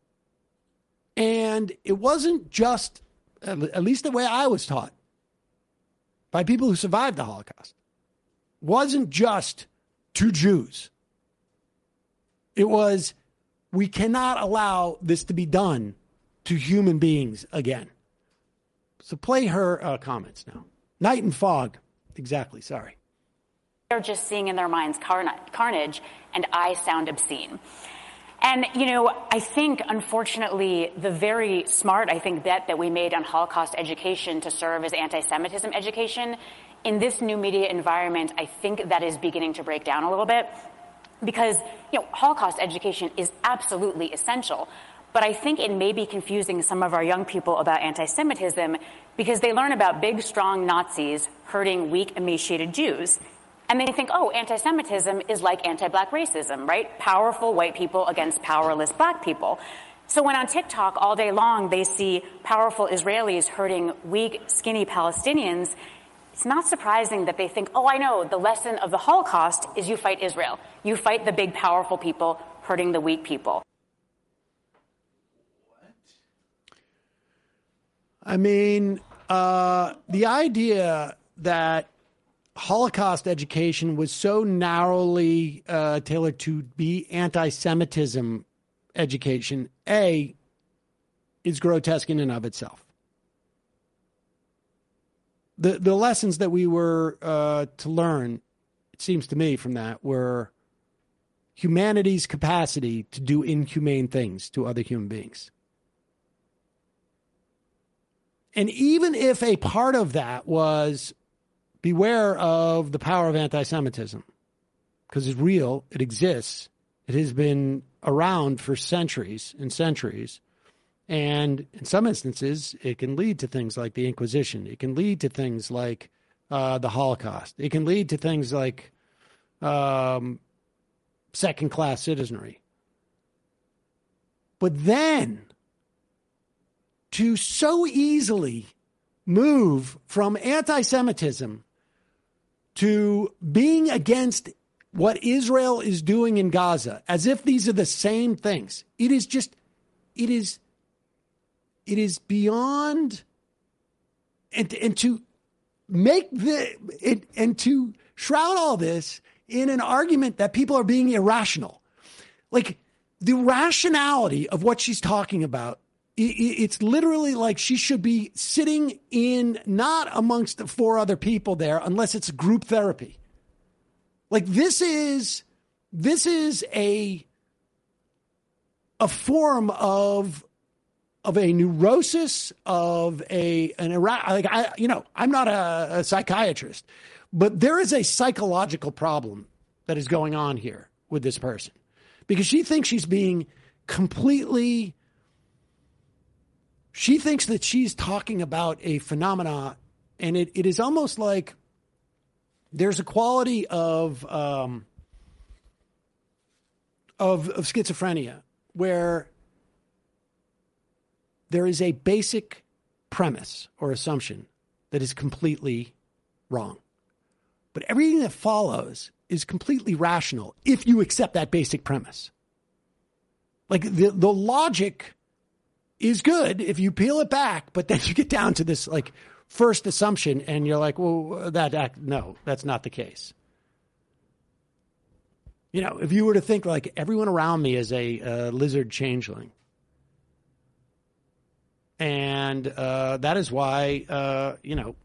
And it wasn't just, at least the way I was taught, by people who survived the Holocaust, wasn't just to Jews. It was, we cannot allow this to be done to human beings again. So play her uh, comments now. Night and Fog. Exactly, sorry. They're just seeing in their minds carnage, and I sound obscene. And, you know, I think, unfortunately, the very smart, I think, bet that we made on Holocaust education to serve as anti-Semitism education, in this new media environment, I think that is beginning to break down a little bit. Because, you know, Holocaust education is absolutely essential. But I think it may be confusing some of our young people about anti-Semitism because they learn about big, strong Nazis hurting weak, emaciated Jews. And they think, oh, anti-Semitism is like anti-black racism, right? Powerful white people against powerless black people. So when on TikTok all day long they see powerful Israelis hurting weak, skinny Palestinians, it's not surprising that they think, oh, I know, the lesson of the Holocaust is you fight Israel. You fight the big, powerful people hurting the weak people. I mean, uh, the idea that Holocaust education was so narrowly uh, tailored to be anti-Semitism education, A, is grotesque in and of itself. The the lessons that we were uh, to learn, it seems to me, from that were humanity's capacity to do inhumane things to other human beings. And even if a part of that was beware of the power of anti-Semitism, because it's real, it exists, it has been around for centuries and centuries. And in some instances, it can lead to things like the Inquisition. It can lead to things like uh, the Holocaust. It can lead to things like um, second-class citizenry. But then, to so easily move from anti-Semitism to being against what Israel is doing in Gaza, as if these are the same things, it is just, it is... It is beyond, and, and to make the, it, and to shroud all this in an argument that people are being irrational. Like, the rationality of what she's talking about, it, it's literally like she should be sitting in, not amongst the four other people there, unless it's group therapy. Like, this is, this is a, a form of, of a neurosis, of a an like I you know I'm not a, a psychiatrist, but there is a psychological problem that is going on here with this person, because she thinks she's being completely. She thinks that she's talking about a phenomena, and it, it is almost like there's a quality of um, of of schizophrenia where there is a basic premise or assumption that is completely wrong. But everything that follows is completely rational if you accept that basic premise. Like, the, the logic is good if you peel it back, but then you get down to this, like, first assumption and you're like, well, that, that no, that's not the case. You know, if you were to think, like, everyone around me is a uh, lizard changeling, and uh, that is why, uh, you know,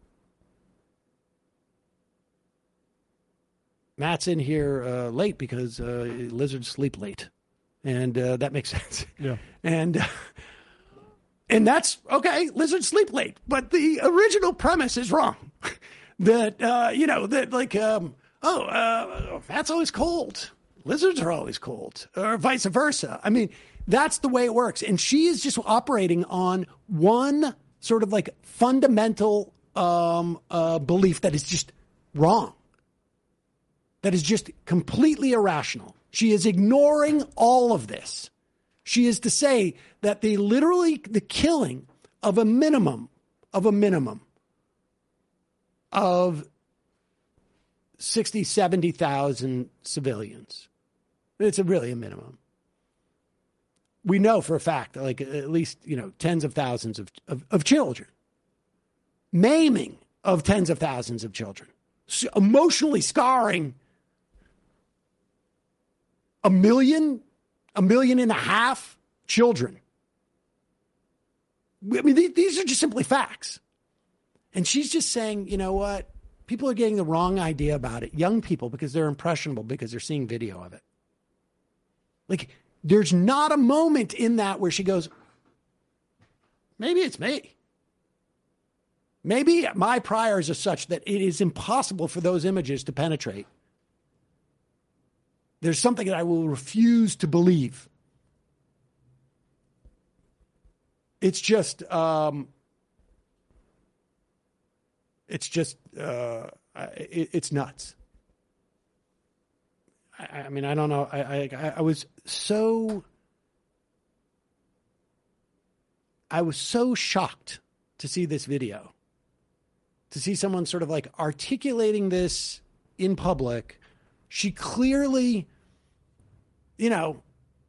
Matt's in here uh, late because uh, lizards sleep late. And uh, that makes sense. Yeah. And, and that's, okay, lizards sleep late. But the original premise is wrong. that, uh, you know, that like, um, oh, uh, Matt's always cold. Lizards are always cold. Or vice versa. I mean, that's the way it works. And she is just operating on one sort of like fundamental um, uh, belief that is just wrong. That is just completely irrational. She is ignoring all of this. She is to say that the literally the killing of a minimum of a minimum of sixty, seventy thousand civilians. It's a really a minimum. We know for a fact that like at least, you know, tens of thousands of, of, of children. Maiming of tens of thousands of children. So emotionally scarring a million, a million and a half children. I mean, these are just simply facts. And she's just saying, you know what? People are getting the wrong idea about it. Young people, because they're impressionable, because they're seeing video of it. Like, there's not a moment in that where she goes, maybe it's me. Maybe my priors are such that it is impossible for those images to penetrate. There's something that I will refuse to believe. It's just, um, it's just, uh, it, it's nuts. I, I mean, I don't know. I, I, I was so, I was so shocked to see this video, to see someone sort of like articulating this in public. She clearly, you know,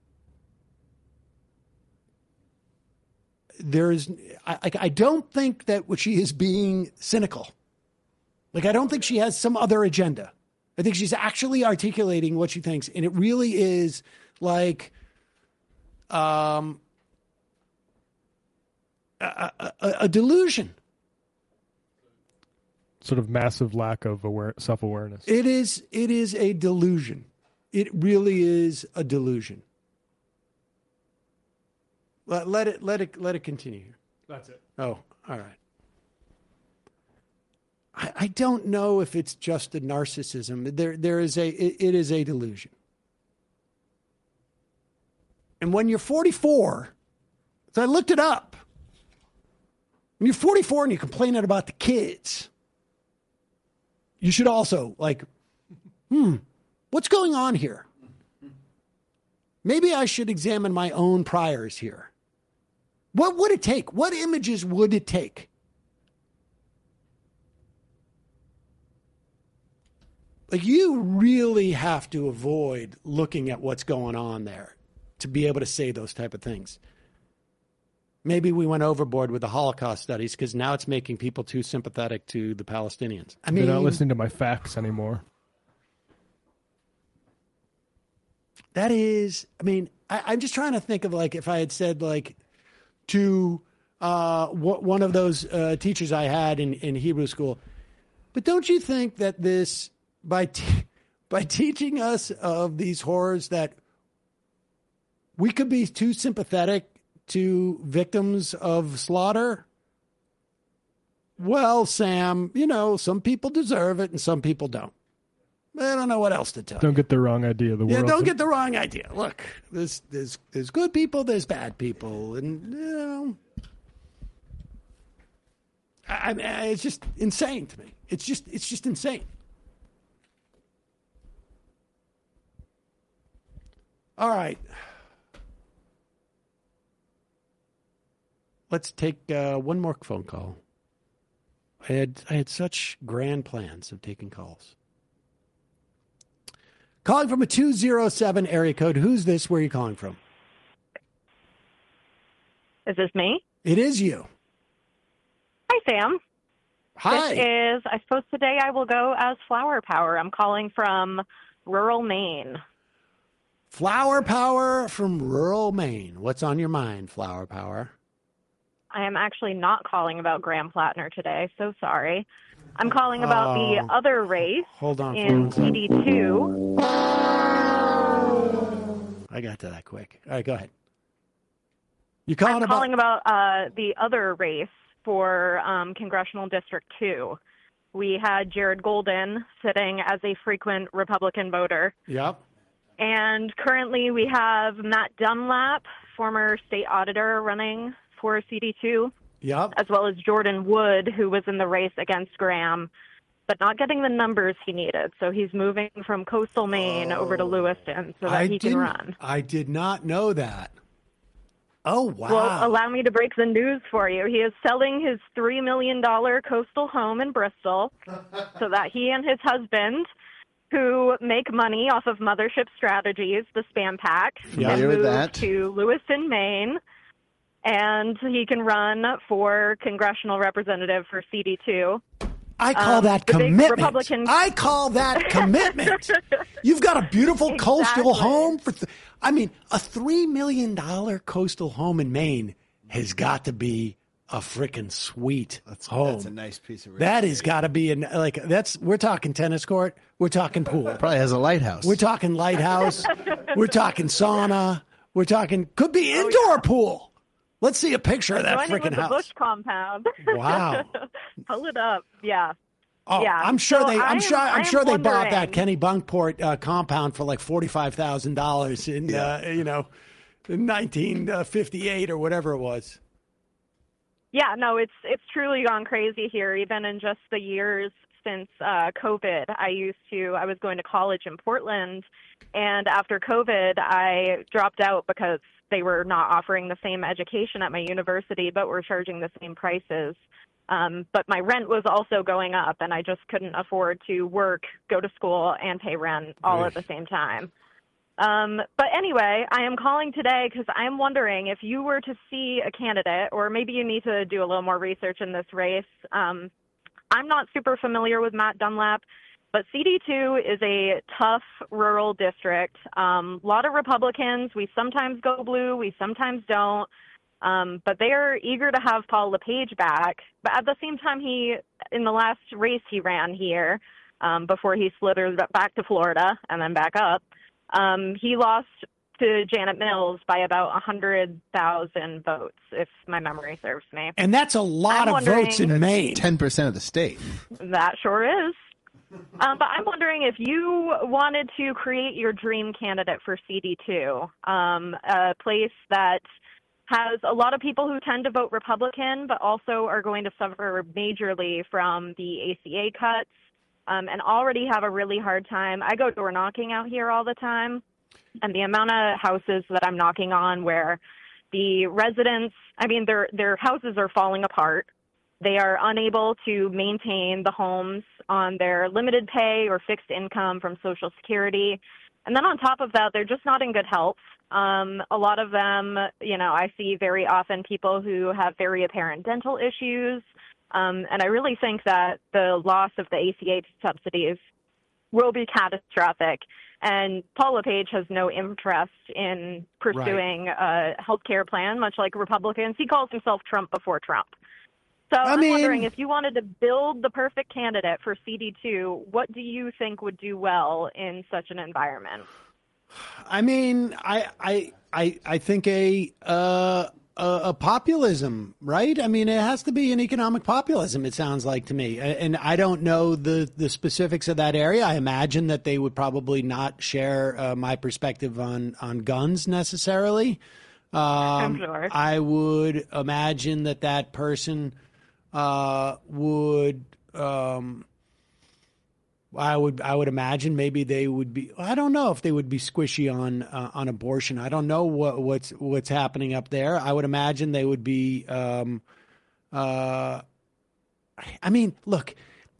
there's, I, I don't think that what she is being cynical. Like, I don't think she has some other agenda. I think she's actually articulating what she thinks. And it really is like, um, a, a, a delusion. Sort of massive lack of aware, self-awareness. It is, it is a delusion. It really is a delusion. Let, let it, let it, let it continue. That's it. Oh, all right. I, I don't know if it's just a narcissism. There, there is a, it, it is a delusion. And when you're forty-four, so I looked it up. When you're forty-four and you're complaining about the kids, you should also like, hmm, what's going on here? Maybe I should examine my own priors here. What would it take? What images would it take? Like, you really have to avoid looking at what's going on there to be able to say those type of things. Maybe we went overboard with the Holocaust studies because now it's making people too sympathetic to the Palestinians. I mean, they're not listening to my facts anymore. That is, I mean, I, I'm just trying to think of like if I had said like to uh, w- one of those uh, teachers I had in, in Hebrew school, but don't you think that this, by t- by teaching us of these horrors, that we could be too sympathetic to victims of slaughter? Well, Sam, you know, some people deserve it and some people don't. I don't know what else to tell you. Don't get the wrong idea. The Yeah, world don't get the wrong idea. Look, there's there's there's good people, there's bad people, and you know, I, I mean, it's just insane to me. It's just it's just insane. All right, let's take uh, one more phone call. I had I had such grand plans of taking calls. Calling from a two oh seven area code. Who's this? Where are you calling from? Is this me? It is you. Hi, Sam. Hi. This is, I suppose today I will go as Flower Power. I'm calling from rural Maine. Flower Power from rural Maine. What's on your mind, Flower Power? I am actually not calling about Graham Plattner today, so sorry. I'm calling about Oh. the other race Hold on. in for one C D two. I got to that quick. All right, go ahead. You calling I'm about? calling about uh, the other race for um, Congressional District two. We had Jared Golden sitting as a frequent Republican voter. Yep. And currently we have Matt Dunlap, former state auditor, running for C D two. Yep. As well as Jordan Wood, who was in the race against Graham, but not getting the numbers he needed. So he's moving from coastal Maine over to Lewiston so that I he can didn't- run. I did not know that. Oh, wow. Well, allow me to break the news for you. He is selling his three million dollars coastal home in Bristol so that he and his husband, who make money off of Mothership Strategies, the spam pack, Familiar can with move that. to Lewiston, Maine, and he can run for congressional representative for C D two. I call Um, that the big commitment. Republican- I call that commitment. You've got a beautiful coastal Exactly. home for. Th- I mean, a three million dollar coastal home in Maine has got to be a freaking suite That's, home. that's a nice piece of real That has got to be an like that's we're talking tennis court, we're talking pool. Probably has a lighthouse. We're talking lighthouse. We're talking sauna. We're talking could be indoor oh, yeah. pool. Let's see a picture of that Joining freaking with the house. Bush compound. Wow. Pull it up. Yeah. Oh, yeah. I'm sure So they. I'm I sure. am, I'm I sure am they bought wondering- that Kenny Bunkport uh, compound for like forty five thousand dollars in Yeah. uh, you know, in nineteen fifty eight or whatever it was. Yeah, no, it's it's truly gone crazy here. Even in just the years since uh, COVID, I used to. I was going to college in Portland, and after COVID, I dropped out because they were not offering the same education at my university, but were charging the same prices. Um, but my rent was also going up, and I just couldn't afford to work, go to school, and pay rent all Right. at the same time. Um, but anyway, I am calling today because I'm wondering if you were to see a candidate, or maybe you need to do a little more research in this race. Um, I'm not super familiar with Matt Dunlap, but C D two is a tough rural district. Um, a lot of Republicans. We sometimes go blue, we sometimes don't. Um, but they are eager to have Paul LePage back. But at the same time, he, in the last race he ran here, um, before he slithered back to Florida and then back up, um, he lost to Janet Mills by about one hundred thousand votes, if my memory serves me. And that's a lot I'm of votes in wondering- Maine. ten percent of the state. That sure is. Um, but I'm wondering if you wanted to create your dream candidate for C D two, um, a place that has a lot of people who tend to vote Republican, but also are going to suffer majorly from the A C A cuts, um, and already have a really hard time. I go door knocking out here all the time, and the amount of houses that I'm knocking on where the residents, I mean, their their houses are falling apart. They are unable to maintain the homes on their limited pay or fixed income from Social Security. And then on top of that, they're just not in good health. Um, a lot of them, you know, I see very often people who have very apparent dental issues. Um, and I really think that the loss of the A C A subsidies will be catastrophic. And Paul LePage has no interest in pursuing a health care plan, much like Republicans. He calls himself Trump before Trump. So I I'm mean- wondering, if you wanted to build the perfect candidate for C D two, what do you think would do well in such an environment? I mean, I I I I think a uh, a, a populism, right? I mean, it has to be an economic populism. It sounds like to me, and I don't know the the specifics of that area. I imagine that they would probably not share uh, my perspective on on guns necessarily. Um, I'm sure. I would imagine that that person uh, would. Um, I would I would imagine maybe they would be. I don't know if they would be squishy on uh, on abortion. I don't know what, what's what's happening up there. I would imagine they would be. Um, uh, I mean, look,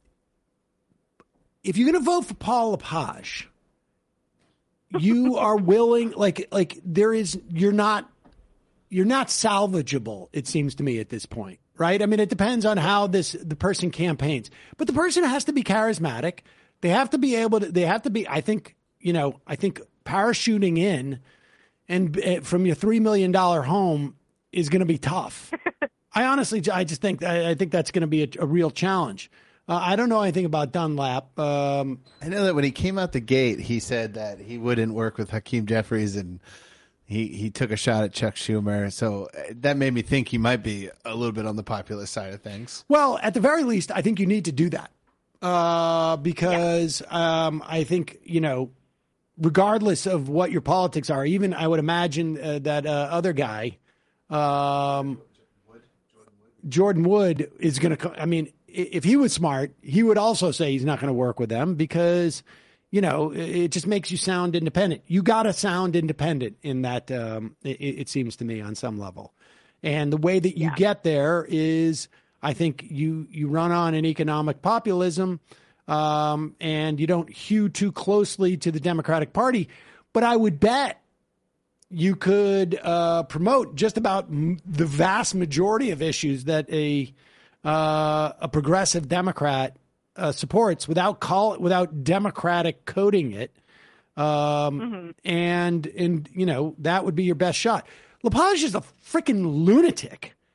if you're going to vote for Paul LePage, you are willing. Like like there is. You're not. You're not salvageable. It seems to me at this point, right? I mean, it depends on how this the person campaigns, but the person has to be charismatic. They have to be able to, they have to be, I think, you know, I think parachuting in and uh, from your three million dollars home is going to be tough. I honestly, I just think, I, I think that's going to be a, a real challenge. Uh, I don't know anything about Dunlap. Um, I know that when he came out the gate, he said that he wouldn't work with Hakeem Jeffries, and he, he took a shot at Chuck Schumer. So uh, that made me think he might be a little bit on the populist side of things. Well, at the very least, I think you need to do that. Uh, because um, I think, you know, regardless of what your politics are, even I would imagine uh, that uh, other guy, um, Jordan Wood, is going to, I mean, if he was smart, he would also say he's not going to work with them because, you know, it just makes you sound independent. You got to sound independent in that, um, it, it seems to me, on some level. And the way that you yeah. get there is, I think you, you run on an economic populism, um, and you don't hew too closely to the Democratic Party. But I would bet you could uh, promote just about m- the vast majority of issues that a uh, a progressive Democrat uh, supports without call without Democratic coding it, um, mm-hmm. and and you know that would be your best shot. LePage is a freaking lunatic.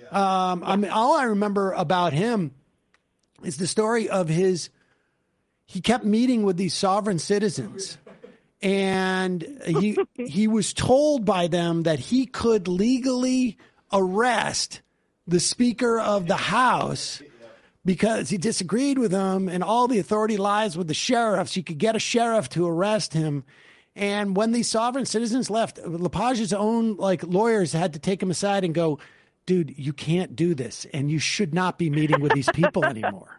Um, I mean, all I remember about him is the story of his, he kept meeting with these sovereign citizens, and he he was told by them that he could legally arrest the Speaker of the House because he disagreed with him, and all the authority lies with the sheriffs. You could get a sheriff to arrest him. And when these sovereign citizens left, Lepage's own like lawyers had to take him aside and go, dude, you can't do this, and you should not be meeting with these people anymore.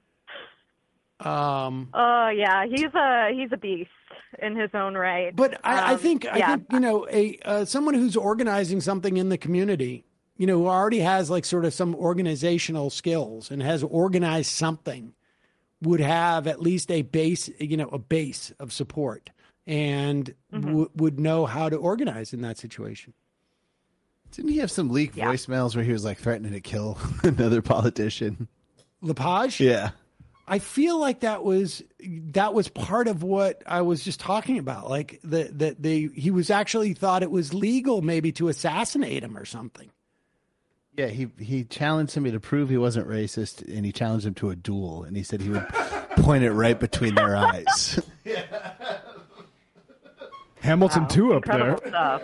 Um, Oh yeah, he's a he's a beast in his own right. But I, I Um, think I yeah. think you know a uh, someone who's organizing something in the community, you know, who already has like sort of some organizational skills and has organized something, would have at least a base, you know, a base of support, and Mhm. w- would know how to organize in that situation. Didn't he have some leaked voicemails where he was like threatening to kill another politician? Lepage? Yeah. I feel like that was that was part of what I was just talking about. Like that that they he was actually thought it was legal maybe to assassinate him or something. Yeah, he he challenged somebody to prove he wasn't racist, and he challenged him to a duel, and he said he would point it right between their eyes. Hamilton two up there. Incredible stuff.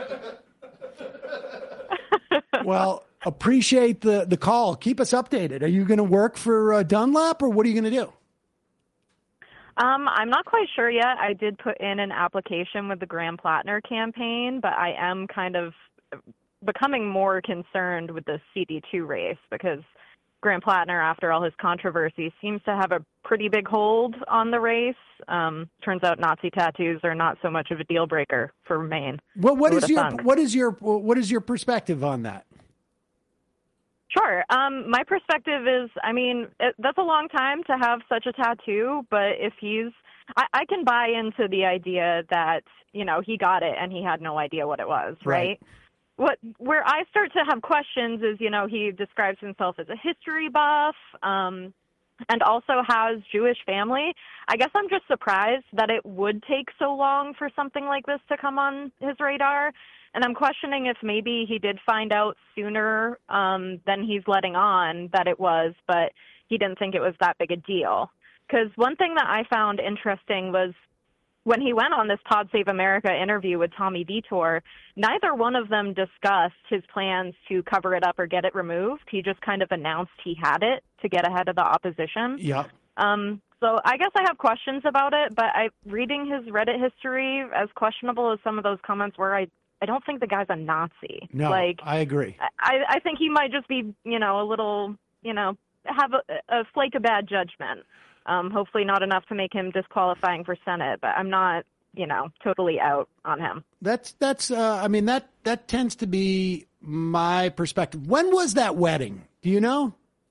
Well, appreciate the the call. Keep us updated. Are you going to work for uh, Dunlap, or what are you going to do? Um, I'm not quite sure yet. I did put in an application with the Graham Plattner campaign, but I am kind of becoming more concerned with the C D two race because Graham Plattner, after all his controversy, seems to have a pretty big hold on the race. Um, turns out Nazi tattoos are not so much of a deal breaker for Maine. Well, what Who is would've your thunk? what is your what is your perspective on that? Sure. Um, my perspective is, I mean, it, that's a long time to have such a tattoo, but if he's, I, I can buy into the idea that, you know, he got it and he had no idea what it was, right? Right. What, where I start to have questions is, you know, he describes himself as a history buff, um, and also has Jewish family. I guess I'm just surprised that it would take so long for something like this to come on his radar. And I'm questioning if maybe he did find out sooner um, than he's letting on that it was, but he didn't think it was that big a deal. Because one thing that I found interesting was when he went on this Pod Save America interview with Tommy Vitor, neither one of them discussed his plans to cover it up or get it removed. He just kind of announced he had it to get ahead of the opposition. Yeah. Um, so I guess I have questions about it, but I reading his Reddit history, as questionable as some of those comments were, I I don't think the guy's a Nazi. No, like I agree. I, I think he might just be, you know, a little, you know, have a, a flake of bad judgment. Um, hopefully not enough to make him disqualifying for Senate, but I'm not, you know, totally out on him. That's that's. Uh, I mean that that tends to be my perspective. When was that wedding? Do you know?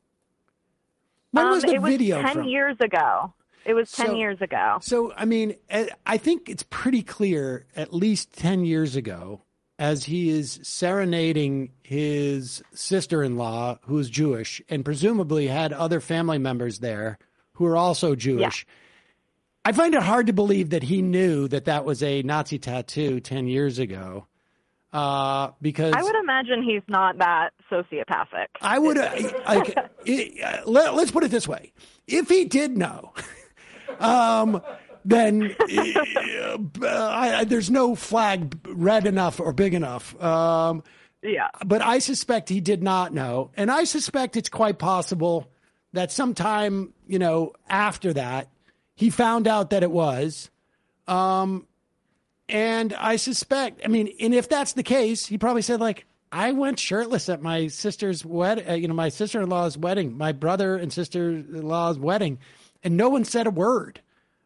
When was Um, the it was video ten from? years ago. It was ten So- years ago. So, I mean, eh, I think it's pretty clear, at least ten years ago, as he is serenading his sister-in-law, who is Jewish, and presumably had other family members there who are also Jewish. I find it hard to believe that he knew that that was a Nazi tattoo ten years ago, uh, because I would imagine he's not that sociopathic. I would uh, like. It, uh, let, let's put it this way: if he did know, um, then uh, I, there's no flag red enough or big enough. Um, yeah. But I suspect he did not know, and I suspect it's quite possible that sometime, you know, after that, he found out that it was. Um, and I suspect, I mean, and if that's the case, he probably said, like, I went shirtless at my sister's wedding, uh, you know, my sister-in-law's wedding, my brother and sister-in-law's wedding, and no one said a word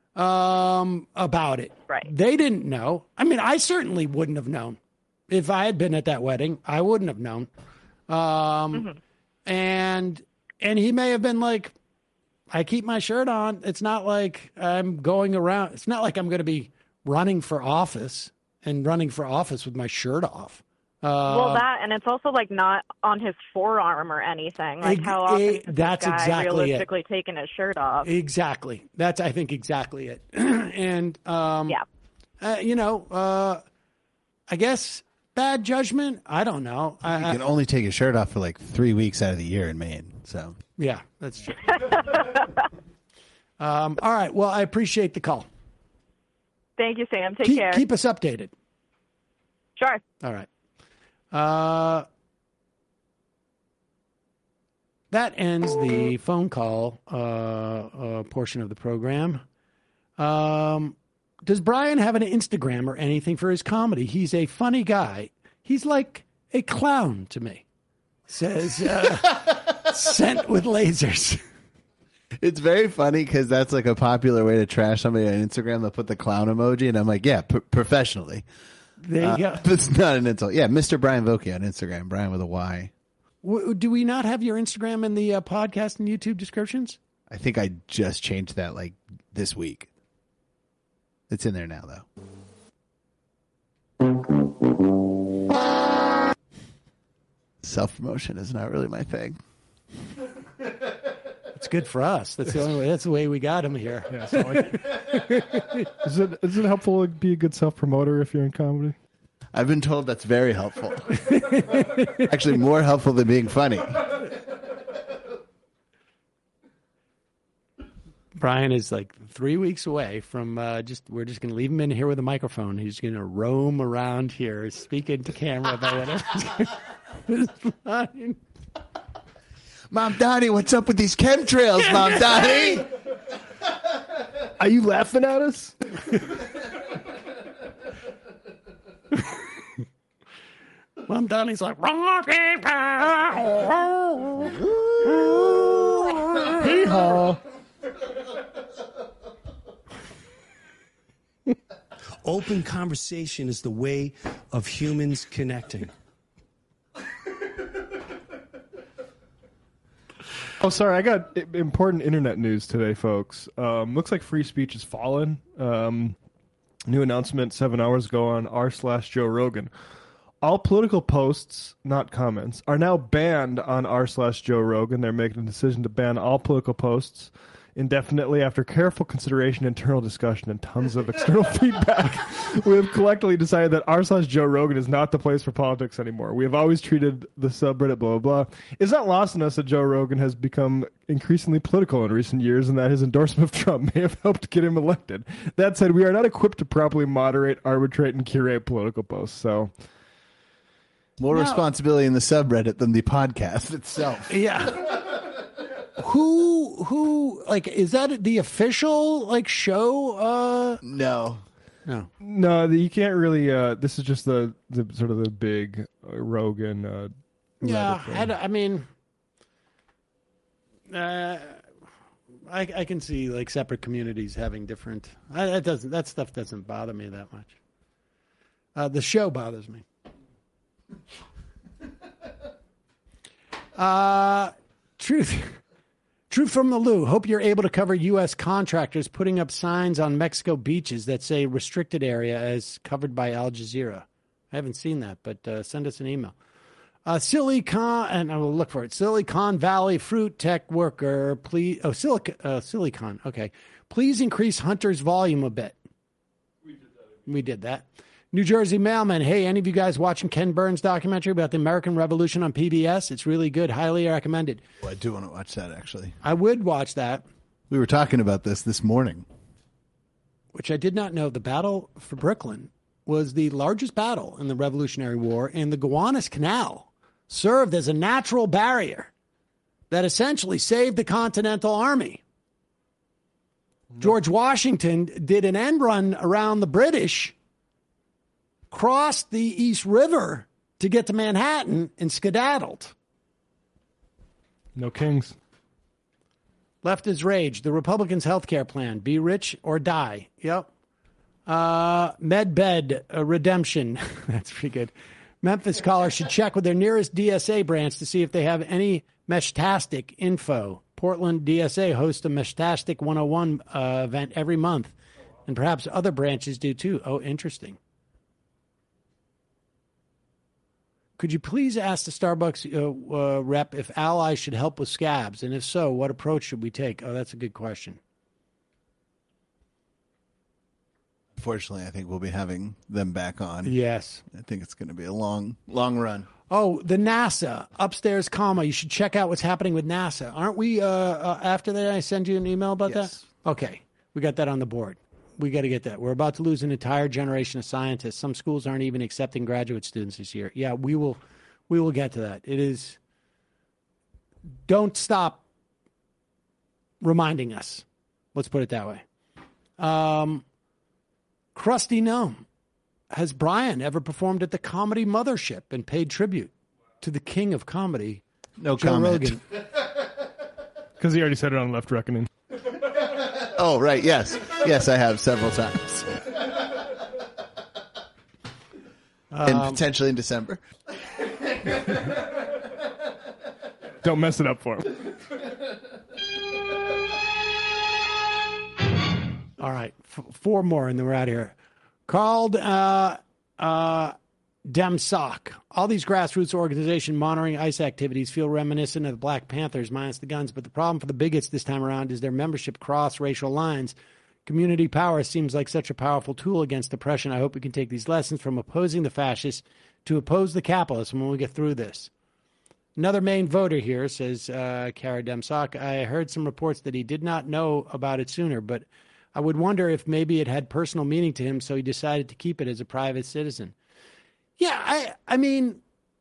um, about it. Right. They didn't know. I mean, I certainly wouldn't have known. If I had been at that wedding, I wouldn't have known. Um, Mm-hmm. And and he may have been like, I keep my shirt on. It's not like I'm going around. It's not like I'm going to be running for office and running for office with my shirt off. Uh, Well, that, and it's also like not on his forearm or anything. Like Ex- how often eh, is this that's guy exactly it. realistically taking his shirt off? Exactly. That's, I think, exactly it. and, um, yeah. uh, you know, uh, I guess bad judgment? I don't know. I, You I- can only take your shirt off for like three weeks out of the year in Maine. So yeah, that's true. um, all right. Well, I appreciate the call. Thank you, Sam. Take keep, care. Keep us updated. Sure. All right. Uh, that ends the phone call uh, uh, portion of the program. Um, does Brian have an Instagram or anything for his comedy? He's a funny guy. He's like a clown to me. Says uh, sent with lasers. it's very funny because that's like a popular way to trash somebody on Instagram. They'll put the clown emoji, and I'm like, yeah, p- professionally. There you Uh, go. That's not an insult. Yeah, Mister Brian Vokey on Instagram. Brian with a Y. W- Do we not have your Instagram in the uh, podcast and YouTube descriptions? I think I just changed that like this week. It's in there now, though. Self-promotion is not really my thing. It's good for us. That's the only way. That's the way we got him here. Yeah, so like, is it is it helpful to be a good self promoter if you're in comedy? I've been told that's very helpful. Actually, more helpful than being funny. Brian is like three weeks away from uh, just. We're just going to leave him in here with a microphone. He's going to roam around here, speaking to camera about whatever. It's fine. Mom, Donnie, what's up with these chemtrails, Mom, Donnie? Are you laughing at us? Mom, Donnie's like, Hee-haw. Open conversation is the way of humans connecting. Oh, sorry. I got i- important internet news today, folks. Um, looks like free speech has fallen. Um, new announcement seven hours ago on r slash Joe Rogan. All political posts, not comments, are now banned on r slash Joe Rogan. They're making a decision to ban all political posts indefinitely after careful consideration, internal discussion, and tons of external feedback. We have collectively decided that r slash Joe Rogan is not the place for politics anymore. We have always treated the subreddit blah, blah, blah. It's not lost on us that Joe Rogan has become increasingly political in recent years and that his endorsement of Trump may have helped get him elected. That said, we are not equipped to properly moderate, arbitrate, and curate political posts. So, More No. responsibility in the subreddit than the podcast itself. Yeah. Who who like is that the official like show? Uh, no, no, no, the- you can't really. Uh, this is just the, the sort of the big uh, Rogan. Uh, yeah. Reddit thing. I, d- I mean, uh, I I can see like separate communities having different. I, that doesn't that stuff doesn't bother me that much. Uh, the show bothers me. Uh, truth. Truth from the Lou. Hope you're able to cover U S contractors putting up signs on Mexico beaches that say restricted area as covered by Al Jazeera. I haven't seen that, but uh, send us an email. Uh, Silicon, and I will look for it. Silicon Valley fruit tech worker, please. Oh, Silicon, uh, Silicon. Okay. Please increase Hunter's volume a bit. We did that. We did that. New Jersey mailman. Hey, any of you guys watching Ken Burns' documentary about the American Revolution on P B S? It's really good. Highly recommended. Oh, I do want to watch that, actually. I would watch that. We were talking about this this morning. Which I did not know. The battle for Brooklyn was the largest battle in the Revolutionary War, and the Gowanus Canal served as a natural barrier that essentially saved the Continental Army. George Washington did an end run around the British, crossed the East River to get to Manhattan, and skedaddled. No kings. Left is rage. The Republicans' health care plan. Be rich or die. Yep. Uh, MedBed uh, redemption. That's pretty good. Memphis callers should check with their nearest D S A branch to see if they have any Meshtastic info. Portland D S A hosts a Meshtastic one oh one uh, event every month, and perhaps other branches do too. Oh, interesting. Could you please ask the Starbucks uh, uh, rep if allies should help with scabs? And if so, what approach should we take? Oh, that's a good question. unfortunately, I think we'll be having them back on. Yes. I think it's going to be a long, long run. Oh, the NASA upstairs comma. You should check out what's happening with NASA. Aren't we, uh, uh, after that, I send you an email about Yes. that? Okay. We got that on the board. We got to get that. We're about to lose an entire generation of scientists. Some schools aren't even accepting graduate students this year. Yeah, we will, we will get to that. It is, don't stop reminding us. Let's put it that way. Um, Krusty Gnome. Has Brian ever performed at the Comedy Mothership and paid tribute to the king of comedy, No Joe comment. Rogan? Because he already said it on Left Reckoning. Oh, right. Yes. Yes, I have several times. and Um, potentially in December. Don't mess it up for him. All right, f- four more, and then we're out of here. Called uh, uh, DemSoc. All these grassroots organizations monitoring ICE activities feel reminiscent of the Black Panthers, minus the guns. But the problem for the bigots this time around is their membership cross racial lines. Community power seems like such a powerful tool against oppression. I hope we can take these lessons from opposing the fascists to oppose the capitalists when we get through this. Another main voter here, says uh, Kara DemSoc. I heard some reports that he did not know about it sooner, but I would wonder if maybe it had personal meaning to him, so he decided to keep it as a private citizen. Yeah, I, I mean,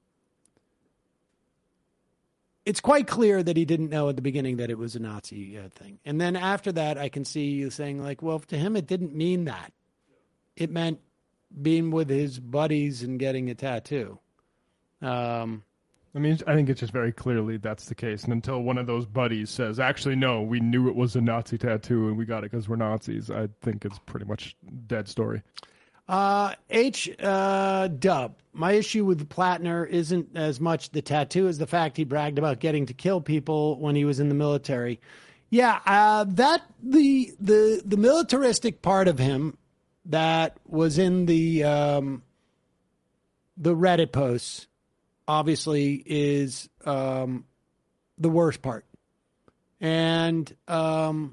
it's quite clear that he didn't know at the beginning that it was a Nazi uh, thing. And then after that, I can see you saying, like, well, to him, it didn't mean that. It meant being with his buddies and getting a tattoo. Um, I mean, I think it's just very clearly that's the case. And until one of those buddies says, actually, no, we knew it was a Nazi tattoo and we got it because we're Nazis, I think it's pretty much dead story. Uh, H uh, Dub. My issue with Plattner isn't as much the tattoo as the fact he bragged about getting to kill people when he was in the military. Yeah, uh, that the the the militaristic part of him that was in the um, the Reddit posts obviously is um, the worst part, and um,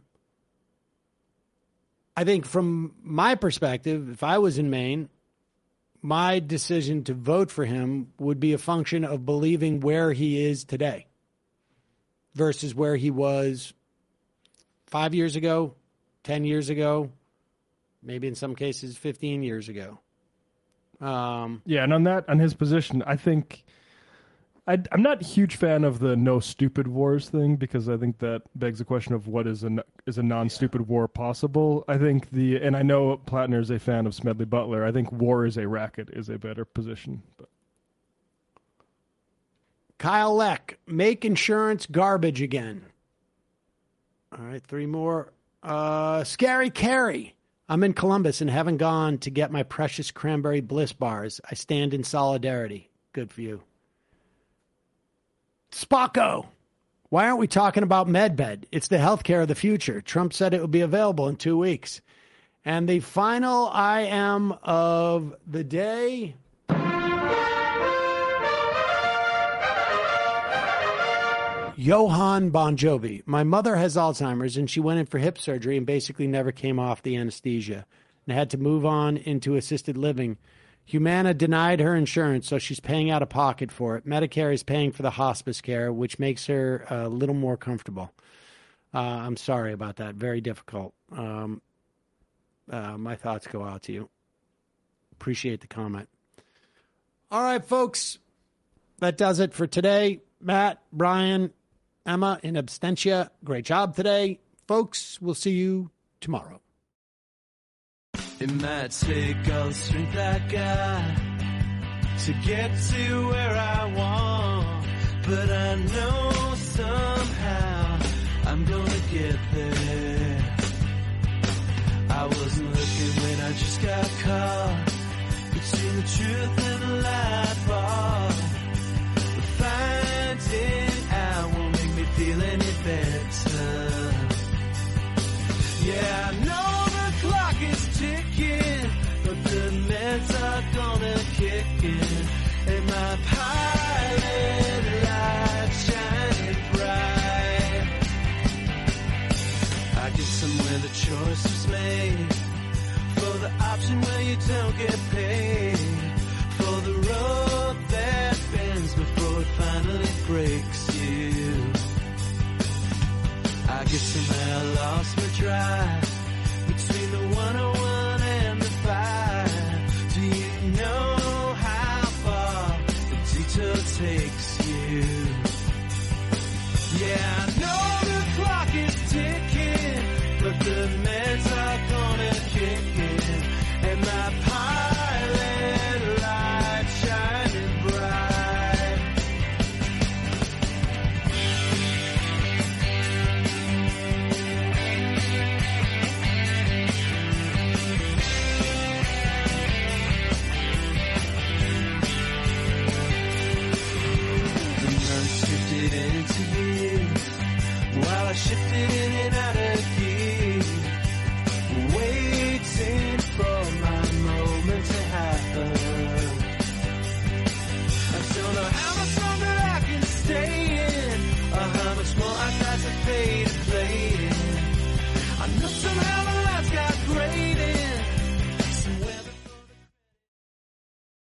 I think from my perspective, if I was in Maine, my decision to vote for him would be a function of believing where he is today versus where he was five years ago, ten years ago, maybe in some cases fifteen years ago. Um, yeah, and on that, on his position, I think I, I'm not a huge fan of the no stupid wars thing because I think that begs the question of what is a is a non-stupid yeah. war possible. I think the and I know Plattner is a fan of Smedley Butler. I think war is a racket is a better position. But. Kyle Leck, make insurance garbage again. All right, three more. Uh, Scary Carrie. I'm in Columbus and haven't gone to get my precious cranberry bliss bars. I stand in solidarity. Good for you. Spocko. Why aren't we talking about MedBed? It's the healthcare of the future. Trump said it would be available in two weeks. And the final I am of the day. Johann Bon Jovi. My mother has Alzheimer's and she went in for hip surgery and basically never came off the anesthesia and had to move on into assisted living. Humana denied her insurance, so she's paying out of pocket for it. Medicare is paying for the hospice care, which makes her a little more comfortable. Uh, I'm sorry about that. Very difficult. Um, uh, my thoughts go out to you. Appreciate the comment. All right, folks. That does it for today. Matt, Brian, Emma in absentia. Great job today. Folks, we'll see you tomorrow. It might take all the strength I got to get to where I want, but I know somehow I'm gonna get there. I wasn't looking when I just got caught between the truth and the lie bar. But finding out won't make me feel any better. Yeah, I know the clock is ticking, but the meds are gonna kick in, and my pilot light shining bright. I guess somewhere the choice was made for the option you don't get paid for the rope that bends before it finally breaks you. I guess somehow I lost my drive between the one oh one and the five. Do you know how far the detour takes you? Yeah, I know the clock is ticking, but the meds are gonna kick in, and my pilot light shining bright. The months shifted into years, while I shifted in and out of gear, waiting for my moment to happen. I don't know how much longer I can stay in, or how much more I got to pay to play in. I know somehow my life's got great.